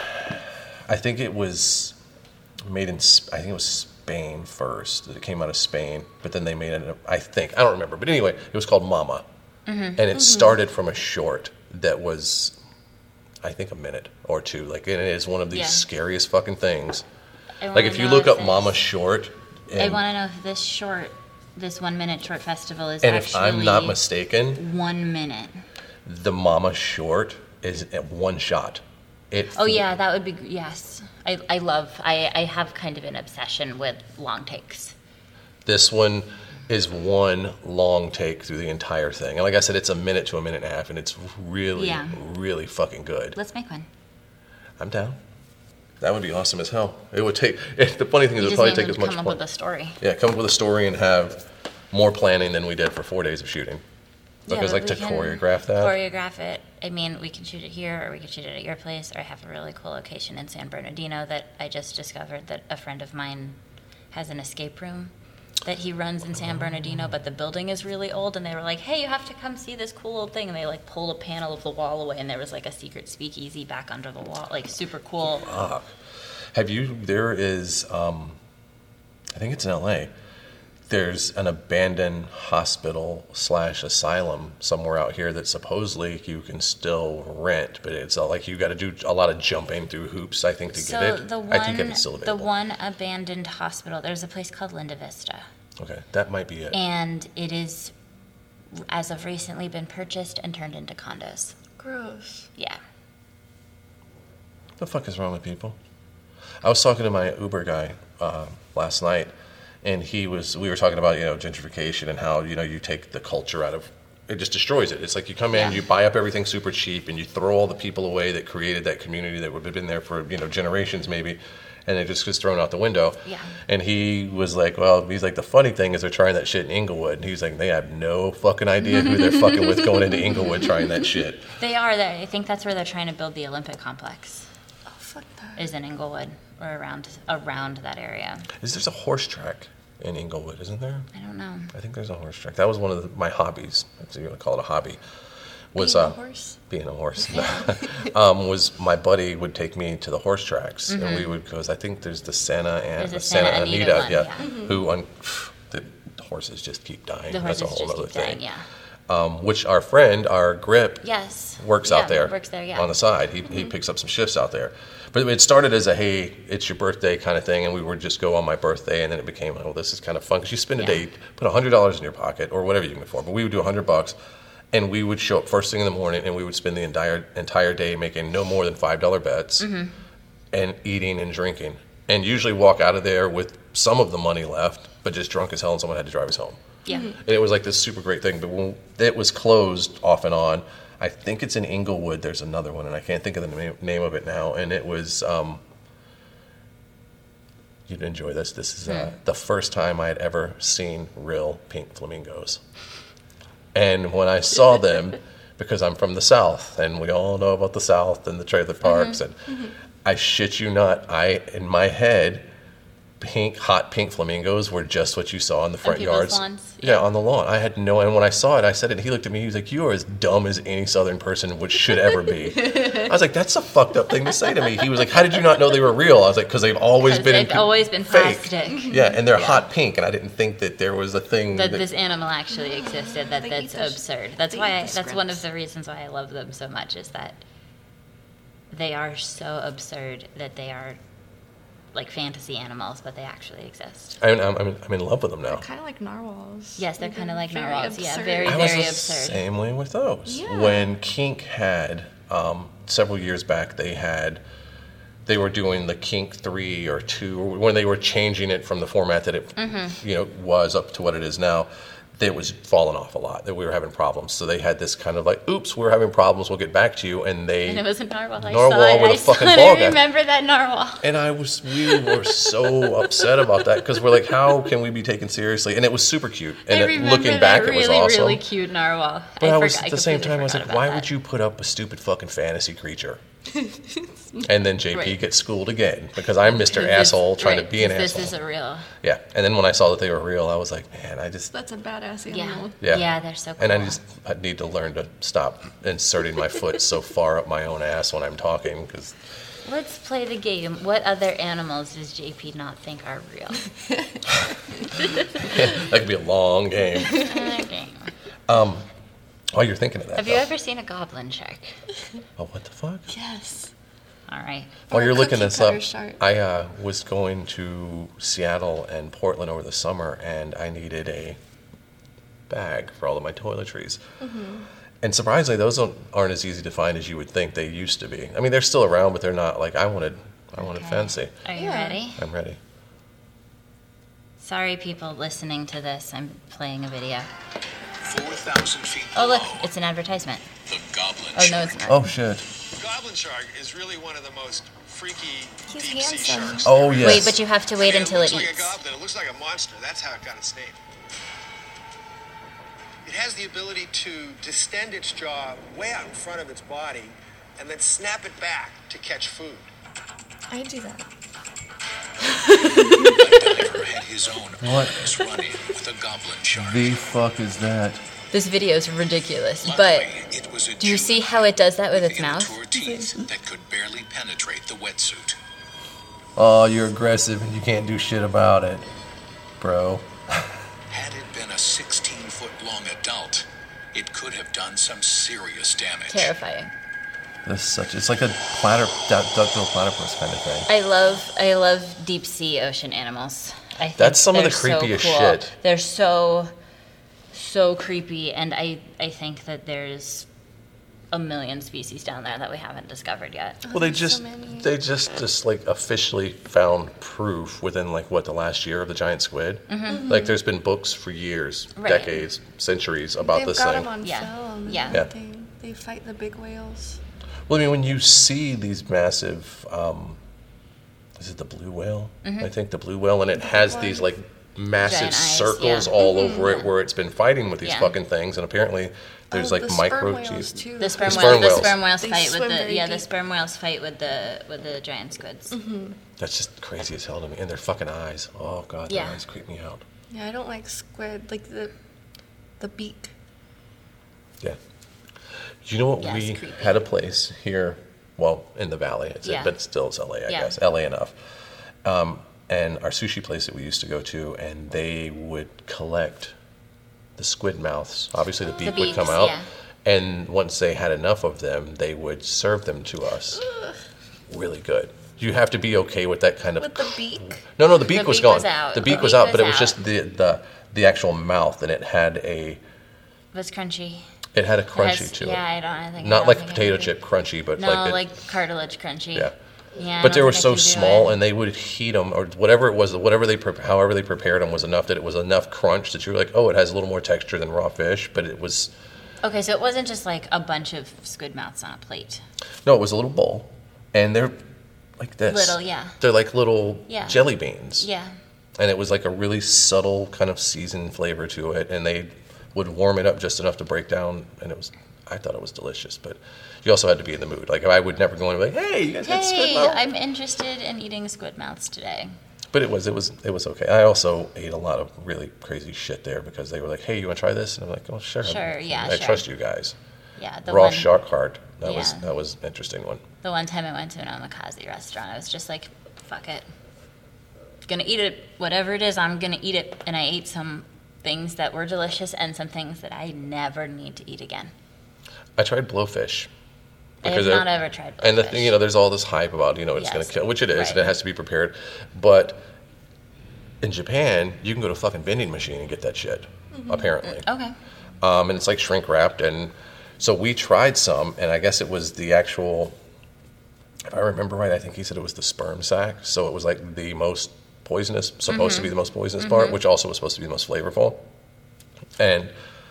[SPEAKER 1] I think it was made in. I think it was Spain first. It came out of Spain, but then they made it. I don't remember. But anyway, it was called Mama, and it started from a short that was, I think, a minute or two. Like, and it is one of these
[SPEAKER 2] Yeah.
[SPEAKER 1] scariest fucking things.
[SPEAKER 2] I
[SPEAKER 1] Like,
[SPEAKER 2] wanna
[SPEAKER 1] if you
[SPEAKER 2] know
[SPEAKER 1] look up
[SPEAKER 2] this-
[SPEAKER 1] Mama short,
[SPEAKER 2] I
[SPEAKER 1] and,
[SPEAKER 2] want to know if this 1 minute short festival is
[SPEAKER 1] and
[SPEAKER 2] actually
[SPEAKER 1] if I'm not mistaken,
[SPEAKER 2] 1 minute.
[SPEAKER 1] the Mama short is at one shot.
[SPEAKER 2] Oh yeah, that would be yes. I have kind of an obsession with long takes.
[SPEAKER 1] This one, is one long take through the entire thing. And like I said, it's a minute to a minute and a half, and it's really, really fucking good.
[SPEAKER 2] Let's make one.
[SPEAKER 1] I'm down. That would be awesome as hell. It would take. The funny thing is,
[SPEAKER 2] You
[SPEAKER 1] it would
[SPEAKER 2] just
[SPEAKER 1] probably
[SPEAKER 2] need
[SPEAKER 1] take
[SPEAKER 2] to
[SPEAKER 1] as much.
[SPEAKER 2] come up with a story.
[SPEAKER 1] Yeah, come up with a story and have more planning than we did for 4 days of shooting. Because
[SPEAKER 2] but
[SPEAKER 1] like to
[SPEAKER 2] we can
[SPEAKER 1] choreograph that.
[SPEAKER 2] Choreograph it. I mean, we can shoot it here, or we can shoot it at your place, or I have a really cool location in San Bernardino that I just discovered that a friend of mine has an escape room that he runs in San Bernardino, but the building is really old, and they were like, hey, you have to come see this cool old thing, and they like pulled a panel of the wall away, and there was like a secret speakeasy back under the wall, like super cool.
[SPEAKER 1] There is, I think it's in LA, there's an abandoned hospital / asylum somewhere out here that supposedly you can still rent, but it's like you got to do a lot of jumping through hoops, I think, to get it. I think it's still available.
[SPEAKER 2] The one abandoned hospital, there's a place called Linda Vista.
[SPEAKER 1] Okay, that might be it.
[SPEAKER 2] And it is, as of recently, been purchased and turned into condos.
[SPEAKER 3] Gross.
[SPEAKER 2] Yeah.
[SPEAKER 1] What the fuck is wrong with people? I was talking to my Uber guy last night, and we were talking about, gentrification and how, you take the culture out of, it just destroys it. It's like you come in, you buy up everything super cheap, and you throw all the people away that created that community that would have been there for, generations maybe, and it just gets thrown out the window.
[SPEAKER 2] Yeah.
[SPEAKER 1] And he was like, the funny thing is they're trying that shit in Inglewood. And he's like, they have no fucking idea who they're fucking with going into Inglewood trying that shit.
[SPEAKER 2] They are. I think that's where they're trying to build the Olympic complex.
[SPEAKER 3] Oh, fuck that.
[SPEAKER 2] Is in Inglewood or around that area.
[SPEAKER 1] There's a horse track in Inglewood, isn't there?
[SPEAKER 2] I don't know.
[SPEAKER 1] I think there's a horse track. That was one of my hobbies, if you want to call it a hobby. Was
[SPEAKER 3] Being a horse?
[SPEAKER 1] Being a horse. Was my buddy would take me to the horse tracks, and we would, because I think there's the Santa Anita
[SPEAKER 2] one, yeah.
[SPEAKER 1] who the horses just keep dying.
[SPEAKER 2] The
[SPEAKER 1] That's
[SPEAKER 2] horses
[SPEAKER 1] a whole
[SPEAKER 2] just
[SPEAKER 1] other
[SPEAKER 2] keep
[SPEAKER 1] thing.
[SPEAKER 2] dying, yeah.
[SPEAKER 1] Which our friend, our Grip,
[SPEAKER 2] Yes.
[SPEAKER 1] works out there.
[SPEAKER 2] Works there, yeah.
[SPEAKER 1] On the side. He picks up some shifts out there. But it started as a, hey, it's your birthday kind of thing, and we would just go on my birthday, and then it became, oh, this is kind of fun. Because you spend a day, put $100 in your pocket, or whatever you can afford. But we would do $100, and we would show up first thing in the morning, and we would spend the entire day making no more than $5 bets, and eating and drinking. And usually walk out of there with some of the money left, but just drunk as hell, and someone had to drive us home.
[SPEAKER 2] Yeah.
[SPEAKER 1] And it was like this super great thing. But when it was closed off and on, I think it's in Inglewood. There's another one, and I can't think of the name of it now. And it was, you'd enjoy this. This is the first time I had ever seen real pink flamingos. And when I saw them, because I'm from the South, and we all know about the South and the trailer parks, and I shit you not, in my head, hot pink flamingos were just what you saw in the front yards.
[SPEAKER 2] Lawns.
[SPEAKER 1] Yeah, on the lawn. I had no, and when I saw it, I said it, and he looked at me, he was like, you are as dumb as any Southern person should ever be. I was like, that's a fucked up thing to say to me. He was like, how did you not know they were real? I was like, because they've always been fake.
[SPEAKER 2] Plastic.
[SPEAKER 1] Yeah, and they're hot pink, and I didn't think that there was a thing
[SPEAKER 2] that this animal actually existed. That's absurd. That's one of
[SPEAKER 3] scripts.
[SPEAKER 2] the reasons why I love them so much, is that they are so absurd that they are like fantasy animals, but they actually exist.
[SPEAKER 1] I'm in love with them now.
[SPEAKER 3] They're kind of like narwhals.
[SPEAKER 2] Yes, they're kind of like
[SPEAKER 3] Very
[SPEAKER 2] narwhals. Yeah,
[SPEAKER 3] absurd.
[SPEAKER 2] very,
[SPEAKER 1] I was
[SPEAKER 2] very
[SPEAKER 1] the
[SPEAKER 2] absurd.
[SPEAKER 1] same way with those.
[SPEAKER 3] Yeah.
[SPEAKER 1] When Kink had, several years back, they were doing the Kink 3 or 2, when they were changing it from the format that it was up to what it is now. It was falling off a lot, that we were having problems. So they had this kind of like, oops, we're having problems, we'll get back to you. And
[SPEAKER 2] it was a narwhal.
[SPEAKER 1] Narwhal with a fucking ball
[SPEAKER 2] I
[SPEAKER 1] gag.
[SPEAKER 2] remember that narwhal.
[SPEAKER 1] And we were so upset about that, because we're like, how can we be taken seriously? And it was super cute. And
[SPEAKER 2] I remember
[SPEAKER 1] looking
[SPEAKER 2] that
[SPEAKER 1] back,
[SPEAKER 2] really,
[SPEAKER 1] it was awesome.
[SPEAKER 2] really cute narwhal.
[SPEAKER 1] But at the same time, I was like, why would you put up a stupid fucking fantasy creature? And then JP
[SPEAKER 2] Right.
[SPEAKER 1] gets schooled again, because I'm Mr. Asshole trying to be an asshole.
[SPEAKER 2] This is a real.
[SPEAKER 1] Yeah. And then when I saw that they were real, I was like, man,
[SPEAKER 3] That's a badass animal.
[SPEAKER 2] Yeah, they're so cool.
[SPEAKER 1] And I need to learn to stop inserting my foot so far up my own ass when I'm talking, because
[SPEAKER 2] Let's play the game. What other animals does JP not think are real?
[SPEAKER 1] that could be a long game.
[SPEAKER 2] Okay.
[SPEAKER 1] While you're thinking of that,
[SPEAKER 2] Have you ever seen a goblin shark?
[SPEAKER 1] oh, what the fuck?
[SPEAKER 3] Yes.
[SPEAKER 2] All right.
[SPEAKER 1] While
[SPEAKER 3] Or
[SPEAKER 1] you're
[SPEAKER 3] a
[SPEAKER 1] looking
[SPEAKER 3] cookie
[SPEAKER 1] this up,
[SPEAKER 3] cutter shark.
[SPEAKER 1] I was going to Seattle and Portland over the summer, and I needed a bag for all of my toiletries. And surprisingly, those aren't as easy to find as you would think they used to be. I mean, they're still around, but they're not like I wanted fancy.
[SPEAKER 2] Are you
[SPEAKER 3] Yeah.
[SPEAKER 2] ready?
[SPEAKER 1] I'm ready.
[SPEAKER 2] Sorry, people listening to this. I'm playing a video.
[SPEAKER 4] 4,000 feet
[SPEAKER 2] Oh, look,
[SPEAKER 4] below,
[SPEAKER 2] it's an advertisement.
[SPEAKER 4] the goblin
[SPEAKER 2] Oh, no,
[SPEAKER 4] shark.
[SPEAKER 2] it's not.
[SPEAKER 1] Oh shit.
[SPEAKER 5] Goblin shark is really one of the most freaky
[SPEAKER 3] He's
[SPEAKER 5] deep sea
[SPEAKER 3] handsome.
[SPEAKER 5] sharks.
[SPEAKER 1] Oh
[SPEAKER 5] there
[SPEAKER 1] yes.
[SPEAKER 2] Wait, but you have to wait until it
[SPEAKER 5] looks like
[SPEAKER 2] eats.
[SPEAKER 5] a goblin. It looks like a monster. That's how it got its name. It has the ability to distend its jaw way out in front of its body and then snap it back to catch food.
[SPEAKER 3] I do that.
[SPEAKER 4] A diver had his own
[SPEAKER 1] What?
[SPEAKER 4] arduous run-in with a goblin shark.
[SPEAKER 1] The fuck is that?
[SPEAKER 2] This video is ridiculous, but
[SPEAKER 4] Luckily, it was a
[SPEAKER 2] do you see
[SPEAKER 4] juvenile
[SPEAKER 2] how it does that with its
[SPEAKER 4] immature
[SPEAKER 2] mouth?
[SPEAKER 4] teeth that could barely penetrate the wetsuit.
[SPEAKER 1] Oh, you're aggressive and you can't do shit about it, bro.
[SPEAKER 4] Had it been a 16-foot-long adult, it could have done some serious damage.
[SPEAKER 2] Terrifying.
[SPEAKER 1] It's like a duckbill platypus kind of thing.
[SPEAKER 2] I love deep sea ocean animals. I think
[SPEAKER 1] That's some of the
[SPEAKER 2] they're so
[SPEAKER 1] creepiest
[SPEAKER 2] cool.
[SPEAKER 1] shit.
[SPEAKER 2] They're so creepy, and I think that there's a million species down there that we haven't discovered yet.
[SPEAKER 1] Well, they
[SPEAKER 3] there's
[SPEAKER 1] just
[SPEAKER 3] so many.
[SPEAKER 1] they just like officially found proof within like what the last year of the giant squid. Like there's been books for years,
[SPEAKER 2] Right.
[SPEAKER 1] decades, centuries about
[SPEAKER 3] They've
[SPEAKER 1] this
[SPEAKER 3] got
[SPEAKER 1] thing.
[SPEAKER 3] them on
[SPEAKER 2] Yeah.
[SPEAKER 3] film.
[SPEAKER 2] Yeah.
[SPEAKER 1] Yeah.
[SPEAKER 3] They fight the big whales.
[SPEAKER 1] Well, I mean, when you see these massive, is it the blue whale? I think the blue whale, and it has
[SPEAKER 3] one.
[SPEAKER 1] these like massive
[SPEAKER 2] Giant eyes,
[SPEAKER 1] circles
[SPEAKER 2] yeah.
[SPEAKER 1] all over it where it's been fighting with these
[SPEAKER 2] Yeah.
[SPEAKER 1] fucking things, and apparently there's
[SPEAKER 3] Oh,
[SPEAKER 1] like
[SPEAKER 3] the sperm
[SPEAKER 1] micro
[SPEAKER 3] whales,
[SPEAKER 1] teeth.
[SPEAKER 3] too.
[SPEAKER 2] The sperm,
[SPEAKER 1] sperm
[SPEAKER 2] whales.
[SPEAKER 1] whales.
[SPEAKER 2] The sperm whales
[SPEAKER 3] They
[SPEAKER 2] fight with
[SPEAKER 3] swim
[SPEAKER 2] the
[SPEAKER 3] very
[SPEAKER 2] the
[SPEAKER 3] deep.
[SPEAKER 2] sperm whales fight with the giant squids.
[SPEAKER 1] That's just crazy as hell to me. And their fucking eyes. Oh god, their
[SPEAKER 2] Yeah.
[SPEAKER 1] eyes creep me out.
[SPEAKER 3] Yeah, I don't like squid. Like the beak.
[SPEAKER 1] Yeah. You know what?
[SPEAKER 2] Yes,
[SPEAKER 1] We
[SPEAKER 2] creepy.
[SPEAKER 1] had a place here, well, in the valley,
[SPEAKER 2] Yeah.
[SPEAKER 1] but still it's LA, I
[SPEAKER 2] Yeah.
[SPEAKER 1] guess. LA enough. And our sushi place that we used to go to, and they would collect the squid mouths. Obviously, the beak would come
[SPEAKER 2] beaks,
[SPEAKER 1] out.
[SPEAKER 2] yeah.
[SPEAKER 1] And once they had enough of them, they would serve them to us. Really good. You have to be okay with that kind of.
[SPEAKER 3] With the beak.
[SPEAKER 1] No, the beak
[SPEAKER 2] The
[SPEAKER 1] was
[SPEAKER 2] beak
[SPEAKER 1] gone.
[SPEAKER 2] was out.
[SPEAKER 1] The
[SPEAKER 2] The
[SPEAKER 1] beak was
[SPEAKER 2] beak
[SPEAKER 1] out, but
[SPEAKER 2] was
[SPEAKER 1] it was
[SPEAKER 2] out.
[SPEAKER 1] just the actual mouth, and it had a
[SPEAKER 2] It was crunchy.
[SPEAKER 1] crunchy
[SPEAKER 2] Has-
[SPEAKER 1] to
[SPEAKER 2] yeah,
[SPEAKER 1] it.
[SPEAKER 2] I think. I
[SPEAKER 1] Not
[SPEAKER 2] don't
[SPEAKER 1] like
[SPEAKER 2] think I
[SPEAKER 1] potato
[SPEAKER 2] could do-
[SPEAKER 1] chip crunchy, but
[SPEAKER 2] No,
[SPEAKER 1] like,
[SPEAKER 2] like cartilage crunchy.
[SPEAKER 1] yeah.
[SPEAKER 2] Yeah. I
[SPEAKER 1] But they
[SPEAKER 2] don't
[SPEAKER 1] were
[SPEAKER 2] think I
[SPEAKER 1] so
[SPEAKER 2] could do
[SPEAKER 1] small,
[SPEAKER 2] it.
[SPEAKER 1] and they would heat them, or whatever it was, however they prepared them was enough that it was enough crunch that you were like, oh, it has a little more texture than raw fish. But it was
[SPEAKER 2] Okay, so it wasn't just like a bunch of squid mouths on a plate.
[SPEAKER 1] no, it was a little bowl, and they're like this.
[SPEAKER 2] Little, yeah.
[SPEAKER 1] They're like little
[SPEAKER 2] Yeah.
[SPEAKER 1] jelly beans.
[SPEAKER 2] Yeah.
[SPEAKER 1] And it was like a really subtle kind of seasoned flavor to it, and they would warm it up just enough to break down, and I thought it was delicious, but you also had to be in the mood. Like I would never go in and be like, hey, you guys got squid
[SPEAKER 2] Hey,
[SPEAKER 1] mouth?
[SPEAKER 2] I'm interested in eating squid mouths today.
[SPEAKER 1] But it was okay. I also ate a lot of really crazy shit there because they were like, hey, you want to try this? And I'm like, oh, sure.
[SPEAKER 2] Sure, yeah,
[SPEAKER 1] I
[SPEAKER 2] sure.
[SPEAKER 1] trust you guys.
[SPEAKER 2] Yeah, the
[SPEAKER 1] Raw
[SPEAKER 2] one,
[SPEAKER 1] shark heart. That
[SPEAKER 2] Yeah.
[SPEAKER 1] was an interesting one.
[SPEAKER 2] the one time I went to an omakase restaurant, I was just like, fuck it. Gonna eat it, whatever it is, I'm gonna eat it. And I ate some things that were delicious and some things that I never need to eat again.
[SPEAKER 1] I tried blowfish.
[SPEAKER 2] I have
[SPEAKER 1] because they're-
[SPEAKER 2] not ever tried
[SPEAKER 1] And the
[SPEAKER 2] blowfish.
[SPEAKER 1] thing, there's all this hype about, it's
[SPEAKER 2] Yes.
[SPEAKER 1] going to kill, which it is,
[SPEAKER 2] Right.
[SPEAKER 1] and it has to be prepared. But in Japan, you can go to a fucking vending machine and get that shit, apparently.
[SPEAKER 2] Okay.
[SPEAKER 1] And it's like shrink wrapped. And so we tried some, and I guess it was the actual, if I remember right, I think he said it was the sperm sac. So it was like the most poisonous, supposed to be the most poisonous part, which also was supposed to be the most flavorful. And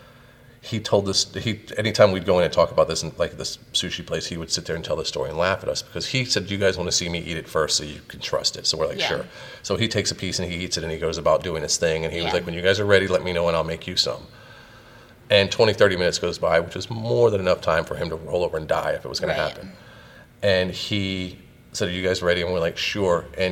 [SPEAKER 1] he told us, anytime we'd go in and talk about this in like this sushi place, he would sit there and tell the story and laugh at us because he said, you guys want to see me eat it first so you can trust it. So we're like,
[SPEAKER 2] Yeah.
[SPEAKER 1] sure. So he takes a piece and he eats it and he goes about doing his thing. And he was
[SPEAKER 2] Yeah.
[SPEAKER 1] like, when you guys are ready, let me know and I'll make you some. And 20, 30 minutes goes by, which is more than enough time for him to roll over and die if it was going
[SPEAKER 2] Right.
[SPEAKER 1] to happen. And he said, are you guys ready? And we're like, sure. And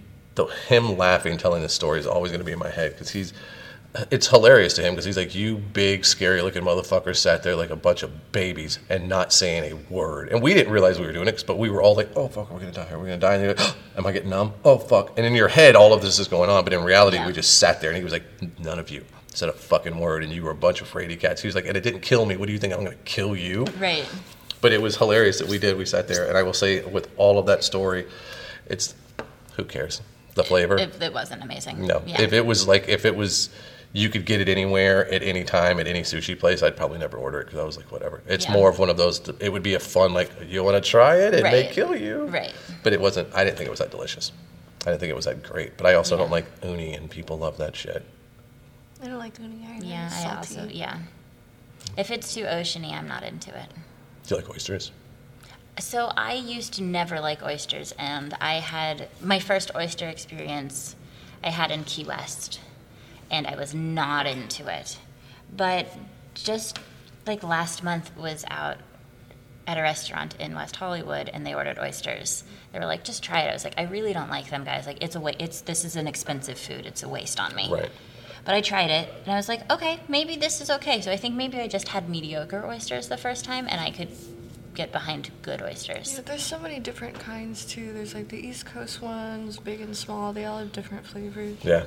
[SPEAKER 1] him laughing, telling this story is always going to be in my head because it's hilarious to him because he's like, you big, scary looking motherfuckers sat there like a bunch of babies and not saying a word. And we didn't realize we were doing it, but we were all like, oh, fuck, we're going to die. Are we going to die? And you're like, oh, am I getting numb? Oh, fuck. And in your head, all of this is going on. But in reality,
[SPEAKER 2] Yeah.
[SPEAKER 1] we just sat there and he was like, none of you said a fucking word and you were a bunch of fraidy cats. He was like, and it didn't kill me. What do you think? I'm going to kill you?
[SPEAKER 2] Right.
[SPEAKER 1] But it was hilarious that we did. We sat there. And I will say, with all of that story, it's, who cares? The flavor?
[SPEAKER 2] It wasn't amazing.
[SPEAKER 1] No.
[SPEAKER 2] Yeah.
[SPEAKER 1] If it was, you could get it anywhere at any time at any sushi place, I'd probably never order it because I was like, whatever. It's
[SPEAKER 2] Yeah.
[SPEAKER 1] more of one of those, it would be a fun, like, you want to try it? It may
[SPEAKER 2] Right.
[SPEAKER 1] kill you.
[SPEAKER 2] Right.
[SPEAKER 1] But it wasn't, I didn't think it was that delicious. didn't think it was that great. But I also
[SPEAKER 2] Yeah.
[SPEAKER 1] don't like uni, and people love that shit.
[SPEAKER 3] I don't like uni either.
[SPEAKER 2] Yeah,
[SPEAKER 3] It's
[SPEAKER 2] I
[SPEAKER 3] salty.
[SPEAKER 2] also, yeah. If it's too oceany, I'm not into it.
[SPEAKER 1] Do you like oysters?
[SPEAKER 2] So I used to never like oysters, and I had my first oyster experience I had in Key West, and I was not into it. But just like last month was out at a restaurant in West Hollywood, and they ordered oysters. They were like, "Just try it." I was like, "I really don't like them, guys. Like, this is an expensive food. It's a waste on me."
[SPEAKER 1] Right.
[SPEAKER 2] But I tried it, and I was like, "Okay, maybe this is okay." So I think maybe I just had mediocre oysters the first time, and I could get behind good oysters.
[SPEAKER 3] Yeah, there's so many different kinds too. There's like the East Coast ones, big and small. They all have different flavors.
[SPEAKER 1] Yeah.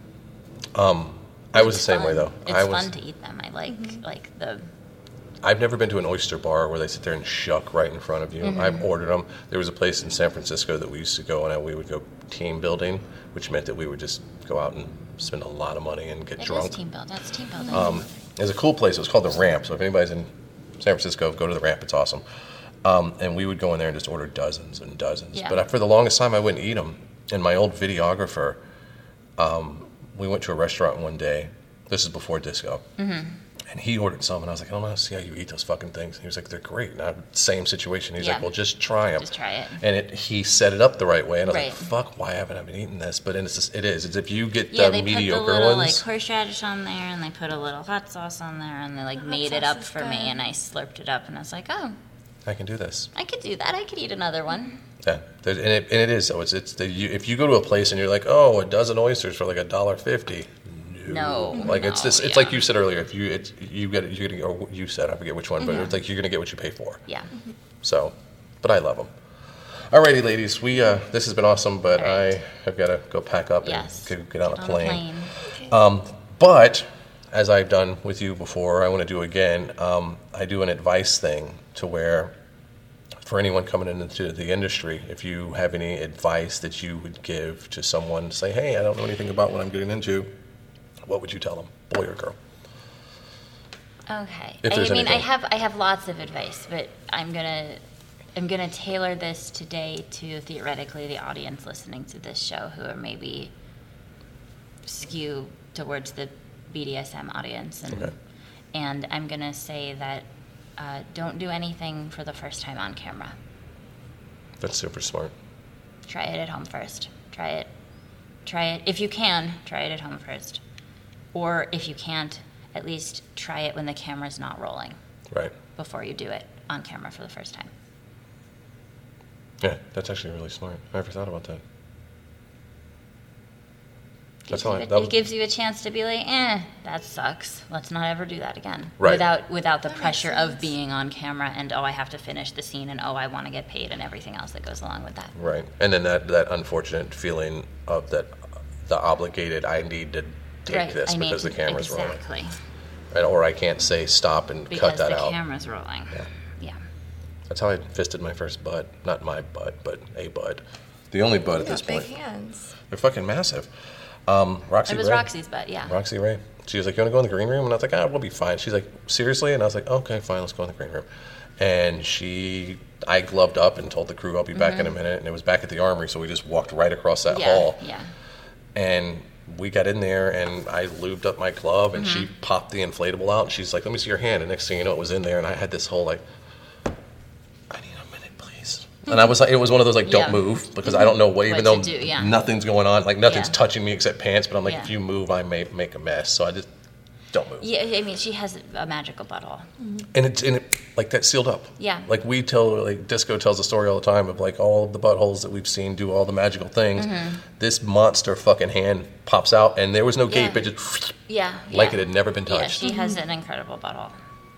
[SPEAKER 1] I was the
[SPEAKER 2] It's
[SPEAKER 1] same way
[SPEAKER 2] fun.
[SPEAKER 1] though.
[SPEAKER 2] It's fun to eat them. I like the.
[SPEAKER 1] I've never been to an oyster bar where they sit there and shuck right in front of you. I've ordered them. There was a place in San Francisco that we used to go, and we would go team building, which meant that we would just go out and spend a lot of money and get
[SPEAKER 2] It
[SPEAKER 1] drunk.
[SPEAKER 2] is team building. That's team building.
[SPEAKER 1] It was a cool place. It was called the Ramp. So if anybody's in San Francisco, go to the Ramp. It's awesome. And we would go in there and just order dozens and dozens.
[SPEAKER 2] Yeah.
[SPEAKER 1] But for the longest time, I wouldn't eat them. And my old videographer, we went to a restaurant one day. This is before disco. And he ordered some, and I was like, I don't know how to see how you eat those fucking things. And he was like, they're great. And same situation. He's
[SPEAKER 2] Yeah.
[SPEAKER 1] like, well, just try them.
[SPEAKER 2] Just try it.
[SPEAKER 1] And he set it up the right way. And I was
[SPEAKER 2] Right.
[SPEAKER 1] like, fuck, why haven't I been eating this? But it's just, it is. It's if you get
[SPEAKER 2] Yeah,
[SPEAKER 1] the
[SPEAKER 2] they put the
[SPEAKER 1] mediocre
[SPEAKER 2] little
[SPEAKER 1] ones.
[SPEAKER 2] like horseradish on there, and they put a little hot sauce on there, and they like made it
[SPEAKER 3] sauce
[SPEAKER 2] up
[SPEAKER 3] is
[SPEAKER 2] for me,
[SPEAKER 3] good.
[SPEAKER 2] and I slurped it up, and I was like, oh,
[SPEAKER 1] I can do this.
[SPEAKER 2] I could do that. I could eat another one.
[SPEAKER 1] Yeah, and it is. So if you go to a place and you're like, oh, a dozen oysters for like $1.50.
[SPEAKER 2] No,
[SPEAKER 1] Like it's
[SPEAKER 2] no,
[SPEAKER 1] this. It's
[SPEAKER 2] yeah.
[SPEAKER 1] like you said earlier. If you get you're gonna, or you said, I forget which one, but it's like you're gonna get what you pay for.
[SPEAKER 2] Yeah.
[SPEAKER 1] So, but I love them. Alrighty, ladies, this has been awesome, but
[SPEAKER 2] All right.
[SPEAKER 1] I have got to go pack up
[SPEAKER 2] Yes.
[SPEAKER 1] and get on a
[SPEAKER 2] Get
[SPEAKER 1] plane. But as I've done with you before, I want to do again. I do an advice thing to where, for anyone coming into the industry, if you have any advice that you would give to someone, say, hey, I don't know anything about what I'm getting into, what would you tell them, boy or girl?
[SPEAKER 2] Okay.
[SPEAKER 1] If there's
[SPEAKER 2] I mean,
[SPEAKER 1] anything.
[SPEAKER 2] I have lots of advice, but I'm gonna tailor this today to theoretically the audience listening to this show who are maybe skew towards the BDSM audience,
[SPEAKER 1] Okay.
[SPEAKER 2] and I'm gonna say that don't do anything for the first time on camera.
[SPEAKER 1] That's super smart.
[SPEAKER 2] Try it at home first. Try it if you can. Try it at home first, or if you can't, at least try it when the camera's not rolling
[SPEAKER 1] Right.
[SPEAKER 2] before you do it on camera for the first time.
[SPEAKER 1] Yeah, that's actually really smart. I never thought about that. That's how
[SPEAKER 2] It gives you a chance to be like, that sucks. Let's not ever do that again.
[SPEAKER 1] Right.
[SPEAKER 2] Without the
[SPEAKER 3] That makes
[SPEAKER 2] pressure of
[SPEAKER 3] sense.
[SPEAKER 2] being on camera and, oh, I have to finish the scene and, oh, I want to get paid and everything else that goes along with that.
[SPEAKER 1] Right. And then that unfortunate feeling of that, the obligated, I need to take
[SPEAKER 2] Right.
[SPEAKER 1] this
[SPEAKER 2] I need
[SPEAKER 1] because the
[SPEAKER 2] to-
[SPEAKER 1] camera's
[SPEAKER 2] exactly.
[SPEAKER 1] rolling. Right? Or I can't say stop and
[SPEAKER 2] Because
[SPEAKER 1] cut that
[SPEAKER 2] the
[SPEAKER 1] out.
[SPEAKER 2] camera's rolling. Yeah.
[SPEAKER 1] That's how I fisted my first bud. Not my bud, but a bud. The only bud at
[SPEAKER 3] You
[SPEAKER 1] this
[SPEAKER 3] got big
[SPEAKER 1] point.
[SPEAKER 3] hands.
[SPEAKER 1] They're fucking massive. Roxy
[SPEAKER 2] It was
[SPEAKER 1] Ray.
[SPEAKER 2] Roxy's butt, yeah.
[SPEAKER 1] Roxy Ray. She was like, you want to go in the green room? And I was like, we'll be fine. She's like, seriously? And I was like, okay, fine, let's go in the green room. And I gloved up and told the crew I'll be back in a minute. And it was back at the armory, so we just walked right across that hall.
[SPEAKER 2] Yeah.
[SPEAKER 1] And we got in there, and I lubed up my glove, and she popped the inflatable out, and she's like, let me see your hand. And next thing you know, it was in there, and I had this whole, like, I need a minute, please. And I was like, it was one of those, like, don't
[SPEAKER 2] Yeah.
[SPEAKER 1] move, because I don't know what, even
[SPEAKER 2] What
[SPEAKER 1] though
[SPEAKER 2] to do, yeah.
[SPEAKER 1] nothing's going on, like, nothing's
[SPEAKER 2] Yeah.
[SPEAKER 1] touching me except pants, but I'm like,
[SPEAKER 2] Yeah.
[SPEAKER 1] if you move, I may make a mess. So I just don't move.
[SPEAKER 2] Yeah, I mean, she has a magical butthole.
[SPEAKER 1] And it like that sealed up.
[SPEAKER 2] Yeah.
[SPEAKER 1] Like Disco tells the story all the time of like all of the buttholes that we've seen do all the magical things. This monster fucking hand pops out, and there was no gape.
[SPEAKER 2] Yeah.
[SPEAKER 1] It just
[SPEAKER 2] Yeah.
[SPEAKER 1] like
[SPEAKER 2] yeah.
[SPEAKER 1] it had never been
[SPEAKER 2] Yeah,
[SPEAKER 1] touched.
[SPEAKER 2] she has an incredible butthole.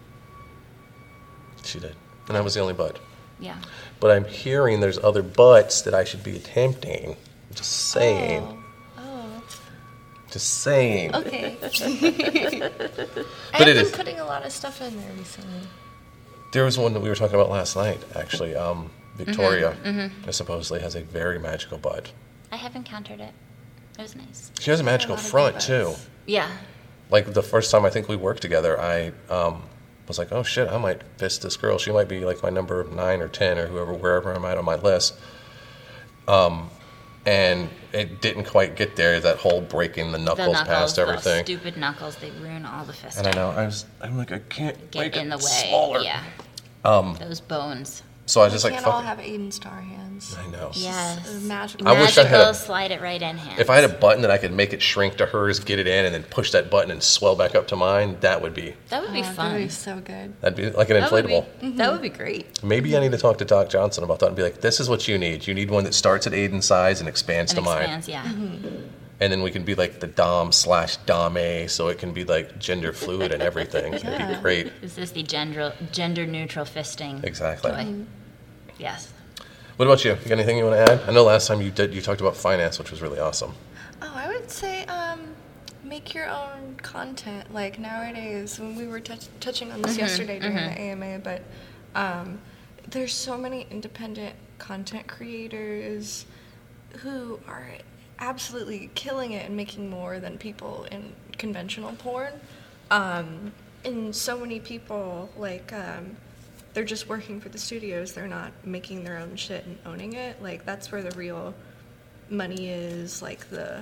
[SPEAKER 1] She did, and that was the only butt.
[SPEAKER 2] Yeah.
[SPEAKER 1] But I'm hearing there's other butts that I should be attempting. Just saying.
[SPEAKER 3] Oh,
[SPEAKER 1] Just saying.
[SPEAKER 3] okay.
[SPEAKER 1] But
[SPEAKER 3] I've
[SPEAKER 1] it
[SPEAKER 3] been
[SPEAKER 1] is.
[SPEAKER 3] putting a lot of stuff in there recently.
[SPEAKER 1] There was one that we were talking about last night, actually. Victoria supposedly has a very magical butt.
[SPEAKER 2] I have encountered it. It was nice.
[SPEAKER 1] She has a magical
[SPEAKER 3] lot of
[SPEAKER 1] front
[SPEAKER 3] good
[SPEAKER 1] too.
[SPEAKER 3] butts.
[SPEAKER 2] Yeah.
[SPEAKER 1] Like the first time I think we worked together, I was like, oh shit, I might fist this girl. She might be like my number 9 or 10 or wherever I'm at on my list. and it didn't quite get there. That whole breaking the knuckles past everything.
[SPEAKER 2] Those stupid knuckles, they ruin all the fisting.
[SPEAKER 1] And I know, I'm like, I can't
[SPEAKER 2] Get
[SPEAKER 1] make
[SPEAKER 2] in
[SPEAKER 1] it
[SPEAKER 2] the way.
[SPEAKER 1] smaller.
[SPEAKER 2] Yeah. Those bones.
[SPEAKER 1] So I was just
[SPEAKER 3] We
[SPEAKER 1] like,
[SPEAKER 3] can't all
[SPEAKER 1] fuck
[SPEAKER 3] have Aiden Star hands.
[SPEAKER 1] it. I know.
[SPEAKER 2] Yes.
[SPEAKER 3] Magical.
[SPEAKER 1] I wish I had
[SPEAKER 2] Magical
[SPEAKER 1] a-
[SPEAKER 2] slide it right in hands.
[SPEAKER 1] If I had a button that I could make it shrink to hers, get it in, and then push that button and swell back up to mine, that would be
[SPEAKER 2] That would be
[SPEAKER 3] That
[SPEAKER 2] fun.
[SPEAKER 3] would be so good.
[SPEAKER 1] that'd be like an
[SPEAKER 2] That would be-
[SPEAKER 1] inflatable.
[SPEAKER 2] That would be great.
[SPEAKER 1] Maybe I need to talk to Doc Johnson about that and be like, this is what you need. You need one that starts at Aiden's size and expands
[SPEAKER 2] And
[SPEAKER 1] to mine.
[SPEAKER 2] expands, yeah.
[SPEAKER 1] And then we can be like the Dom/Dame, so it can be like gender fluid and everything. It'd be
[SPEAKER 3] Yeah.
[SPEAKER 1] great.
[SPEAKER 2] Is this the gender neutral fisting?
[SPEAKER 1] Exactly.
[SPEAKER 2] toy? Yes.
[SPEAKER 1] What about you? You got anything you want to add? I know last time you talked about finance, which was really awesome.
[SPEAKER 3] Oh, I would say make your own content. Like nowadays, when we were touching on this yesterday during the AMA, but there's so many independent content creators who are absolutely killing it and making more than people in conventional porn. And so many people, like, they're just working for the studios. They're not making their own shit and owning it. Like, that's where the real money is, like the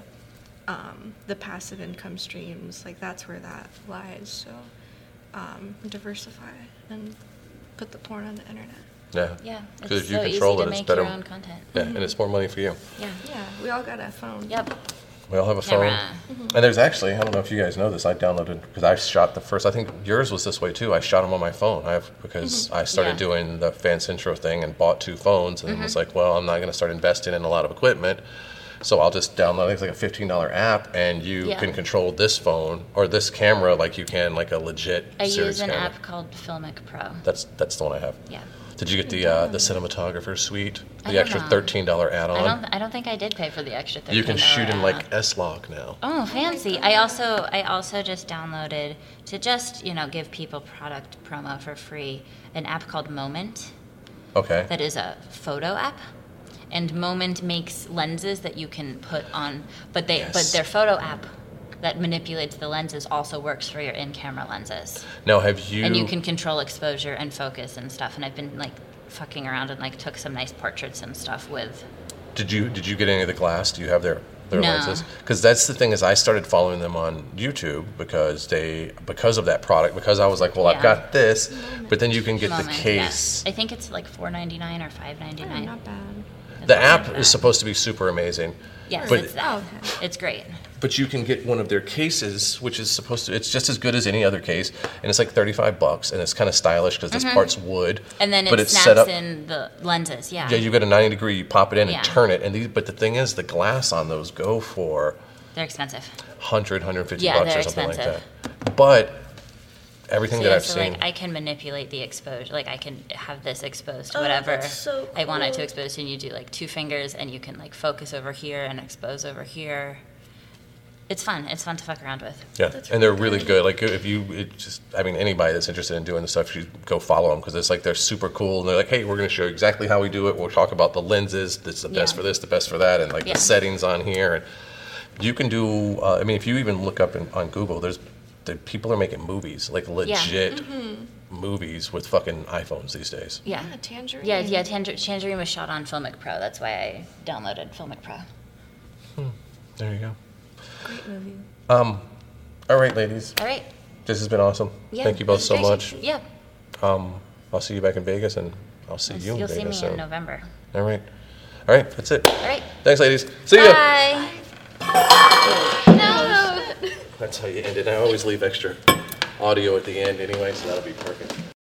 [SPEAKER 3] passive income streams. Like, that's where that lies. So, diversify and put the porn on the internet.
[SPEAKER 1] Yeah.
[SPEAKER 2] Yeah.
[SPEAKER 1] Because
[SPEAKER 2] It's
[SPEAKER 1] if you
[SPEAKER 2] so
[SPEAKER 1] control
[SPEAKER 2] easy
[SPEAKER 1] it,
[SPEAKER 2] to
[SPEAKER 1] it's
[SPEAKER 2] make
[SPEAKER 1] better.
[SPEAKER 2] your own content.
[SPEAKER 1] Yeah, and it's more money for you.
[SPEAKER 2] Yeah.
[SPEAKER 3] Yeah, we all got a phone.
[SPEAKER 2] Yep.
[SPEAKER 1] We all have a phone.
[SPEAKER 2] Camera.
[SPEAKER 1] And there's actually, I don't know if you guys know this, I downloaded, because I shot the first, I think yours was this way too. I shot them on my phone because I started
[SPEAKER 2] Yeah.
[SPEAKER 1] doing the Fan Centro thing and bought 2 phones and was like, well, I'm not going to start investing in a lot of equipment. So I'll just download, it's like a $15 app, and you
[SPEAKER 2] Yeah.
[SPEAKER 1] can control this phone or this camera like you can like a legit
[SPEAKER 2] I
[SPEAKER 1] series
[SPEAKER 2] use an
[SPEAKER 1] camera.
[SPEAKER 2] app called Filmic Pro.
[SPEAKER 1] That's the one I have.
[SPEAKER 2] Yeah.
[SPEAKER 1] Did you get the cinematographer suite?
[SPEAKER 2] I
[SPEAKER 1] The
[SPEAKER 2] don't
[SPEAKER 1] extra
[SPEAKER 2] know.
[SPEAKER 1] $13 add-on?
[SPEAKER 2] I don't think I did pay for the extra $13.
[SPEAKER 1] You can shoot in like
[SPEAKER 2] add-on.
[SPEAKER 1] S-Log now.
[SPEAKER 2] Oh, fancy! I also just downloaded to just give people product promo for free an app called Moment
[SPEAKER 1] Okay.
[SPEAKER 2] that is a photo app, and Moment makes lenses that you can put on, but
[SPEAKER 1] Yes.
[SPEAKER 2] their photo app that manipulates the lenses also works for your in-camera lenses,
[SPEAKER 1] Now have you...
[SPEAKER 2] and you can control exposure and focus and stuff. And I've been like fucking around and like took some nice portraits and stuff with.
[SPEAKER 1] Did you get any of the glass? Do you have their
[SPEAKER 2] No.
[SPEAKER 1] lenses? Because that's the thing is I started following them on YouTube because of that product, because I was like, well, I've
[SPEAKER 2] Yeah.
[SPEAKER 1] got this, but then you can get
[SPEAKER 2] Moment,
[SPEAKER 1] the
[SPEAKER 2] yes.
[SPEAKER 1] case.
[SPEAKER 2] I think it's like $4.99 or
[SPEAKER 3] Oh,
[SPEAKER 2] $5.99.
[SPEAKER 3] not bad.
[SPEAKER 1] The app is supposed to be super amazing.
[SPEAKER 2] Yes,
[SPEAKER 1] but-
[SPEAKER 2] it's that.
[SPEAKER 3] Oh, okay.
[SPEAKER 2] It's great.
[SPEAKER 1] But you can get one of their cases, which is supposed to, it's just as good as any other case, and it's like $35, and it's kind of stylish because this part's wood.
[SPEAKER 2] And then
[SPEAKER 1] but
[SPEAKER 2] it
[SPEAKER 1] it's
[SPEAKER 2] snaps
[SPEAKER 1] set up,
[SPEAKER 2] in the lenses. Yeah.
[SPEAKER 1] Yeah, you got a 90-degree, you pop it in
[SPEAKER 2] Yeah.
[SPEAKER 1] and turn it, and but the thing is, the glass on those go for
[SPEAKER 2] They're expensive.
[SPEAKER 1] $150
[SPEAKER 2] Yeah,
[SPEAKER 1] bucks
[SPEAKER 2] they're
[SPEAKER 1] or something
[SPEAKER 2] expensive.
[SPEAKER 1] like that. But everything that I've
[SPEAKER 2] so
[SPEAKER 1] seen,
[SPEAKER 2] like I can manipulate the exposure. Like I can have this exposed to
[SPEAKER 3] Oh,
[SPEAKER 2] whatever
[SPEAKER 3] that's so
[SPEAKER 2] I want it to
[SPEAKER 3] cool.
[SPEAKER 2] expose to, and you do like 2 fingers, and you can like focus over here and expose over here. It's fun. It's fun to fuck around with.
[SPEAKER 1] yeah, and they're really good. Like if you, anybody that's interested in doing this stuff, you go follow them because it's like they're super cool, and they're like, hey, we're going to show you exactly how we do it. We'll talk about the lenses. That's the best
[SPEAKER 2] Yeah.
[SPEAKER 1] for this, the best for that, and like
[SPEAKER 2] Yeah.
[SPEAKER 1] the settings on here. And you can do. If you even look up on Google, people are making movies, like legit movies with fucking iPhones these days.
[SPEAKER 2] Yeah.
[SPEAKER 3] Yeah, Tangerine.
[SPEAKER 2] Yeah. Tangerine was shot on Filmic Pro. That's why I downloaded Filmic Pro.
[SPEAKER 1] There you go.
[SPEAKER 3] Great movie.
[SPEAKER 1] All right, ladies,
[SPEAKER 2] All right.
[SPEAKER 1] this has been awesome.
[SPEAKER 2] Yeah.
[SPEAKER 1] Thank you both so
[SPEAKER 2] Great.
[SPEAKER 1] much.
[SPEAKER 2] Yeah.
[SPEAKER 1] I'll see you back in Vegas, and I'll see you in
[SPEAKER 2] You'll
[SPEAKER 1] Vegas
[SPEAKER 2] see me
[SPEAKER 1] soon.
[SPEAKER 2] in November.
[SPEAKER 1] All right, that's it.
[SPEAKER 2] All right.
[SPEAKER 1] Thanks, ladies. See ya.
[SPEAKER 2] Bye.
[SPEAKER 1] That's how you end it. I always leave extra audio at the end anyway, so that'll be perfect.